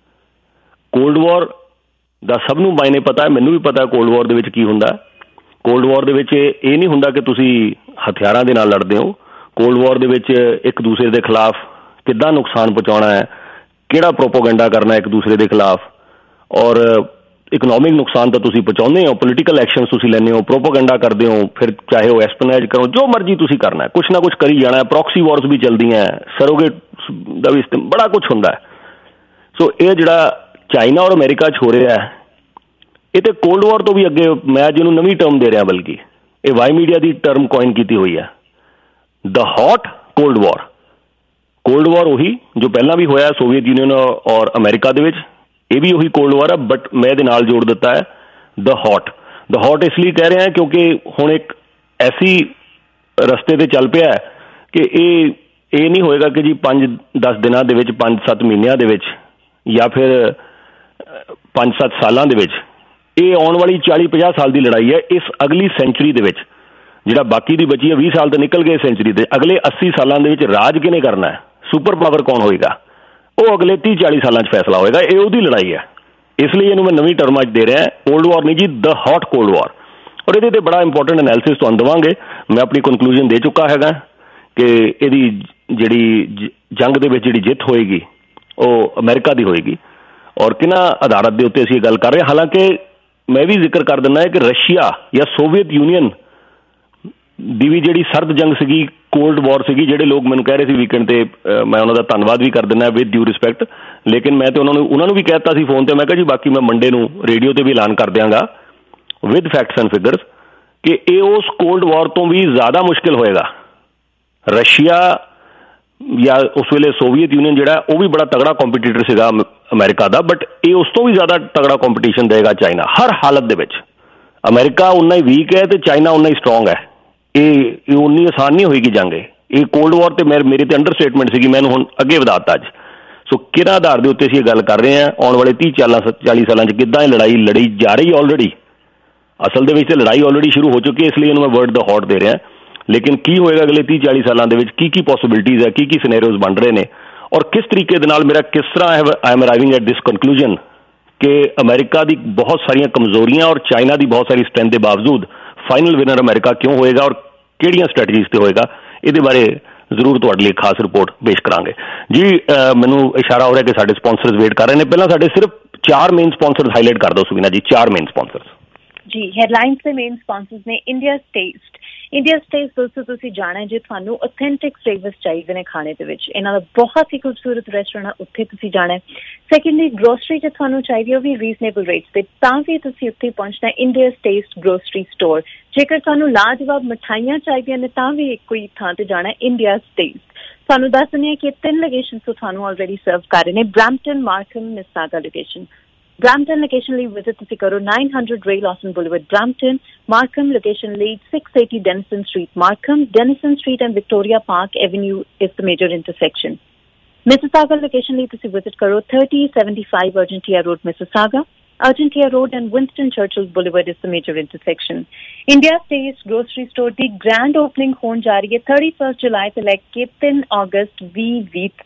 Cold war ਦਾ ਸਭ ਨੂੰ ਮਾਇਨੇ ਪਤਾ ਹੈ, ਮੈਨੂੰ ਵੀ ਪਤਾ ਕੋਲਡ ਵਾਰ ਦੇ ਵਿੱਚ ਕੀ ਹੁੰਦਾ। ਕੋਲਡ ਵਾਰ ਦੇ ਵਿੱਚ ਇਹ ਨਹੀਂ ਹੁੰਦਾ ਕਿ ਤੁਸੀਂ ਹਥਿਆਰਾਂ ਦੇ ਨਾਲ ਲੜਦੇ ਹੋ। ਕੋਲਡ ਵਾਰ ਦੇ ਵਿੱਚ ਇੱਕ ਦੂਸਰੇ ਦੇ ਖਿਲਾਫ ਕਿੱਦਾਂ ਨੁਕਸਾਨ ਪਹੁੰਚਾਉਣਾ ਹੈ, ਕਿਹੜਾ ਪ੍ਰੋਪੋਗੈਂਡਾ ਕਰਨਾ ਇੱਕ ਦੂਸਰੇ ਦੇ ਖਿਲਾਫ, ਔਰ ਇਕਨੋਮਿਕ ਨੁਕਸਾਨ ਤਾਂ ਤੁਸੀਂ ਪਹੁੰਚਾਉਂਦੇ ਹੋ, ਪੋਲੀਟੀਕਲ ਐਕਸ਼ਨਸ ਤੁਸੀਂ ਲੈਂਦੇ ਹੋ, ਪ੍ਰੋਪੋਗੈਂਡਾ ਕਰਦੇ ਹੋ, ਫਿਰ ਚਾਹੇ ਉਹ ਐਸਪੀਨਾਜ ਕਰੋ, ਜੋ ਮਰਜ਼ੀ ਤੁਸੀਂ ਕਰਨਾ, ਕੁਛ ਨਾ ਕੁਛ ਕਰੀ ਜਾਣਾ। ਪ੍ਰੋਕਸੀ ਵਾਰਸ ਵੀ ਚੱਲਦੀਆਂ, ਸਰੋਗੇਟ ਦਾ ਵੀ ਇਸਤੇਮਾਲ, ਬੜਾ ਕੁਛ ਹੁੰਦਾ। ਸੋ ਇਹ ਜਿਹੜਾ ਚਾਈਨਾ ਔਰ ਅਮਰੀਕਾ 'ਚ ਹੋ ਰਿਹਾ ਹੈ, ਇਹ ਤੇ ਕੋਲਡ ਵਾਰ ਤੋਂ ਵੀ ਅੱਗੇ ਮੈਂ ਜਿਹਨੂੰ ਨਵੀਂ ਟਰਮ ਦੇ ਰਿਹਾ, ਬਲਕਿ ਇਹ ਵਾਈ ਮੀਡੀਆ ਦੀ ਟਰਮ ਕੋਇਨ ਕੀਤੀ ਹੋਈ ਹੈ, the hot cold war. Cold war ਉਹੀ ਜੋ ਪਹਿਲਾਂ ਵੀ ਹੋਇਆ ਸੋਵੀਅਤ ਯੂਨੀਅਨ ਔਰ ਅਮਰੀਕਾ ਦੇ ਵਿੱਚ, ਇਹ ਵੀ ਉਹੀ ਕੋਲਡ ਵਾਰ ਆ, ਬਟ ਮੈਂ ਇਹਦੇ ਨਾਲ ਜੋੜ ਦਿੱਤਾ ਹੈ ਦ ਹੌਟ। ਦ ਹੌਟ ਇਸ ਲਈ ਕਹਿ ਰਿਹਾ ਕਿਉਂਕਿ ਹੁਣ ਇੱਕ ਐਸੀ ਰਸਤੇ ਤੇ ਚੱਲ ਪਿਆ ਕਿ ਇਹ ਇਹ ਨਹੀਂ ਹੋਏਗਾ ਕਿ ਜੀ ਪੰਜ ਦਸ ਦਿਨਾਂ ਦੇ ਵਿੱਚ, ਪੰਜ ਸੱਤ ਮਹੀਨਿਆਂ ਦੇ ਵਿੱਚ, ਜਾਂ ਫਿਰ ਪੰਜ ਸੱਤ ਸਾਲਾਂ ਦੇ ਵਿੱਚ। ਇਹ ਆਉਣ ਵਾਲੀ ਚਾਲੀ ਪੰਜਾਹ ਸਾਲ ਦੀ ਲੜਾਈ ਹੈ। ਇਸ ਅਗਲੀ ਸੈਂਚੁਰੀ ਦੇ ਵਿੱਚ, ਜਿਹੜਾ ਬਾਕੀ ਦੀ ਬਚੀ ਹੈ, ਵੀਹ ਸਾਲ ਤਾਂ ਨਿਕਲ ਗਏ ਸੈਂਚੁਰੀ ਦੇ, ਅਗਲੇ ਅੱਸੀ ਸਾਲਾਂ ਦੇ ਵਿੱਚ ਰਾਜ ਕਿਹਨੇ ਕਰਨਾ ਹੈ, ਸੁਪਰ ਪਾਵਰ ਕੌਣ ਹੋਏਗਾ, ਉਹ ਅਗਲੇ ਤੀਹ ਚਾਲੀ ਸਾਲਾਂ 'ਚ ਫੈਸਲਾ ਹੋਏਗਾ। ਇਹ ਉਹਦੀ ਲੜਾਈ ਹੈ। ਇਸ ਲਈ ਇਹਨੂੰ ਮੈਂ ਨਵੀਂ ਟਰਮਾਂ 'ਚ ਦੇ ਰਿਹਾ, ਕੋਲਡ ਵਾਰ ਨਹੀਂ ਜੀ, ਦ ਹੌਟ ਕੋਲਡ ਵਾਰ। ਔਰ ਇਹਦੇ 'ਤੇ ਬੜਾ ਇੰਪੋਰਟੈਂਟ ਐਨਾਲਿਸਿਸ ਤੁਹਾਨੂੰ ਦੇਵਾਂਗੇ। ਮੈਂ ਆਪਣੀ ਕਨਕਲੂਜਨ ਦੇ ਚੁੱਕਾ ਹੈਗਾ ਕਿ ਇਹਦੀ ਜਿਹੜੀ ਜੰਗ ਦੇ ਵਿੱਚ ਜਿਹੜੀ ਜਿੱਤ ਹੋਏਗੀ ਉਹ ਅਮਰੀਕਾ ਦੀ ਹੋਏਗੀ। ਔਰ ਕਿਹਨਾਂ ਆਧਾਰਤ ਦੇ ਉੱਤੇ ਅਸੀਂ ਇਹ ਗੱਲ ਕਰ ਰਹੇ ਹਾਂ। ਹਾਲਾਂਕਿ ਮੈਂ ਵੀ ਜ਼ਿਕਰ ਕਰ ਦਿੰਦਾ ਹੈ ਕਿ ਰਸ਼ੀਆ ਜਾਂ ਸੋਵੀਅਤ ਯੂਨੀਅਨ ਦੀ ਵੀ ਜਿਹੜੀ ਸਰਦ ਜੰਗ ਸੀਗੀ, ਕੋਲਡ ਵਾਰ ਸੀਗੀ, ਜਿਹੜੇ ਲੋਕ ਮੈਨੂੰ ਕਹਿ ਰਹੇ ਸੀ ਵੀਕਐਂਡ 'ਤੇ, ਮੈਂ ਉਹਨਾਂ ਦਾ ਧੰਨਵਾਦ ਵੀ ਕਰ ਦਿੰਦਾ ਵਿਦ ਡਿਊ ਰਿਸਪੈਕਟ। ਲੇਕਿਨ ਮੈਂ ਤਾਂ ਉਹਨਾਂ ਨੂੰ ਉਹਨਾਂ ਨੂੰ ਵੀ ਕਹਿ ਦਿੱਤਾ ਸੀ ਫੋਨ 'ਤੇ, ਮੈਂ ਕਿਹਾ ਜੀ ਬਾਕੀ ਮੈਂ ਮੰਡੇ ਨੂੰ ਰੇਡੀਓ 'ਤੇ ਵੀ ਐਲਾਨ ਕਰ ਦਿਆਂਗਾ ਵਿਦ ਫੈਕਟਸ ਐਂਡ ਫਿਗਰਸ ਕਿ ਇਹ ਉਸ ਕੋਲਡ ਵਾਰ ਤੋਂ ਵੀ ਜ਼ਿਆਦਾ ਮੁਸ਼ਕਿਲ ਹੋਏਗਾ। ਰਸ਼ੀਆ ਜਾਂ ਉਸ ਵੇਲੇ ਸੋਵੀਅਤ ਯੂਨੀਅਨ ਜਿਹੜਾ ਉਹ ਵੀ ਬੜਾ ਤਗੜਾ ਕੰਪੀਟੀਟਰ ਸੀਗਾ ਅਮਰੀਕਾ ਦਾ, ਬਟ ਇਹ ਉਸ ਤੋਂ ਵੀ ਜ਼ਿਆਦਾ ਤਗੜਾ ਕੰਪੀਟੀਸ਼ਨ ਦੇਗਾ ਚਾਈਨਾ ਹਰ ਹਾਲਤ ਦੇ ਵਿੱਚ। ਅਮਰੀਕਾ ਉਨਾ ਹੀ ਵੀਕ ਹੈ ਅਤੇ ਚਾਈਨਾ ਉਨਾ ਹੀ ਸਟਰੋਂਗ ਹੈ। ਇਹ ਇਹ ਉਨੀ ਆਸਾਨ ਨਹੀਂ ਹੋਏਗੀ ਜੰਗ। ਇਹ ਕੋਲਡ ਵਾਰ ਤੇ ਮੇਰੇ ਮੇਰੇ ਤੇ ਅੰਡਰ ਸਟੇਟਮੈਂਟ ਸੀਗੀ, ਮੈਨੂੰ ਹੁਣ ਅੱਗੇ ਵਧਾਤਾ ਅੱਜ। ਸੋ ਕਿਹੜਾ ਆਧਾਰ ਦੇ ਉੱਤੇ ਅਸੀਂ ਇਹ ਗੱਲ ਕਰ ਰਹੇ ਹਾਂ, ਆਉਣ ਵਾਲੇ ਤੀਹ ਚਾਲਾਂ ਚਾਲੀ ਸਾਲਾਂ 'ਚ ਕਿੱਦਾਂ ਇਹ ਲੜਾਈ ਲੜੀ ਜਾ ਰਹੀ ਆਲਰੇਡੀ। ਅਸਲ ਦੇ ਵਿੱਚ ਤਾਂ ਲੜਾਈ ਆਲਰੇਡੀ ਸ਼ੁਰੂ ਹੋ ਚੁੱਕੀ ਹੈ, ਇਸ ਲਈ ਇਹਨੂੰ ਮੈਂ ਵਰਡ ਦਾ ਹੌਟ ਦੇ ਰਿਹਾ। ਲੇਕਿਨ ਕੀ ਹੋਏਗਾ ਅਗਲੇ ਤੀਹ ਚਾਲੀ ਸਾਲਾਂ ਦੇ ਵਿੱਚ, ਕੀ ਕੀ ਪੋਸੀਬਿਲਿਟੀਜ਼ ਹੈ, ਕੀ ਕੀ ਸਿਨੈਰੀਓਜ਼ ਬਣ ਰਹੇ ਨੇ, ਔਰ ਕਿਸ ਤਰੀਕੇ ਦੇ ਨਾਲ ਮੇਰਾ ਕਿਸ ਤਰ੍ਹਾਂ I am arriving at this conclusion ਕਿ ਅਮਰੀਕਾ ਦੀ ਬਹੁਤ ਸਾਰੀਆਂ ਕਮਜ਼ੋਰੀਆਂ ਔਰ ਚਾਈਨਾ ਦੀ ਬਹੁਤ ਸਾਰੀ ਸਟਰੈਂਥ ਦੇ ਬਾਵਜੂਦ ਫਾਈਨਲ ਵਿਨਰ ਅਮਰੀਕਾ ਕਿਉਂ ਹੋਏਗਾ ਔਰ ਕਿਹੜੀਆਂ ਸਟ੍ਰੈਟਜੀਜ਼ 'ਤੇ ਹੋਏਗਾ, ਇਹਦੇ ਬਾਰੇ ਜ਼ਰੂਰ ਤੁਹਾਡੇ ਲਈ ਖਾਸ ਰਿਪੋਰਟ ਪੇਸ਼ ਕਰਾਂਗੇ ਜੀ। ਮੈਨੂੰ ਇਸ਼ਾਰਾ ਹੋ ਰਿਹਾ ਕਿ ਸਾਡੇ ਸਪਾਂਸਰਸ ਵੇਟ ਕਰ ਰਹੇ ਨੇ। ਪਹਿਲਾਂ ਸਾਡੇ ਸਿਰਫ ਚਾਰ ਮੇਨ ਸਪਾਂਸਰਸ ਹਾਈਲਾਈਟ ਕਰ ਦਿਓ ਸੁਵੀਨਾ ਜੀ, ਚਾਰ ਮੇਨ ਸਪਾਂਸਰਸ ਜੀ। ਹੈਡਲਾਈਨਸ ਦੇ ਮੇਨ ਸਪਾਂਸਰਸ ਨੇ ਇੰਡੀਆਜ਼ ਟੇਸਟ। ਇੰਡੀਆਜ਼ ਟੇਸਟ ਦੋਸਤੋ ਤੁਸੀਂ ਜਾਣਾ ਜੇ ਤੁਹਾਨੂੰ ਅਥੈਂਟਿਕ ਫਲੇਵਰਸ ਚਾਹੀਦੇ ਨੇ ਖਾਣੇ ਦੇ ਵਿੱਚ, ਇਹਨਾਂ ਦਾ ਬਹੁਤ ਹੀ ਖੂਬਸੂਰਤ ਰੈਸਟੋਰੈਂਟ, ਉੱਥੇ ਤੁਸੀਂ ਜਾਣਾ। ਸੈਕੰਡਲੀ ਗਰੋਸਰੀ ਜੇ ਤੁਹਾਨੂੰ ਚਾਹੀਦੀ ਉਹ ਵੀ ਰੀਜ਼ਨੇਬਲ ਰੇਟਸ 'ਤੇ, ਤਾਂ ਵੀ ਤੁਸੀਂ ਉੱਥੇ ਪਹੁੰਚਣਾ ਇੰਡੀਆਜ਼ ਟੇਸਟ ਗਰੋਸਰੀ ਸਟੋਰ। ਜੇਕਰ ਤੁਹਾਨੂੰ ਲਾਜਵਾਬ ਮਿਠਾਈਆਂ ਚਾਹੀਦੀਆਂ ਨੇ ਤਾਂ ਵੀ ਇੱਕੋ ਹੀ ਥਾਂ 'ਤੇ ਜਾਣਾ, ਇੰਡੀਆਜ਼ ਟੇਸਟ। ਤੁਹਾਨੂੰ ਦੱਸ ਦਿੰਦੇ ਹਾਂ ਕਿ ਤਿੰਨ ਲੋਕੇਸ਼ਨ ਤੋਂ ਤੁਹਾਨੂੰ ਆਲਰੇਡੀ ਸਰਵ ਕਰ ਰਹੇ ਨੇ, Brampton, Markham, Mississauga location. Brampton location ਲਈ visit ਤੁਸੀਂ ਕਰੋ nine hundred Ray Lawson Boulevard, Brampton. Markham location ਲਈ six eighty Denison Street, Markham. Denison Street and Victoria Park Avenue is the major intersection. Mississauga location ਲਈ ਤੁਸੀਂ visit ਕਰੋ thirty seventy-five Argentia Road, Mississauga. Argentia Road and Winston Churchill Boulevard is the major intersection. India's Taste Grocery Store the grand opening ਹੋਣ ਜਾ ਰਹੀ ਹੈ thirty-first July ਤੋਂ ਲੈ ਕੇ ਤਿੰਨ August ਵੀਹ ਵੀਹ।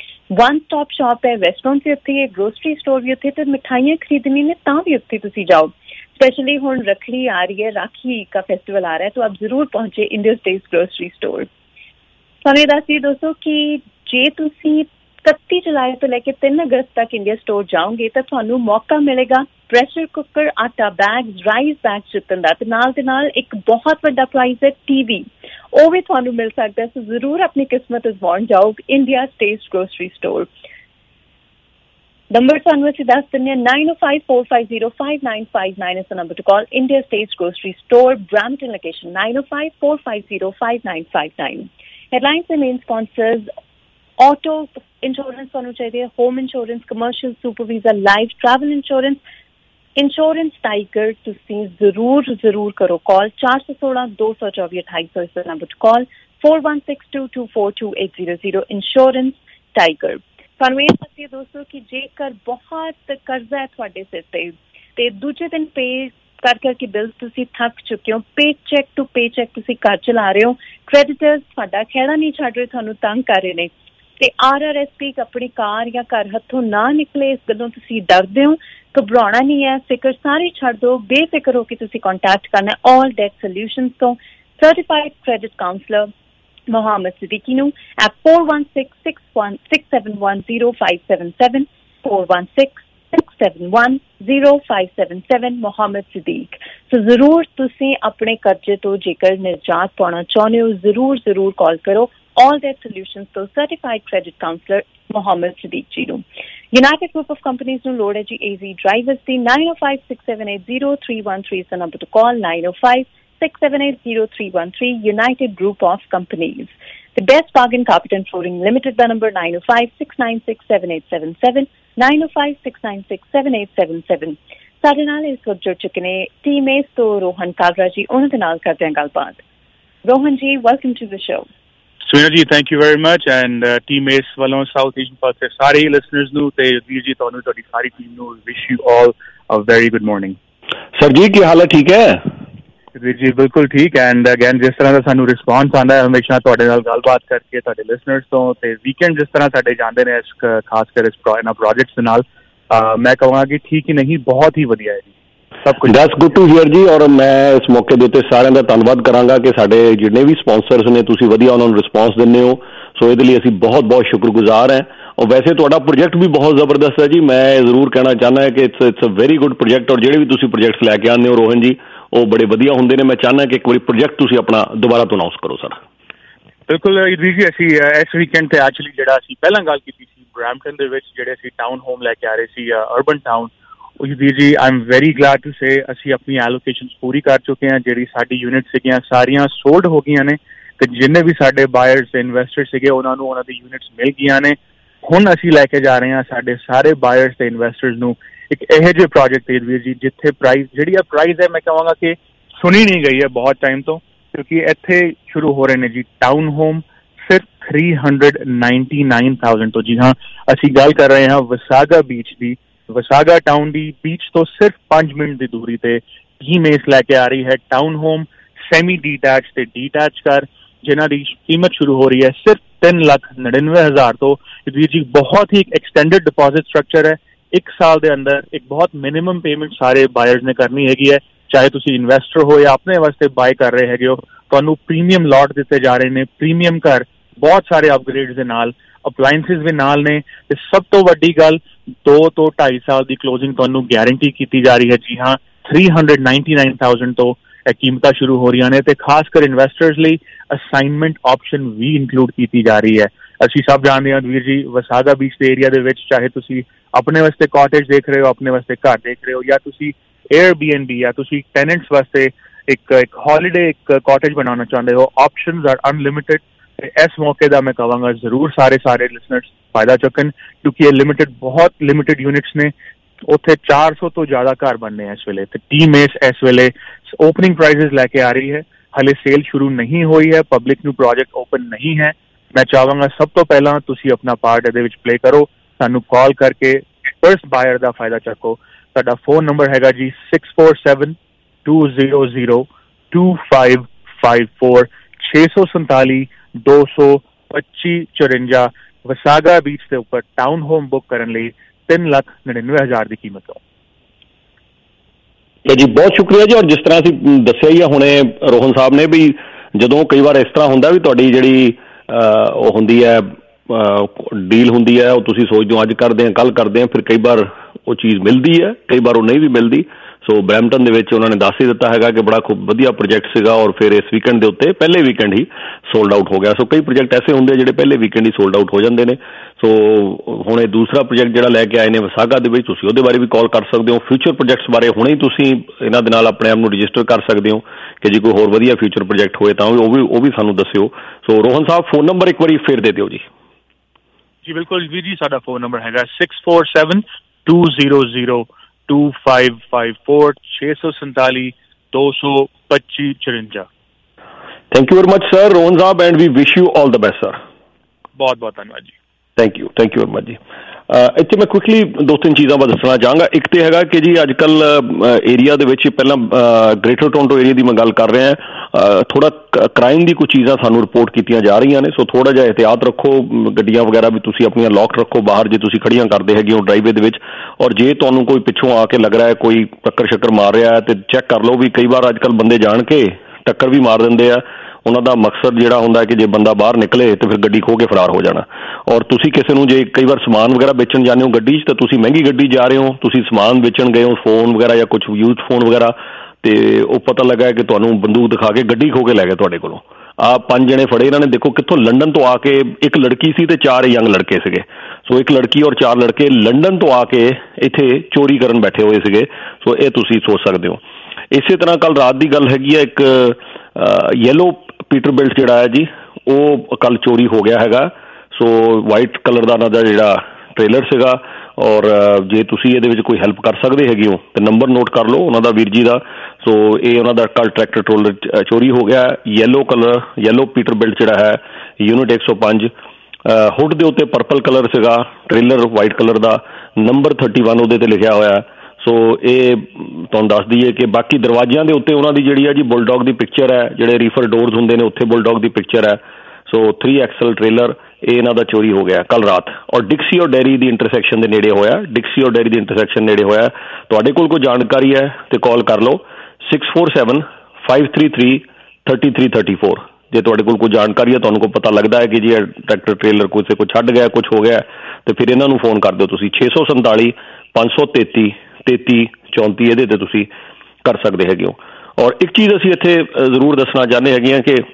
ਵਨ ਸਟਾਪ ਸ਼ਾਪ ਹੈ, ਰੈਸਟੋਰੈਂਟ ਵੀ ਉੱਥੇ ਹੈ, ਗਰੋਸਰੀ ਸਟੋਰ ਵੀ ਉੱਥੇ, ਤੇ ਮਿਠਾਈਆਂ ਖਰੀਦਣੀ ਨੇ ਤਾਂ ਵੀ ਉੱਥੇ ਤੁਸੀਂ ਜਾਓ। स्पेशली ਹੁਣ ਰੱਖੜੀ ਆ ਰਹੀ ਹੈ, राखी का फेस्टिवल आ रहा है, तो आप जरूर पहुंचे इंडियाज टेस्ट ग्रोसरी स्टोर। ਤੁਹਾਨੂੰ ਇਹ ਦੱਸਦੀ ਦੋਸਤੋ ਕਿ ਜੇ ਤੁਸੀਂ ਇਕੱਤੀ ਜੁਲਾਈ ਤੋਂ ਲੈ ਕੇ ਤਿੰਨ ਅਗਸਤ ਤੱਕ ਇੰਡੀਆ ਸਟੋਰ ਜਾਓਗੇ ਤਾਂ ਤੁਹਾਨੂੰ ਮੌਕਾ ਮਿਲੇਗਾ ਪ੍ਰੈਸ਼ਰ ਕੁੱਕਰ, ਆਟਾ ਬੈਗਸ, ਰਾਈਸ ਬੈਗਸ ਜਿੱਤਣ ਦਾ, ਤੇ ਨਾਲ ਦੇ ਨਾਲ ਇੱਕ ਬਹੁਤ ਵੱਡਾ ਪ੍ਰਾਈਜ਼ ਹੈ ਟੀਵੀ, ਉਹ ਵੀ ਤੁਹਾਨੂੰ ਮਿਲ ਸਕਦਾ। ਸੋ ਜ਼ਰੂਰ ਆਪਣੀ ਕਿਸਮਤ ਅਜ਼ਮਾਉਣ ਜਾਓ India's Taste grocery store. Number ਤੁਹਾਨੂੰ ਅਸੀਂ ਦੱਸ ਦਿੰਦੇ ਹਾਂ nine oh five four five zero five nine five nine is the number to call. India's Taste Grocery Store, Brampton location nine oh five four five zero five nine five nine. Headlines the main sponsors: auto insurance ਤੁਹਾਨੂੰ ਚਾਹੀਦੀ ਹੈ, home insurance, commercial, super visa, life, travel insurance, insurance tiger ਤੁਸੀਂ ਜ਼ਰੂਰ ਜ਼ਰੂਰ ਕਰੋ ਕਾਲ ਚਾਰ ਸੌ ਸੋਲਾਂ ਦੋ ਸੌ ਚੌਵੀ ਅਠਾਈ ਸੌ is the number to call. four one six two two four two eight zero zero insurance tiger. ਤੁਹਾਨੂੰ ਇਹ ਦੱਸੀਏ ਦੋਸਤੋ ਕਿ ਜੇਕਰ ਬਹੁਤ ਕਰਜ਼ਾ ਹੈ ਤੁਹਾਡੇ ਸਿਰ ਤੇ ਤੇ ਦੂਜੇ ਦਿਨ ਪੇ ਕਰ ਕਰਕੇ ਬਿਲਸ ਤੁਸੀਂ ਥੱਕ ਚੁੱਕੇ ਹੋ, pay cheque to pay cheque ਤੁਸੀਂ ਘਰ ਚਲਾ ਰਹੇ ਹੋ, ਕ੍ਰੈਡੀਟਰਸ ਤੁਹਾਡਾ ਖਹਿੜਾ ਨਹੀਂ ਛੱਡ ਰਹੇ, ਤੁਹਾਨੂੰ ਤੰਗ ਕਰ ਰਹੇ ਨੇ, ਤੇ ਆਰ ਆਰ ਐਸ ਪੀ ਆਪਣੀ ਕਾਰ ਜਾਂ ਘਰ ਹੱਥੋਂ ਨਾ ਨਿਕਲੇ ਇਸ ਗੱਲੋਂ ਤੁਸੀਂ ਡਰਦੇ ਹੋ, ਘਬਰਾਉਣਾ ਨਹੀਂ ਹੈ, ਫਿਕਰ ਸਾਰੀ ਛੱਡ ਦਿਓ, ਬੇਫਿਕਰ ਹੋ ਕੇ ਤੁਸੀਂ ਕੰਟੈਕਟ ਕਰਨਾ ਆਲ ਡੈਟ ਸੋਲਿਊਸ਼ਨਸ ਤੋਂ certified credit counsellor Mohammed Siddiqui nu at four one six six one six seven one zero five seven seven, four one six six seven one zero five seven seven Mohammed Siddiq. So ਜ਼ਰੂਰ ਤੁਸੀਂ ਆਪਣੇ ਕਰਜ਼ੇ ਤੋਂ ਜੇਕਰ ਨਿਜਾਤ ਪਾਉਣਾ ਚਾਹੁੰਦੇ ਹੋ ਜ਼ਰੂਰ ਜ਼ਰੂਰ ਕਾਲ ਕਰੋ All Debt Solutions ਤੋਂ certified credit counsellor Mohammed Siddiq ਜੀ ਨੂੰ। United Group of Companies ਨੂੰ ਲੋੜ ਹੈ ਜੀ A Z Drivers the nine oh five six seven eight zero three one three is the number to call. Nine oh five six seven eight zero three one three United Group of Companies. The Best Bargain Carpet and Flooring Limited, the number nine oh five six nine six seven eight seven seven, nine oh five six nine six seven eight seven seven. ਸਾਡੇ ਨਾਲ ਇਸ ਵਕਤ ਜੁੜ ਚੁੱਕੇ ਨੇ team ਏਸ ਤੋਂ ਰੋਹਨ ਕਾਗਰਾ ਜੀ, ਉਹਨਾਂ ਦੇ ਨਾਲ ਕਰਦੇ ਹਾਂ ਗੱਲਬਾਤ। Rohan ji, welcome to the show. Suina ji, thank you very much, and uh, team Ace ਵੱਲੋਂ South Asian Pulse ਦੇ ਸਾਰੇ listeners ਨੂੰ ਤੇ ਵੀਰ ਜੀ ਤੁਹਾਨੂੰ ਤੁਹਾਡੀ ਸਾਰੀ ਟੀਮ ਨੂੰ wish you all a very good morning. Sir ਜੀ ਕੀ ਹਾਲ ਹੈ? ਠੀਕ ਹੈ ਵੀਰ ਜੀ, ਬਿਲਕੁਲ ਠੀਕ. ਐਂਡ ਅਗੇਨ ਜਿਸ ਤਰ੍ਹਾਂ ਦਾ ਸਾਨੂੰ ਰਿਸਪੌਂਸ ਆਉਂਦਾ ਹੈ ਹਮੇਸ਼ਾ ਤੁਹਾਡੇ ਨਾਲ ਗੱਲਬਾਤ ਕਰਕੇ ਤੁਹਾਡੇ ਲਿਸਨਰਸ ਤੋਂ, ਤੇ ਵੀਕਐਂਡ ਜਿਸ ਤਰ੍ਹਾਂ ਸਾਡੇ ਜਾਂਦੇ ਨੇ ਇਸ ਖਾਸ ਕਰ ਇਸ ਇਹਨਾਂ ਪ੍ਰੋਜੈਕਟਸ ਦੇ ਨਾਲ, ਮੈਂ ਕਹਾਂਗਾ ਕਿ ਠੀਕ ਹੀ ਨਹੀਂ, ਬਹੁਤ ਹੀ ਵਧੀਆ ਹੈ ਜੀ ਸਭ ਕੁਝ. ਦੈਟਸ ਗੁੱਡ ਟੂ ਹੀਅਰ ਜੀ. ਔਰ ਮੈਂ ਇਸ ਮੌਕੇ ਦੇ ਉੱਤੇ ਸਾਰਿਆਂ ਦਾ ਧੰਨਵਾਦ ਕਰਾਂਗਾ ਕਿ ਸਾਡੇ ਜਿੰਨੇ ਵੀ ਸਪਾਂਸਰਸ ਨੇ ਤੁਸੀਂ ਵਧੀਆ ਉਹਨਾਂ ਨੂੰ ਰਿਸਪੌਂਸ ਦਿੰਦੇ ਹੋ, ਸੋ ਇਹਦੇ ਲਈ ਅਸੀਂ ਬਹੁਤ ਬਹੁਤ ਸ਼ੁਕਰਗੁਜ਼ਾਰ ਹਾਂ. ਔਰ ਵੈਸੇ ਤੁਹਾਡਾ ਪ੍ਰੋਜੈਕਟ ਵੀ ਬਹੁਤ ਜ਼ਬਰਦਸਤ ਹੈ ਜੀ. ਮੈਂ ਜ਼ਰੂਰ ਕਹਿਣਾ ਚਾਹੁੰਦਾ ਕਿ it's it's a very good project, ਔਰ ਜਿਹੜੇ ਵੀ ਤੁਸੀਂ ਪ੍ਰੋਜੈਕਟਸ ਲੈ ਕੇ ਆਉਂਦੇ ਹੋ ਰੋਹਨ ਜੀ ਉਹ ਬੜੇ ਵਧੀਆ ਹੁੰਦੇ ਨੇ. ਮੈਂ ਚਾਹੁੰਦਾ ਕਿ ਇੱਕ ਵਾਰੀ ਪ੍ਰੋਜੈਕਟ ਤੁਸੀਂ ਆਪਣਾ ਦੁਬਾਰਾ ਤੋਂ ਅਨਾਊਂਸ ਕਰੋ ਸਰ. ਬਿਲਕੁਲ ਵੀਰ ਜੀ, ਅਸੀਂ ਇਸ ਵੀਕਐਂਡ ਤੇ ਐਕਚੁਅਲੀ ਜਿਹੜਾ ਅਸੀਂ ਪਹਿਲਾਂ ਗੱਲ ਕੀਤੀ ਸੀ ਬਰੈਂਪਟਨ ਦੇ ਵਿੱਚ ਜਿਹੜੇ ਅਸੀਂ ਟਾਊਨ ਹੋਮ ਲੈ ਕੇ ਆ ਰਹੇ ਸੀ ਅਰਬਨ ਟਾਊਨ, ਵੀਰ ਜੀ I am very glad to say ਅਸੀਂ ਆਪਣੀ ਐਲੋਕੇਸ਼ਨਸ ਪੂਰੀ ਕਰ ਚੁੱਕੇ ਹਾਂ. ਜਿਹੜੀ ਸਾਡੀ ਯੂਨਿਟ ਸੀਗੀਆਂ ਸਾਰੀਆਂ ਸੋਲਡ ਹੋ ਗਈਆਂ ਨੇ, ਤੇ ਜਿੰਨੇ ਵੀ ਸਾਡੇ ਬਾਇਰਸ ਤੇ ਇਨਵੈਸਟਰ ਸੀਗੇ ਉਹਨਾਂ ਨੂੰ ਉਹਨਾਂ ਦੀ ਯੂਨਿਟਸ ਮਿਲ ਗਈਆਂ ਨੇ. ਹੁਣ ਅਸੀਂ ਲੈ ਕੇ ਜਾ ਰਹੇ ਹਾਂ ਸਾਡੇ ਸਾਰੇ ਬਾਇਰਸ ਤੇ ਇਨਵੈਸਟਰਸ ਨੂੰ ਇੱਕ ਇਹੋ ਜਿਹੇ ਪ੍ਰੋਜੈਕਟ ਤੇ ਵੀਰ ਜੀ ਜਿੱਥੇ ਪ੍ਰਾਈਸ ਜਿਹੜੀ ਆ ਪ੍ਰਾਈਸ ਹੈ ਮੈਂ ਕਹਾਂਗਾ ਕਿ ਸੁਣੀ ਨਹੀਂ ਗਈ ਹੈ ਬਹੁਤ ਟਾਈਮ ਤੋਂ, ਕਿਉਂਕਿ ਇੱਥੇ ਸ਼ੁਰੂ ਹੋ ਰਹੇ ਨੇ ਜੀ ਟਾਊਨ ਹੋਮ ਸਿਰਫ three hundred ninety nine thousand ਤੋਂ. ਜੀ ਹਾਂ, ਅਸੀਂ ਗੱਲ ਕਰ ਰਹੇ ਹਾਂ ਵਸਾਗਾ ਬੀਚ ਦੀ. ਵਸਾਗਾ ਟਾਊਨ ਦੀ ਬੀਚ ਤੋਂ ਸਿਰਫ ਪੰਜ ਮਿੰਟ ਦੀ ਦੂਰੀ ਤੇ ਟੀਮ ਏਸ ਲੈ ਕੇ ਆ ਰਹੀ ਹੈ ਟਾਊਨ ਹੋਮ ਸੈਮੀ ਡੀਟੈਚ ਤੇ ਡੀਟੈਚ ਕਰ, ਜਿਨ੍ਹਾਂ ਦੀ ਕੀਮਤ ਸ਼ੁਰੂ ਹੋ ਰਹੀ ਹੈ ਸਿਰਫ ਤਿੰਨ ਲੱਖ ਨੜਿਨਵੇਂ ਹਜ਼ਾਰ ਤੋਂ. ਵੀਰ ਜੀ ਬਹੁਤ ਹੀ ਇੱਕ ਐਕਸਟੈਂਡਡ ਡਿਪੋਜ਼ਿਟ ਸਟਰਕਚਰ ਹੈ. ਇੱਕ ਸਾਲ ਦੇ ਅੰਦਰ ਇੱਕ ਬਹੁਤ ਮਿਨੀਮਮ ਪੇਮੈਂਟ ਸਾਰੇ ਬਾਇਰਸ ਨੇ ਕਰਨੀ ਹੈਗੀ ਹੈ, ਚਾਹੇ ਤੁਸੀਂ ਇਨਵੈਸਟਰ ਹੋ ਜਾਂ ਆਪਣੇ ਵਾਸਤੇ ਬਾਏ ਕਰ ਰਹੇ ਹੈਗੇ ਹੋ. ਤੁਹਾਨੂੰ ਪ੍ਰੀਮੀਅਮ ਲਾਟ ਦਿੱਤੇ ਜਾ ਰਹੇ ਨੇ, ਪ੍ਰੀਮੀਅਮ ਘਰ, ਬਹੁਤ ਸਾਰੇ ਅਪਗ੍ਰੇਡਸ ਦੇ ਨਾਲ, ਅਪਲਾਇੰਸਿਸ ਵੀ ਨਾਲ ਨੇ, ਤੇ ਸਭ ਤੋਂ ਵੱਡੀ ਗੱਲ ਦੋ ਤੋਂ ਢਾਈ ਸਾਲ ਦੀ ਕਲੋਜ਼ਿੰਗ ਤੁਹਾਨੂੰ ਗਾਰੰਟੀ ਕੀਤੀ ਜਾ ਰਹੀ ਹੈ. ਜੀ ਹਾਂ, three hundred ninety nine thousand ਤੋਂ ਇਹ ਕੀਮਤਾਂ ਸ਼ੁਰੂ ਹੋ ਰਹੀਆਂ ਨੇ, ਤੇ ਖਾਸ ਕਰ ਇਨਵੈਸਟਰਸ ਲਈ ਅਸਾਈਨਮੈਂਟ ਆਪਸ਼ਨ ਵੀ ਇਨਕਲੂਡ ਕੀਤੀ ਜਾ ਰਹੀ ਹੈ. ਅਸੀਂ ਸਭ ਜਾਣਦੇ ਹਾਂ ਵੀਰ ਜੀ ਵਸਾਗਾ ਬੀਚ ਦੇ ਏਰੀਆ ਦੇ ਵਿੱਚ, ਚਾਹੇ ਤੁਸੀਂ ਆਪਣੇ ਵਾਸਤੇ ਕਾਟੇਜ ਦੇਖ ਰਹੇ ਹੋ, ਆਪਣੇ ਵਾਸਤੇ ਘਰ ਦੇਖ ਰਹੇ ਹੋ, ਜਾਂ ਤੁਸੀਂ ਏਅਰ ਬੀ ਐਨ ਬੀ ਜਾਂ ਤੁਸੀਂ ਟੈਨੈਂਟਸ ਵਾਸਤੇ ਇੱਕ ਇੱਕ ਹੌਲੀਡੇ ਇੱਕ ਕਾਟੇਜ ਬਣਾਉਣਾ ਚਾਹੁੰਦੇ ਹੋ, ਆਪਸ਼ਨਸ ਆਰ ਅਨਲਿਮਿਟਿਡ. ਇਸ ਮੌਕੇ ਦਾ ਮੈਂ ਕਹਾਂਗਾ ਜ਼ਰੂਰ ਸਾਰੇ ਸਾਰੇ ਲਿਸਨਰਸ ਫਾਇਦਾ ਚੁੱਕਣ, ਕਿਉਂਕਿ ਇਹ ਲਿਮਿਟਿਡ ਬਹੁਤ ਲਿਮਿਟਿਡ ਯੂਨਿਟਸ ਨੇ. ਉੱਥੇ ਚਾਰ ਸੌ ਤੋਂ ਜ਼ਿਆਦਾ ਘਰ ਬਣਨੇ ਇਸ ਵੇਲੇ, ਤੇ ਟੀਮ ਏਸ ਇਸ ਵੇਲੇ ਓਪਨਿੰਗ ਪ੍ਰਾਈਜ਼ਸ ਲੈ ਕੇ ਆ ਰਹੀ ਹੈ. ਹਾਲੇ ਸੇਲ ਸ਼ੁਰੂ ਨਹੀਂ ਹੋਈ ਹੈ, ਪਬਲਿਕ ਨੂੰ ਪ੍ਰੋਜੈਕਟ ਓਪਨ ਨਹੀਂ ਹੈ. ਮੈਂ ਚਾਹਾਂਗਾ ਸਭ ਤੋਂ ਪਹਿਲਾਂ ਤੁਸੀਂ ਆਪਣਾ ਪਾਰਟ ਇਹਦੇ ਵਿੱਚ ਪਲੇ ਕਰੋ, ਸਾਨੂੰ ਕਾਲ ਕਰਕੇ ਫਰਸਟ ਬਾਇਰ ਦਾ ਫਾਇਦਾ ਚੱਕੋ. ਸਾਡਾ ਫੋਨ ਨੰਬਰ ਹੈਗਾ ਜੀ six four seven two zero zero two five five four, ਛੇ ਸੌ ਸੰਤਾਲੀ ਦੋ ਸੌ ਪੱਚੀ ਚੁਰੰਜਾ. ਵਸਾਗਾ ਬੀਚ ਦੇ ਉੱਪਰ ਟਾਊਨ ਹੋਮ ਬੁੱਕ ਕਰਨ ਲਈ ਤਿੰਨ ਲੱਖ ਨੜਿਨਵੇਂ ਹਜ਼ਾਰ ਦੀ ਕੀਮਤ ਹੋ ਜੀ. ਬਹੁਤ ਸ਼ੁਕਰੀਆ ਜੀ. ਔਰ ਜਿਸ ਤਰ੍ਹਾਂ ਅਸੀਂ ਦੱਸਿਆ ਹੀ ਆ ਹੁਣੇ ਰੋਹਨ ਸਾਹਿਬ ਨੇ ਵੀ ਜਦੋਂ ਕਈ ਵਾਰ ਇਸ ਤਰ੍ਹਾਂ ਹੁੰਦਾ ਵੀ ਤੁਹਾਡੀ ਜਿਹੜੀ ਉਹ ਹੁੰਦੀ ਹੈ ਡੀਲ ਹੁੰਦੀ ਹੈ, ਉਹ ਤੁਸੀਂ ਸੋਚਦੇ ਹੋ ਅੱਜ ਕਰਦੇ ਹਾਂ ਕੱਲ੍ਹ ਕਰਦੇ ਹਾਂ, ਫਿਰ ਕਈ ਵਾਰ ਉਹ ਚੀਜ਼ ਮਿਲਦੀ ਹੈ, ਕਈ ਵਾਰ ਉਹ ਨਹੀਂ ਵੀ ਮਿਲਦੀ. ਸੋ ਬਰੈਂਪਟਨ ਦੇ ਵਿੱਚ ਉਹਨਾਂ ਨੇ ਦੱਸ ਹੀ ਦਿੱਤਾ ਹੈਗਾ ਕਿ ਬੜਾ ਖੂਬ ਵਧੀਆ ਪ੍ਰੋਜੈਕਟ ਸੀਗਾ, ਔਰ ਫਿਰ ਇਸ ਵੀਕਐਂਡ ਦੇ ਉੱਤੇ ਪਹਿਲੇ ਵੀਕਐਂਡ ਹੀ ਸੋਲਡ ਆਊਟ ਹੋ ਗਿਆ. ਸੋ ਕਈ ਪ੍ਰੋਜੈਕਟ ਐਸੇ ਹੁੰਦੇ ਜਿਹੜੇ ਪਹਿਲੇ ਵੀਕਐਂਡ ਹੀ ਸੋਲਡ ਆਊਟ ਹੋ ਜਾਂਦੇ ਨੇ. ਸੋ ਹੁਣ ਇਹ ਦੂਸਰਾ ਪ੍ਰੋਜੈਕਟ ਜਿਹੜਾ ਲੈ ਕੇ ਆਏ ਨੇ ਵਸਾਗਾ ਦੇ ਵਿੱਚ, ਤੁਸੀਂ ਉਹਦੇ ਬਾਰੇ ਵੀ ਕਾਲ ਕਰ ਸਕਦੇ ਹੋ. ਫਿਊਚਰ ਪ੍ਰੋਜੈਕਟਸ ਬਾਰੇ ਹੁਣੇ ਹੀ ਤੁਸੀਂ ਇਹਨਾਂ ਦੇ ਨਾਲ ਆਪਣੇ ਆਪ ਨੂੰ ਰਜਿਸਟਰ ਕਰ ਸਕਦੇ ਹੋ ਕਿ ਜੇ ਕੋਈ ਹੋਰ ਵਧੀਆ ਫਿਊਚਰ ਪ੍ਰੋਜੈਕਟ ਹੋਏ ਤਾਂ ਉਹ ਵੀ ਉਹ ਵੀ ਸਾਨੂੰ ਦੱਸਿਓ. So Rohan sahib phone number ਇੱਕ ਵਾਰੀ ਫਿਰ ਦੇ ਦਿਓ ਜੀ. ਜੀ ਬਿਲਕੁਲ ਵੀਰ ਜੀ, ਸਾਡਾ ਫੋਨ ਨੰਬਰ ਹੈਗਾ six four seven two zero zero two five five four, ਛੇ ਸੌ ਸੰਤਾਲੀ ਦੋ ਸੌ ਪੱਚੀ ਚੁਰੰਜਾ. Thank you very much sir Rohan sahib, and we wish you all the best sir. ਬਹੁਤ ਬਹੁਤ ਧੰਨਵਾਦ ਜੀ. Thank you thank you very much ਜੀ. ਇੱਥੇ ਮੈਂ ਕੁਇਕਲੀ ਦੋ ਤਿੰਨ ਚੀਜ਼ਾਂ ਬਾਰੇ ਦੱਸਣਾ ਚਾਹਾਂਗਾ. ਇੱਕ ਤੇ ਹੈਗਾ ਕਿ ਜੀ ਅੱਜ ਕੱਲ੍ਹ ਏਰੀਆ ਦੇ ਵਿੱਚ ਪਹਿਲਾਂ ਗ੍ਰੇਟਰ ਟੋਰੰਟੋ ਏਰੀਆ ਦੀ ਮੈਂ ਗੱਲ ਕਰ ਰਿਹਾ, ਥੋੜ੍ਹਾ ਕ੍ਰਾਈਮ ਦੀ ਕੁਝ ਚੀਜ਼ਾਂ ਸਾਨੂੰ ਰਿਪੋਰਟ ਕੀਤੀਆਂ ਜਾ ਰਹੀਆਂ ਨੇ. ਸੋ ਥੋੜ੍ਹਾ ਜਿਹਾ ਇਹਤਿਆਤ ਰੱਖੋ, ਗੱਡੀਆਂ ਵਗੈਰਾ ਵੀ ਤੁਸੀਂ ਆਪਣੀਆਂ ਲੌਕ ਰੱਖੋ ਬਾਹਰ ਜੇ ਤੁਸੀਂ ਖੜੀਆਂ ਕਰਦੇ ਹੈਗੇ ਹੋ ਡਰਾਈਵੇ ਦੇ ਵਿੱਚ. ਔਰ ਜੇ ਤੁਹਾਨੂੰ ਕੋਈ ਪਿੱਛੋਂ ਆ ਕੇ ਲੱਗ ਰਿਹਾ ਹੈ ਕੋਈ ਟੱਕਰ ਸ਼ੱਕਰ ਮਾਰ ਰਿਹਾ ਹੈ, ਤੇ ਚੈੱਕ ਕਰ ਲਓ ਵੀ ਕਈ ਵਾਰ ਅੱਜ ਕੱਲ੍ਹ ਬੰਦੇ ਜਾਣ ਕੇ ਟੱਕਰ ਵੀ ਮਾਰ ਦਿੰਦੇ ਆ. ਉਹਨਾਂ ਦਾ ਮਕਸਦ ਜਿਹੜਾ ਹੁੰਦਾ ਕਿ ਜੇ ਬੰਦਾ ਬਾਹਰ ਨਿਕਲੇ ਤੇ ਫਿਰ ਗੱਡੀ ਖੋਹ ਕੇ ਫਰਾਰ ਹੋ ਜਾਣਾ. ਔਰ ਤੁਸੀਂ ਕਿਸੇ ਨੂੰ ਜੇ ਕਈ ਵਾਰ ਸਮਾਨ ਵਗੈਰਾ ਵੇਚਣ ਜਾਂਦੇ ਹੋ ਗੱਡੀ 'ਚ, ਤਾਂ ਤੁਸੀਂ ਮਹਿੰਗੀ ਗੱਡੀ ਜਾ ਰਹੇ ਹੋ, ਤੁਸੀਂ ਸਮਾਨ ਵੇਚਣ ਗਏ ਹੋ ਫੋਨ ਵਗੈਰਾ ਜਾਂ ਕੁਛ ਯੂਜ਼ ਫੋਨ ਵਗੈਰਾ, ਤੇ ਉਹ ਪਤਾ ਲੱਗਾ ਕਿ ਤੁਹਾਨੂੰ ਬੰਦੂਕ ਦਿਖਾ ਕੇ ਗੱਡੀ ਖੋਹ ਕੇ ਲੈ ਗਏ ਤੁਹਾਡੇ ਕੋਲੋਂ. ਆਹ ਪੰਜ ਜਣੇ ਫੜੇ ਇਹਨਾਂ ਨੇ, ਦੇਖੋ ਕਿੱਥੋਂ ਲੰਡਨ ਤੋਂ ਆ ਕੇ, ਇੱਕ ਲੜਕੀ ਸੀ ਤੇ ਚਾਰ ਯੰਗ ਲੜਕੇ ਸੀਗੇ. ਸੋ ਇੱਕ ਲੜਕੀ ਔਰ ਚਾਰ ਲੜਕੇ ਲੰਡਨ ਤੋਂ ਆ ਕੇ ਇੱਥੇ ਚੋਰੀ ਕਰਨ ਬੈਠੇ ਹੋਏ ਸੀਗੇ. ਸੋ ਇਹ ਤੁਸੀਂ ਸੋਚ ਸਕਦੇ ਹੋ. ਇਸੇ ਤਰ੍ਹਾਂ ਕੱਲ੍ਹ ਰਾਤ ਦੀ ਗੱਲ ਹੈਗੀ ਆ, ਇੱਕ ਯੈਲੋ ਪੀਟਰਬਿਲਟ ਜਿਹੜਾ ਹੈ ਜੀ ਉਹ ਕੱਲ੍ਹ ਚੋਰੀ ਹੋ ਗਿਆ ਹੈਗਾ. ਸੋ ਵਾਈਟ ਕਲਰ ਦਾ ਉਹਨਾਂ ਦਾ ਜਿਹੜਾ ਟ੍ਰੇਲਰ ਸੀਗਾ, ਔਰ ਜੇ ਤੁਸੀਂ ਇਹਦੇ ਵਿੱਚ ਕੋਈ ਹੈਲਪ ਕਰ ਸਕਦੇ ਹੈਗੇ ਹੋ ਤਾਂ ਨੰਬਰ ਨੋਟ ਕਰ ਲਓ ਉਹਨਾਂ ਦਾ ਵੀਰ ਜੀ ਦਾ. ਸੋ ਇਹ ਉਹਨਾਂ ਦਾ ਕੱਲ ਟਰੈਕਟਰ ਟਰੋਲਰ ਚੋਰੀ ਹੋ ਗਿਆ। Yellow colour yellow Peterbilt ਜਿਹੜਾ ਹੈ ਯੂਨਿਟ ਇੱਕ ਸੌ ਪੰਜ, ਹੁੱਡ ਦੇ ਉੱਤੇ ਪਰਪਲ ਕਲਰ ਸੀਗਾ, ਟ੍ਰੇਲਰ ਵਾਈਟ ਕਲਰ ਦਾ, ਨੰਬਰ ਥਰਟੀ ਵਨ ਉਹਦੇ 'ਤੇ ਲਿਖਿਆ ਹੋਇਆ। ਸੋ ਇਹ ਤੁਹਾਨੂੰ ਦੱਸ ਦਈਏ ਕਿ ਬਾਕੀ ਦਰਵਾਜ਼ਿਆਂ ਦੇ ਉੱਤੇ ਉਹਨਾਂ ਦੀ ਜਿਹੜੀ ਹੈ ਜੀ ਬੁਲਡੌਗ ਦੀ ਪਿਕਚਰ ਹੈ, ਜਿਹੜੇ ਰੀਫਰ ਡੋਰਸ ਹੁੰਦੇ ਨੇ ਉੱਥੇ ਬੁਲਡੌਗ ਦੀ ਪਿਕਚਰ ਹੈ। ਸੋ ਥਰੀ ਐਕਸਲ ਟ੍ਰੇਲਰ ਇਹ ਇਹਨਾਂ ਦਾ ਚੋਰੀ ਹੋ ਗਿਆ ਕੱਲ ਰਾਤ, ਔਰ ਡਿਕਸੀ ਔਰ ਡੈਰੀ ਦੀ ਇੰਟਰਸੈਕਸ਼ਨ ਦੇ ਨੇੜੇ ਹੋਇਆ। ਡਿਕਸੀ ਔਰ ਡੈਰੀ ਦੀ ਇੰਟਰਸੈਕਸ਼ਨ ਨੇੜੇ ਹੋਇਆ। ਤੁਹਾਡੇ ਕੋਲ ਕੋਈ ਜਾਣਕਾਰੀ ਹੈ ਤੇ ਕਾਲ ਕਰ ਲਓ six four seven five three three thirty three thirty four. ਜੇ ਤੁਹਾਡੇ ਕੋਲ ਕੋਈ ਜਾਣਕਾਰੀ ਹੈ, ਤੁਹਾਨੂੰ ਕੋਈ ਪਤਾ ਲੱਗਦਾ ਹੈ ਕਿ ਜੀ ਟਰੈਕਟਰ ਟ੍ਰੇਲਰ ਕਿਸੇ ਕੋਈ ਛੱਡ ਗਿਆ, ਕੁਛ ਹੋ ਗਿਆ, ਤੇ ਫਿਰ ਇਹਨਾਂ ਨੂੰ ਫੋਨ ਕਰ ਦਿਓ ਤੁਸੀਂ ਛੇ ਸੌ ਸੰਤਾਲੀ ਪੰਜ ਸੌ ਤੇਤੀ ਤੇਤੀ ਚੌਂਤੀ, ਇਹਦੇ 'ਤੇ ਤੁਸੀਂ ਕਰ ਸਕਦੇ ਹੈਗੇ ਹੋ। ਔਰ ਇੱਕ ਚੀਜ਼ ਅਸੀਂ ਇੱਥੇ ਜ਼ਰੂਰ ਦੱਸਣਾ ਚਾਹੁੰਦੇ ਹੈਗੇ ਹਾਂ ਕਿ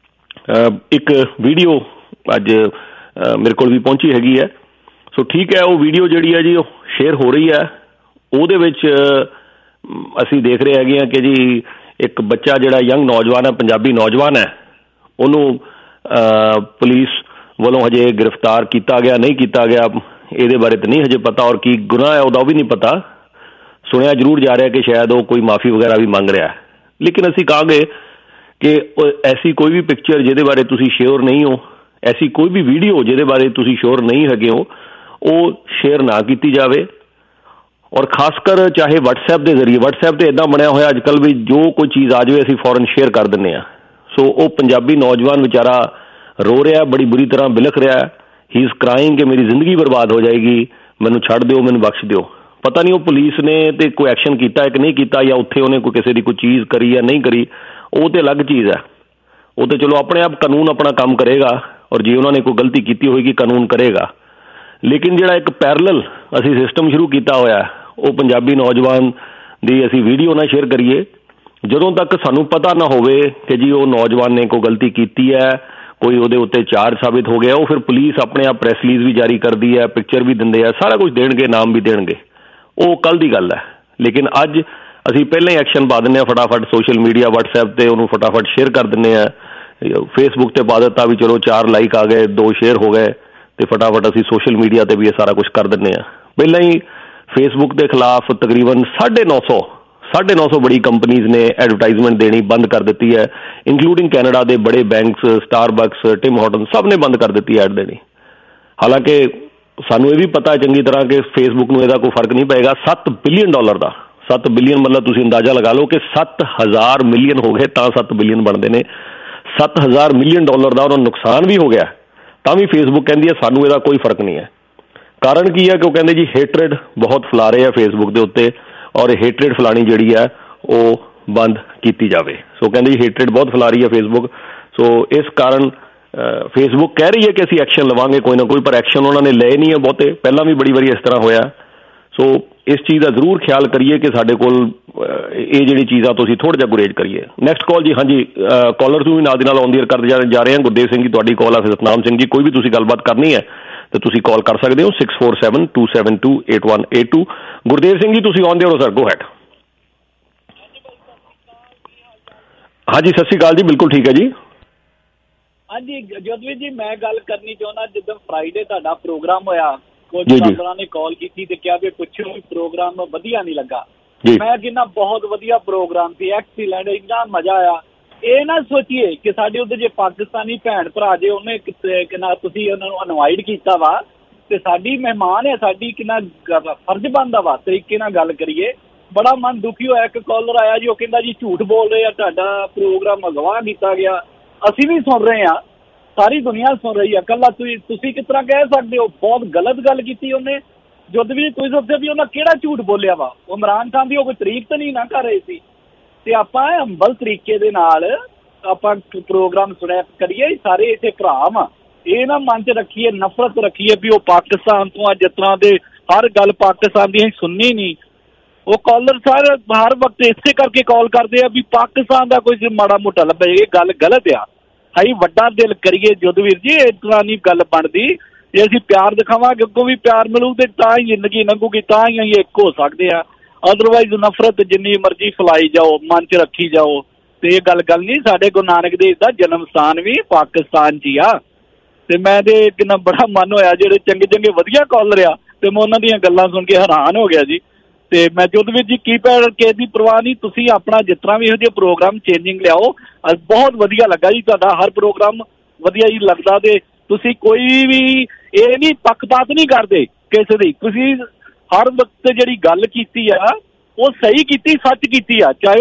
ਇੱਕ ਵੀਡੀਓ ਅੱਜ ਮੇਰੇ ਕੋਲ ਵੀ ਪਹੁੰਚੀ ਹੈਗੀ ਹੈ। ਸੋ ਠੀਕ ਹੈ, ਉਹ ਵੀਡੀਓ ਜਿਹੜੀ ਹੈ ਜੀ ਉਹ ਸ਼ੇਅਰ ਹੋ ਰਹੀ ਹੈ। ਉਹਦੇ ਵਿੱਚ ਅਸੀਂ ਦੇਖ ਰਹੇ ਹੈਗੇ ਹਾਂ ਕਿ ਜੀ ਇੱਕ ਬੱਚਾ ਜਿਹੜਾ ਯੰਗ ਨੌਜਵਾਨ ਹੈ, ਪੰਜਾਬੀ ਨੌਜਵਾਨ ਹੈ, ਉਹਨੂੰ ਪੁਲਿਸ ਵੱਲੋਂ ਹਜੇ ਗ੍ਰਿਫਤਾਰ ਕੀਤਾ ਗਿਆ ਨਹੀਂ ਕੀਤਾ ਗਿਆ ਇਹਦੇ ਬਾਰੇ ਤਾਂ ਨਹੀਂ ਹਜੇ ਪਤਾ, ਔਰ ਕੀ ਗੁਨਾਹ ਹੈ ਉਹਦਾ ਉਹ ਵੀ ਨਹੀਂ ਪਤਾ। ਸੁਣਿਆ ਜ਼ਰੂਰ ਜਾ ਰਿਹਾ ਕਿ ਸ਼ਾਇਦ ਉਹ ਕੋਈ ਮਾਫੀ ਵਗੈਰਾ ਵੀ ਮੰਗ ਰਿਹਾ, ਲੇਕਿਨ ਅਸੀਂ ਕਹਾਂਗੇ ਕਿ ਐਸੀ ਕੋਈ ਵੀ ਪਿਕਚਰ ਜਿਹਦੇ ਬਾਰੇ ਤੁਸੀਂ ਸ਼ੋਰ ਨਹੀਂ ਹੋ, ਐਸੀ ਕੋਈ ਵੀ ਵੀਡੀਓ ਜਿਹਦੇ ਬਾਰੇ ਤੁਸੀਂ ਸ਼ੋਰ ਨਹੀਂ ਹੈਗੇ ਹੋ, ਉਹ ਸ਼ੇਅਰ ਨਾ ਕੀਤੀ ਜਾਵੇ। ਔਰ ਖਾਸ ਕਰ ਚਾਹੇ ਵਟਸਐਪ ਦੇ ਜ਼ਰੀਏ, ਵਟਸਐਪ 'ਤੇ ਇੱਦਾਂ ਬਣਿਆ ਹੋਇਆ ਅੱਜ ਕੱਲ੍ਹ ਵੀ ਜੋ ਕੋਈ ਚੀਜ਼ ਆ ਜਾਵੇ ਅਸੀਂ ਫੌਰਨ ਸ਼ੇਅਰ ਕਰ ਦਿੰਦੇ ਹਾਂ। ਸੋ ਉਹ ਪੰਜਾਬੀ ਨੌਜਵਾਨ ਵਿਚਾਰਾ ਰੋ ਰਿਹਾ, ਬੜੀ ਬੁਰੀ ਤਰ੍ਹਾਂ ਬਿਲਖ ਰਿਹਾ, ਹੀ ਇਜ਼ ਕਰਾਈਂਗ ਕਿ ਮੇਰੀ ਜ਼ਿੰਦਗੀ ਬਰਬਾਦ ਹੋ ਜਾਏਗੀ, ਮੈਨੂੰ ਛੱਡ ਦਿਓ, ਮੈਨੂੰ ਬਖਸ਼ ਦਿਓ। ਪਤਾ ਨਹੀਂ ਉਹ ਪੁਲਿਸ ਨੇ ਤੇ ਕੋਈ ਐਕਸ਼ਨ ਕੀਤਾ ਹੈ ਕਿ ਨਹੀਂ ਕੀਤਾ, ਜਾਂ ਉੱਥੇ ਉਹਨੇ ਕੋਈ ਕਿਸੇ ਦੀ ਕੋਈ ਚੀਜ਼ ਕਰੀ ਜਾਂ ਨਹੀਂ ਕਰੀ, ਉਹ ਤਾਂ ਅਲੱਗ ਚੀਜ਼ ਹੈ। ਉਹ ਤਾਂ ਚਲੋ ਆਪਣੇ ਆਪ ਕਾਨੂੰਨ ਆਪਣਾ ਕੰਮ ਕਰੇਗਾ, ਔਰ ਜੇ ਉਹਨਾਂ ਨੇ ਕੋਈ ਗਲਤੀ ਕੀਤੀ ਹੋਏਗੀ ਕਾਨੂੰਨ ਕਰੇਗਾ। ਲੇਕਿਨ ਜਿਹੜਾ ਇੱਕ ਪੈਰਲਲ ਅਸੀਂ ਸਿਸਟਮ ਸ਼ੁਰੂ ਕੀਤਾ ਹੋਇਆ, ਉਹ ਪੰਜਾਬੀ ਨੌਜਵਾਨ ਦੀ ਅਸੀਂ ਵੀਡੀਓ ਨਾ ਸ਼ੇਅਰ ਕਰੀਏ ਜਦੋਂ ਤੱਕ ਸਾਨੂੰ ਪਤਾ ਨਾ ਹੋਵੇ ਕਿ ਜੀ ਉਹ ਨੌਜਵਾਨ ਨੇ ਕੋਈ ਗਲਤੀ ਕੀਤੀ ਹੈ, ਕੋਈ ਉਹਦੇ ਉੱਤੇ ਚਾਰਜ ਸਾਬਿਤ ਹੋ ਗਿਆ। ਉਹ ਫਿਰ ਪੁਲਿਸ ਆਪਣੇ ਆਪ ਪ੍ਰੈਸ ਰਿਲੀਜ਼ ਵੀ ਜਾਰੀ ਕਰਦੀ ਹੈ, ਪਿਕਚਰ ਵੀ ਦਿੰਦੇ ਆ, ਸਾਰਾ ਕੁਝ ਦੇਣਗੇ, ਨਾਮ ਵੀ ਦੇਣਗੇ। ਉਹ ਕੱਲ੍ਹ ਦੀ ਗੱਲ ਹੈ। ਲੇਕਿਨ ਅੱਜ ਅਸੀਂ ਪਹਿਲਾਂ ਹੀ ਐਕਸ਼ਨ ਪਾ ਦਿੰਦੇ ਹਾਂ ਫਟਾਫਟ, ਸੋਸ਼ਲ ਮੀਡੀਆ ਵਟਸਐਪ 'ਤੇ ਉਹਨੂੰ ਫਟਾਫਟ ਸ਼ੇਅਰ ਕਰ ਦਿੰਦੇ ਹਾਂ, ਫੇਸਬੁੱਕ 'ਤੇ ਪਾ ਦਿੱਤਾ ਵੀ ਚਲੋ ਚਾਰ ਲਾਈਕ ਆ ਗਏ, ਦੋ ਸ਼ੇਅਰ ਹੋ ਗਏ, ਅਤੇ ਫਟਾਫਟ ਅਸੀਂ ਸੋਸ਼ਲ ਮੀਡੀਆ 'ਤੇ ਵੀ ਇਹ ਸਾਰਾ ਕੁਛ ਕਰ ਦਿੰਦੇ ਹਾਂ। ਪਹਿਲਾਂ ਹੀ ਫੇਸਬੁੱਕ ਦੇ ਖਿਲਾਫ ਤਕਰੀਬਨ ਸਾਢੇ ਨੌ ਸੌ ਸਾਢੇ ਨੌ ਸੌ ਬੜੀ ਕੰਪਨੀਜ਼ ਨੇ ਐਡਵਰਟਾਈਜ਼ਮੈਂਟ ਦੇਣੀ ਬੰਦ ਕਰ ਦਿੱਤੀ ਹੈ, ਇੰਕਲੂਡਿੰਗ ਕੈਨੇਡਾ ਦੇ ਬੜੇ ਬੈਂਕਸ, ਸਟਾਰਬਕਸ, ਟਿਮ ਹਾਰਟਨ, ਸਭ ਨੇ ਬੰਦ ਕਰ ਦਿੱਤੀ ਐਡ ਦੇਣੀ। ਹਾਲਾਂਕਿ ਸਾਨੂੰ ਇਹ ਵੀ ਪਤਾ ਹੈ ਚੰਗੀ ਤਰ੍ਹਾਂ ਕਿ ਫੇਸਬੁੱਕ ਨੂੰ ਇਹਦਾ ਕੋਈ ਫਰਕ ਨਹੀਂ ਪਏਗਾ। ਸੱਤ ਬਿਲੀਅਨ ਡਾਲਰ ਦਾ, ਸੱਤ ਬਿਲੀਅਨ ਮਤਲਬ ਤੁਸੀਂ ਅੰਦਾਜ਼ਾ ਲਗਾ ਲਓ ਕਿ ਸੱਤ ਹਜ਼ਾਰ ਮਿਲੀਅਨ ਹੋ ਗਏ ਤਾਂ ਸੱਤ ਬਿਲੀਅਨ ਬਣਦੇ ਨੇ। ਸੱਤ ਹਜ਼ਾਰ ਮਿਲੀਅਨ ਡਾਲਰ ਦਾ ਉਹਨਾਂ ਨੂੰ ਨੁਕਸਾਨ ਵੀ ਹੋ ਗਿਆ, ਤਾਂ ਵੀ ਫੇਸਬੁੱਕ ਕਹਿੰਦੀ ਹੈ ਸਾਨੂੰ ਇਹਦਾ ਕੋਈ ਫਰਕ ਨਹੀਂ ਹੈ। ਕਾਰਨ ਕੀ ਹੈ ਕਿ ਉਹ ਕਹਿੰਦੇ ਜੀ ਹੇਟਰੇਡ ਬਹੁਤ ਫੈਲਾ ਰਹੇ ਆ ਫੇਸਬੁੱਕ ਦੇ ਉੱਤੇ, ਔਰ ਹੇਟਰੇਡ ਫੈਲਾਣੀ ਜਿਹੜੀ ਹੈ ਉਹ ਬੰਦ ਕੀਤੀ ਜਾਵੇ। ਸੋ ਕਹਿੰਦੇ ਜੀ ਹੇਟਰੇਡ ਬਹੁਤ ਫੈਲਾ ਰਹੀ ਹੈ ਫੇਸਬੁੱਕ। ਸੋ ਇਸ ਕਾਰਨ ਫੇਸਬੁੱਕ ਕਹਿ ਰਹੀ ਹੈ ਕਿ ਅਸੀਂ ਐਕਸ਼ਨ ਲਵਾਂਗੇ ਕੋਈ ਨਾ ਕੋਈ, ਪਰ ਐਕਸ਼ਨ ਉਹਨਾਂ ਨੇ ਲਏ ਨਹੀਂ ਹੈ ਬਹੁਤੇ, ਪਹਿਲਾਂ ਵੀ ਬੜੀ ਵਾਰੀ ਇਸ ਤਰ੍ਹਾਂ ਹੋਇਆ। ਸੋ ਇਸ ਚੀਜ਼ ਦਾ ਜ਼ਰੂਰ ਖਿਆਲ ਕਰੀਏ ਕਿ ਸਾਡੇ ਕੋਲ ਇਹ ਜਿਹੜੀ ਚੀਜ਼ਾਂ ਤੋਂ ਅਸੀਂ ਥੋੜ੍ਹਾ ਜਿਹਾ ਗੁਰੇਜ਼ ਕਰੀਏ। ਨੈਕਸਟ ਕਾਲ ਜੀ। ਹਾਂਜੀ, ਕਾਲਰ ਤੋਂ ਵੀ ਨਾਲ ਦੀ ਨਾਲ ਆਨ ਦੀ ਏਅਰ ਕਰਦੇ ਜਾ ਰਹੇ ਹਾਂ। ਗੁਰਦੇਵ ਸਿੰਘ ਜੀ ਤੁਹਾਡੀ ਕਾਲ ਆ, ਫਿਰ ਸਤਨਾਮ ਸਿੰਘ ਜੀ, ਕੋਈ ਵੀ ਤੁਸੀਂ ਗੱਲਬਾਤ ਕਰਨੀ ਹੈ ਤਾਂ ਤੁਸੀਂ ਕਾਲ ਕਰ ਸਕਦੇ ਹੋ six four seven two seven two eight one eight two. Gurdev Singh ji ਤੁਸੀਂ ਆਨ ਦੇ ਹੋ ਸਰ, ਗੋ ਹੈਡ। ਹਾਂਜੀ ਸਤਿ ਸ਼੍ਰੀ ਅਕਾਲ ਜੀ, ਬਿਲਕੁਲ ਠੀਕ ਹੈ ਜੀ। ਹਾਂਜੀ ਜੋਧਵੀਰ ਜੀ, ਮੈਂ ਗੱਲ ਕਰਨੀ ਚਾਹੁੰਦਾ, ਜਿੱਦਾਂ ਫਰਾਈਡੇ ਤੁਹਾਡਾ ਪ੍ਰੋਗਰਾਮ ਹੋਇਆ, ਕੁਝ ਮੈਂਬਰਾਂ ਨੇ ਕਾਲ ਕੀਤੀ ਤੇ ਕਿਹਾ ਵੀ ਪੁੱਛੋ ਵੀ ਪ੍ਰੋਗਰਾਮ ਵਧੀਆ ਨਹੀਂ ਲੱਗਾ। ਮੈਂ ਕਹਿੰਦਾ ਬਹੁਤ ਵਧੀਆ ਪ੍ਰੋਗਰਾਮ ਸੀ, ਐਕਸੀਲੈਂਟ, ਇੰਨਾ ਮਜ਼ਾ ਆਇਆ। ਇਹ ਨਾ ਸੋਚੀਏ ਕਿ ਸਾਡੇ ਉੱਧਰ ਜੇ ਪਾਕਿਸਤਾਨੀ ਭੈਣ ਭਰਾ ਜੇ ਉਹਨੇ ਕਿੰਨਾ ਤੁਸੀਂ ਉਹਨਾਂ ਨੂੰ ਇਨਵਾਈਟ ਕੀਤਾ ਵਾ, ਤੇ ਸਾਡੀ ਮਹਿਮਾਨ ਹੈ, ਸਾਡੀ ਕਿੰਨਾ ਫਰਜ਼ ਬਣਦਾ ਵਾ ਤਰੀਕੇ ਨਾਲ ਗੱਲ ਕਰੀਏ। ਬੜਾ ਮਨ ਦੁਖੀ ਹੋਇਆ। ਇੱਕ ਕਾਲਰ ਆਇਆ ਜੀ, ਉਹ ਕਹਿੰਦਾ ਜੀ ਝੂਠ ਬੋਲ ਰਹੇ ਆ, ਤੁਹਾਡਾ ਪ੍ਰੋਗਰਾਮ ਅਗਵਾਹ ਕੀਤਾ ਗਿਆ। ਅਸੀਂ ਵੀ ਸੁਣ ਰਹੇ ਹਾਂ, ਸਾਰੀ ਦੁਨੀਆ ਸੁਣ ਰਹੀ ਆ, ਇਕੱਲਾ ਤੁਸੀਂ ਤੁਸੀਂ ਕਿਸ ਤਰ੍ਹਾਂ ਕਹਿ ਸਕਦੇ ਹੋ? ਬਹੁਤ ਗਲਤ ਗੱਲ ਕੀਤੀ ਉਹਨੇ। ਜਦ ਵੀ ਤੁਸੀਂ ਦੱਸਿਆ ਵੀ ਉਹਨਾਂ ਕਿਹੜਾ ਝੂਠ ਬੋਲਿਆ ਵਾ? ਉਹ ਇਮਰਾਨ ਖਾਨ ਦੀ ਉਹ ਕੋਈ ਤਾਰੀਫ ਤਾਂ ਨਹੀਂ ਨਾ ਕਰ ਰਹੇ ਸੀ। ਤੇ ਆਪਾਂ ਹੰਬਲ ਤਰੀਕੇ ਦੇ ਨਾਲ ਆਪਾਂ ਪ੍ਰੋਗਰਾਮ ਸੁਣਿਆ ਕਰੀਏ, ਸਾਰੇ ਇੱਥੇ ਭਰਾ ਵਾ। ਇਹ ਨਾ ਮਨ 'ਚ ਰੱਖੀਏ, ਨਫ਼ਰਤ ਰੱਖੀਏ ਵੀ ਉਹ ਪਾਕਿਸਤਾਨ ਤੋਂ ਆ, ਜਿਸ ਤਰ੍ਹਾਂ ਦੇ ਹਰ ਗੱਲ ਪਾਕਿਸਤਾਨ ਦੀ ਅਸੀਂ ਸੁਣਨੀ ਨਹੀਂ। ਉਹ ਕਾਲਰ ਸਾਰੇ ਹਰ ਵਕਤ ਇਸੇ ਕਰਕੇ ਕਾਲ ਕਰਦੇ ਆ ਵੀ ਪਾਕਿਸਤਾਨ ਦਾ ਕੋਈ ਮਾੜਾ ਮੋਟਾ ਲੱਭੇ। ਇਹ ਗੱਲ ਗਲਤ ਆ। ਅਸੀਂ ਵੱਡਾ ਦਿਲ ਕਰੀਏ ਜੋਧਵੀਰ ਜੀ, ਇਸ ਤਰ੍ਹਾਂ ਨਹੀਂ ਗੱਲ ਬਣਦੀ। ਜੇ ਅਸੀਂ ਪਿਆਰ ਦਿਖਾਵਾਂਗੇ, ਅੱਗੋਂ ਵੀ ਪਿਆਰ ਮਿਲੂ ਤੇ ਤਾਂ ਹੀ ਜ਼ਿੰਦਗੀ ਲੰਘੂਗੀ, ਤਾਂ ਹੀ ਅਸੀਂ ਇੱਕ ਹੋ ਸਕਦੇ ਹਾਂ। ਅਦਰਵਾਈਜ਼ ਨਫ਼ਰਤ ਜਿੰਨੀ ਮਰਜ਼ੀ ਫੈਲਾਈ ਜਾਓ, ਮਨ 'ਚ ਰੱਖੀ ਜਾਓ, ਤੇ ਇਹ ਗੱਲ ਗੱਲ ਨਹੀਂ। ਸਾਡੇ ਗੁਰੂ ਨਾਨਕ ਦੇਵ ਦਾ ਜਨਮ ਸਥਾਨ ਵੀ ਪਾਕਿਸਤਾਨ 'ਚ ਹੀ ਆ। ਤੇ ਮੈਂ ਤੇ ਕਿੰਨਾ ਬੜਾ ਮਨ ਹੋਇਆ, ਜਿਹੜੇ ਚੰਗੇ ਚੰਗੇ ਵਧੀਆ ਕਾਲਰ ਆ, ਤੇ ਮੈਂ ਉਹਨਾਂ ਦੀਆਂ ਗੱਲਾਂ ਸੁਣ ਕੇ ਹੈਰਾਨ ਹੋ ਗਿਆ ਜੀ। ਤੇ ਮੈਂ ਜੋਧਵੀਰ ਜੀ ਕੀਪੈਡ ਕੇ ਦੀ ਪਰਵਾਹ ਨਹੀਂ, ਤੁਸੀਂ ਆਪਣਾ ਜਿਸ ਤਰ੍ਹਾਂ ਵੀ ਇਹੋ ਜਿਹੇ ਪ੍ਰੋਗਰਾਮ ਚੇਂਜਿੰਗ ਲਿਆਓ। ਬਹੁਤ ਵਧੀਆ ਲੱਗਾ ਜੀ ਤੁਹਾਡਾ ਹਰ ਪ੍ਰੋਗਰਾਮ ਵਧੀਆ ਜੀ ਲੱਗਦਾ, ਤੇ ਤੁਸੀਂ ਕੋਈ ਵੀ ਇਹ ਨਹੀਂ ਪੱਖਪਾਤ ਨਹੀਂ ਕਰਦੇ ਕਿਸੇ ਦੀ, ਤੁਸੀਂ ਹਰ ਵਕਤ ਜਿਹੜੀ ਗੱਲ ਕੀਤੀ ਆ ਉਹ ਸਹੀ ਕੀਤੀ, ਸੱਚ ਕੀਤੀ ਆ, ਚਾਹੇ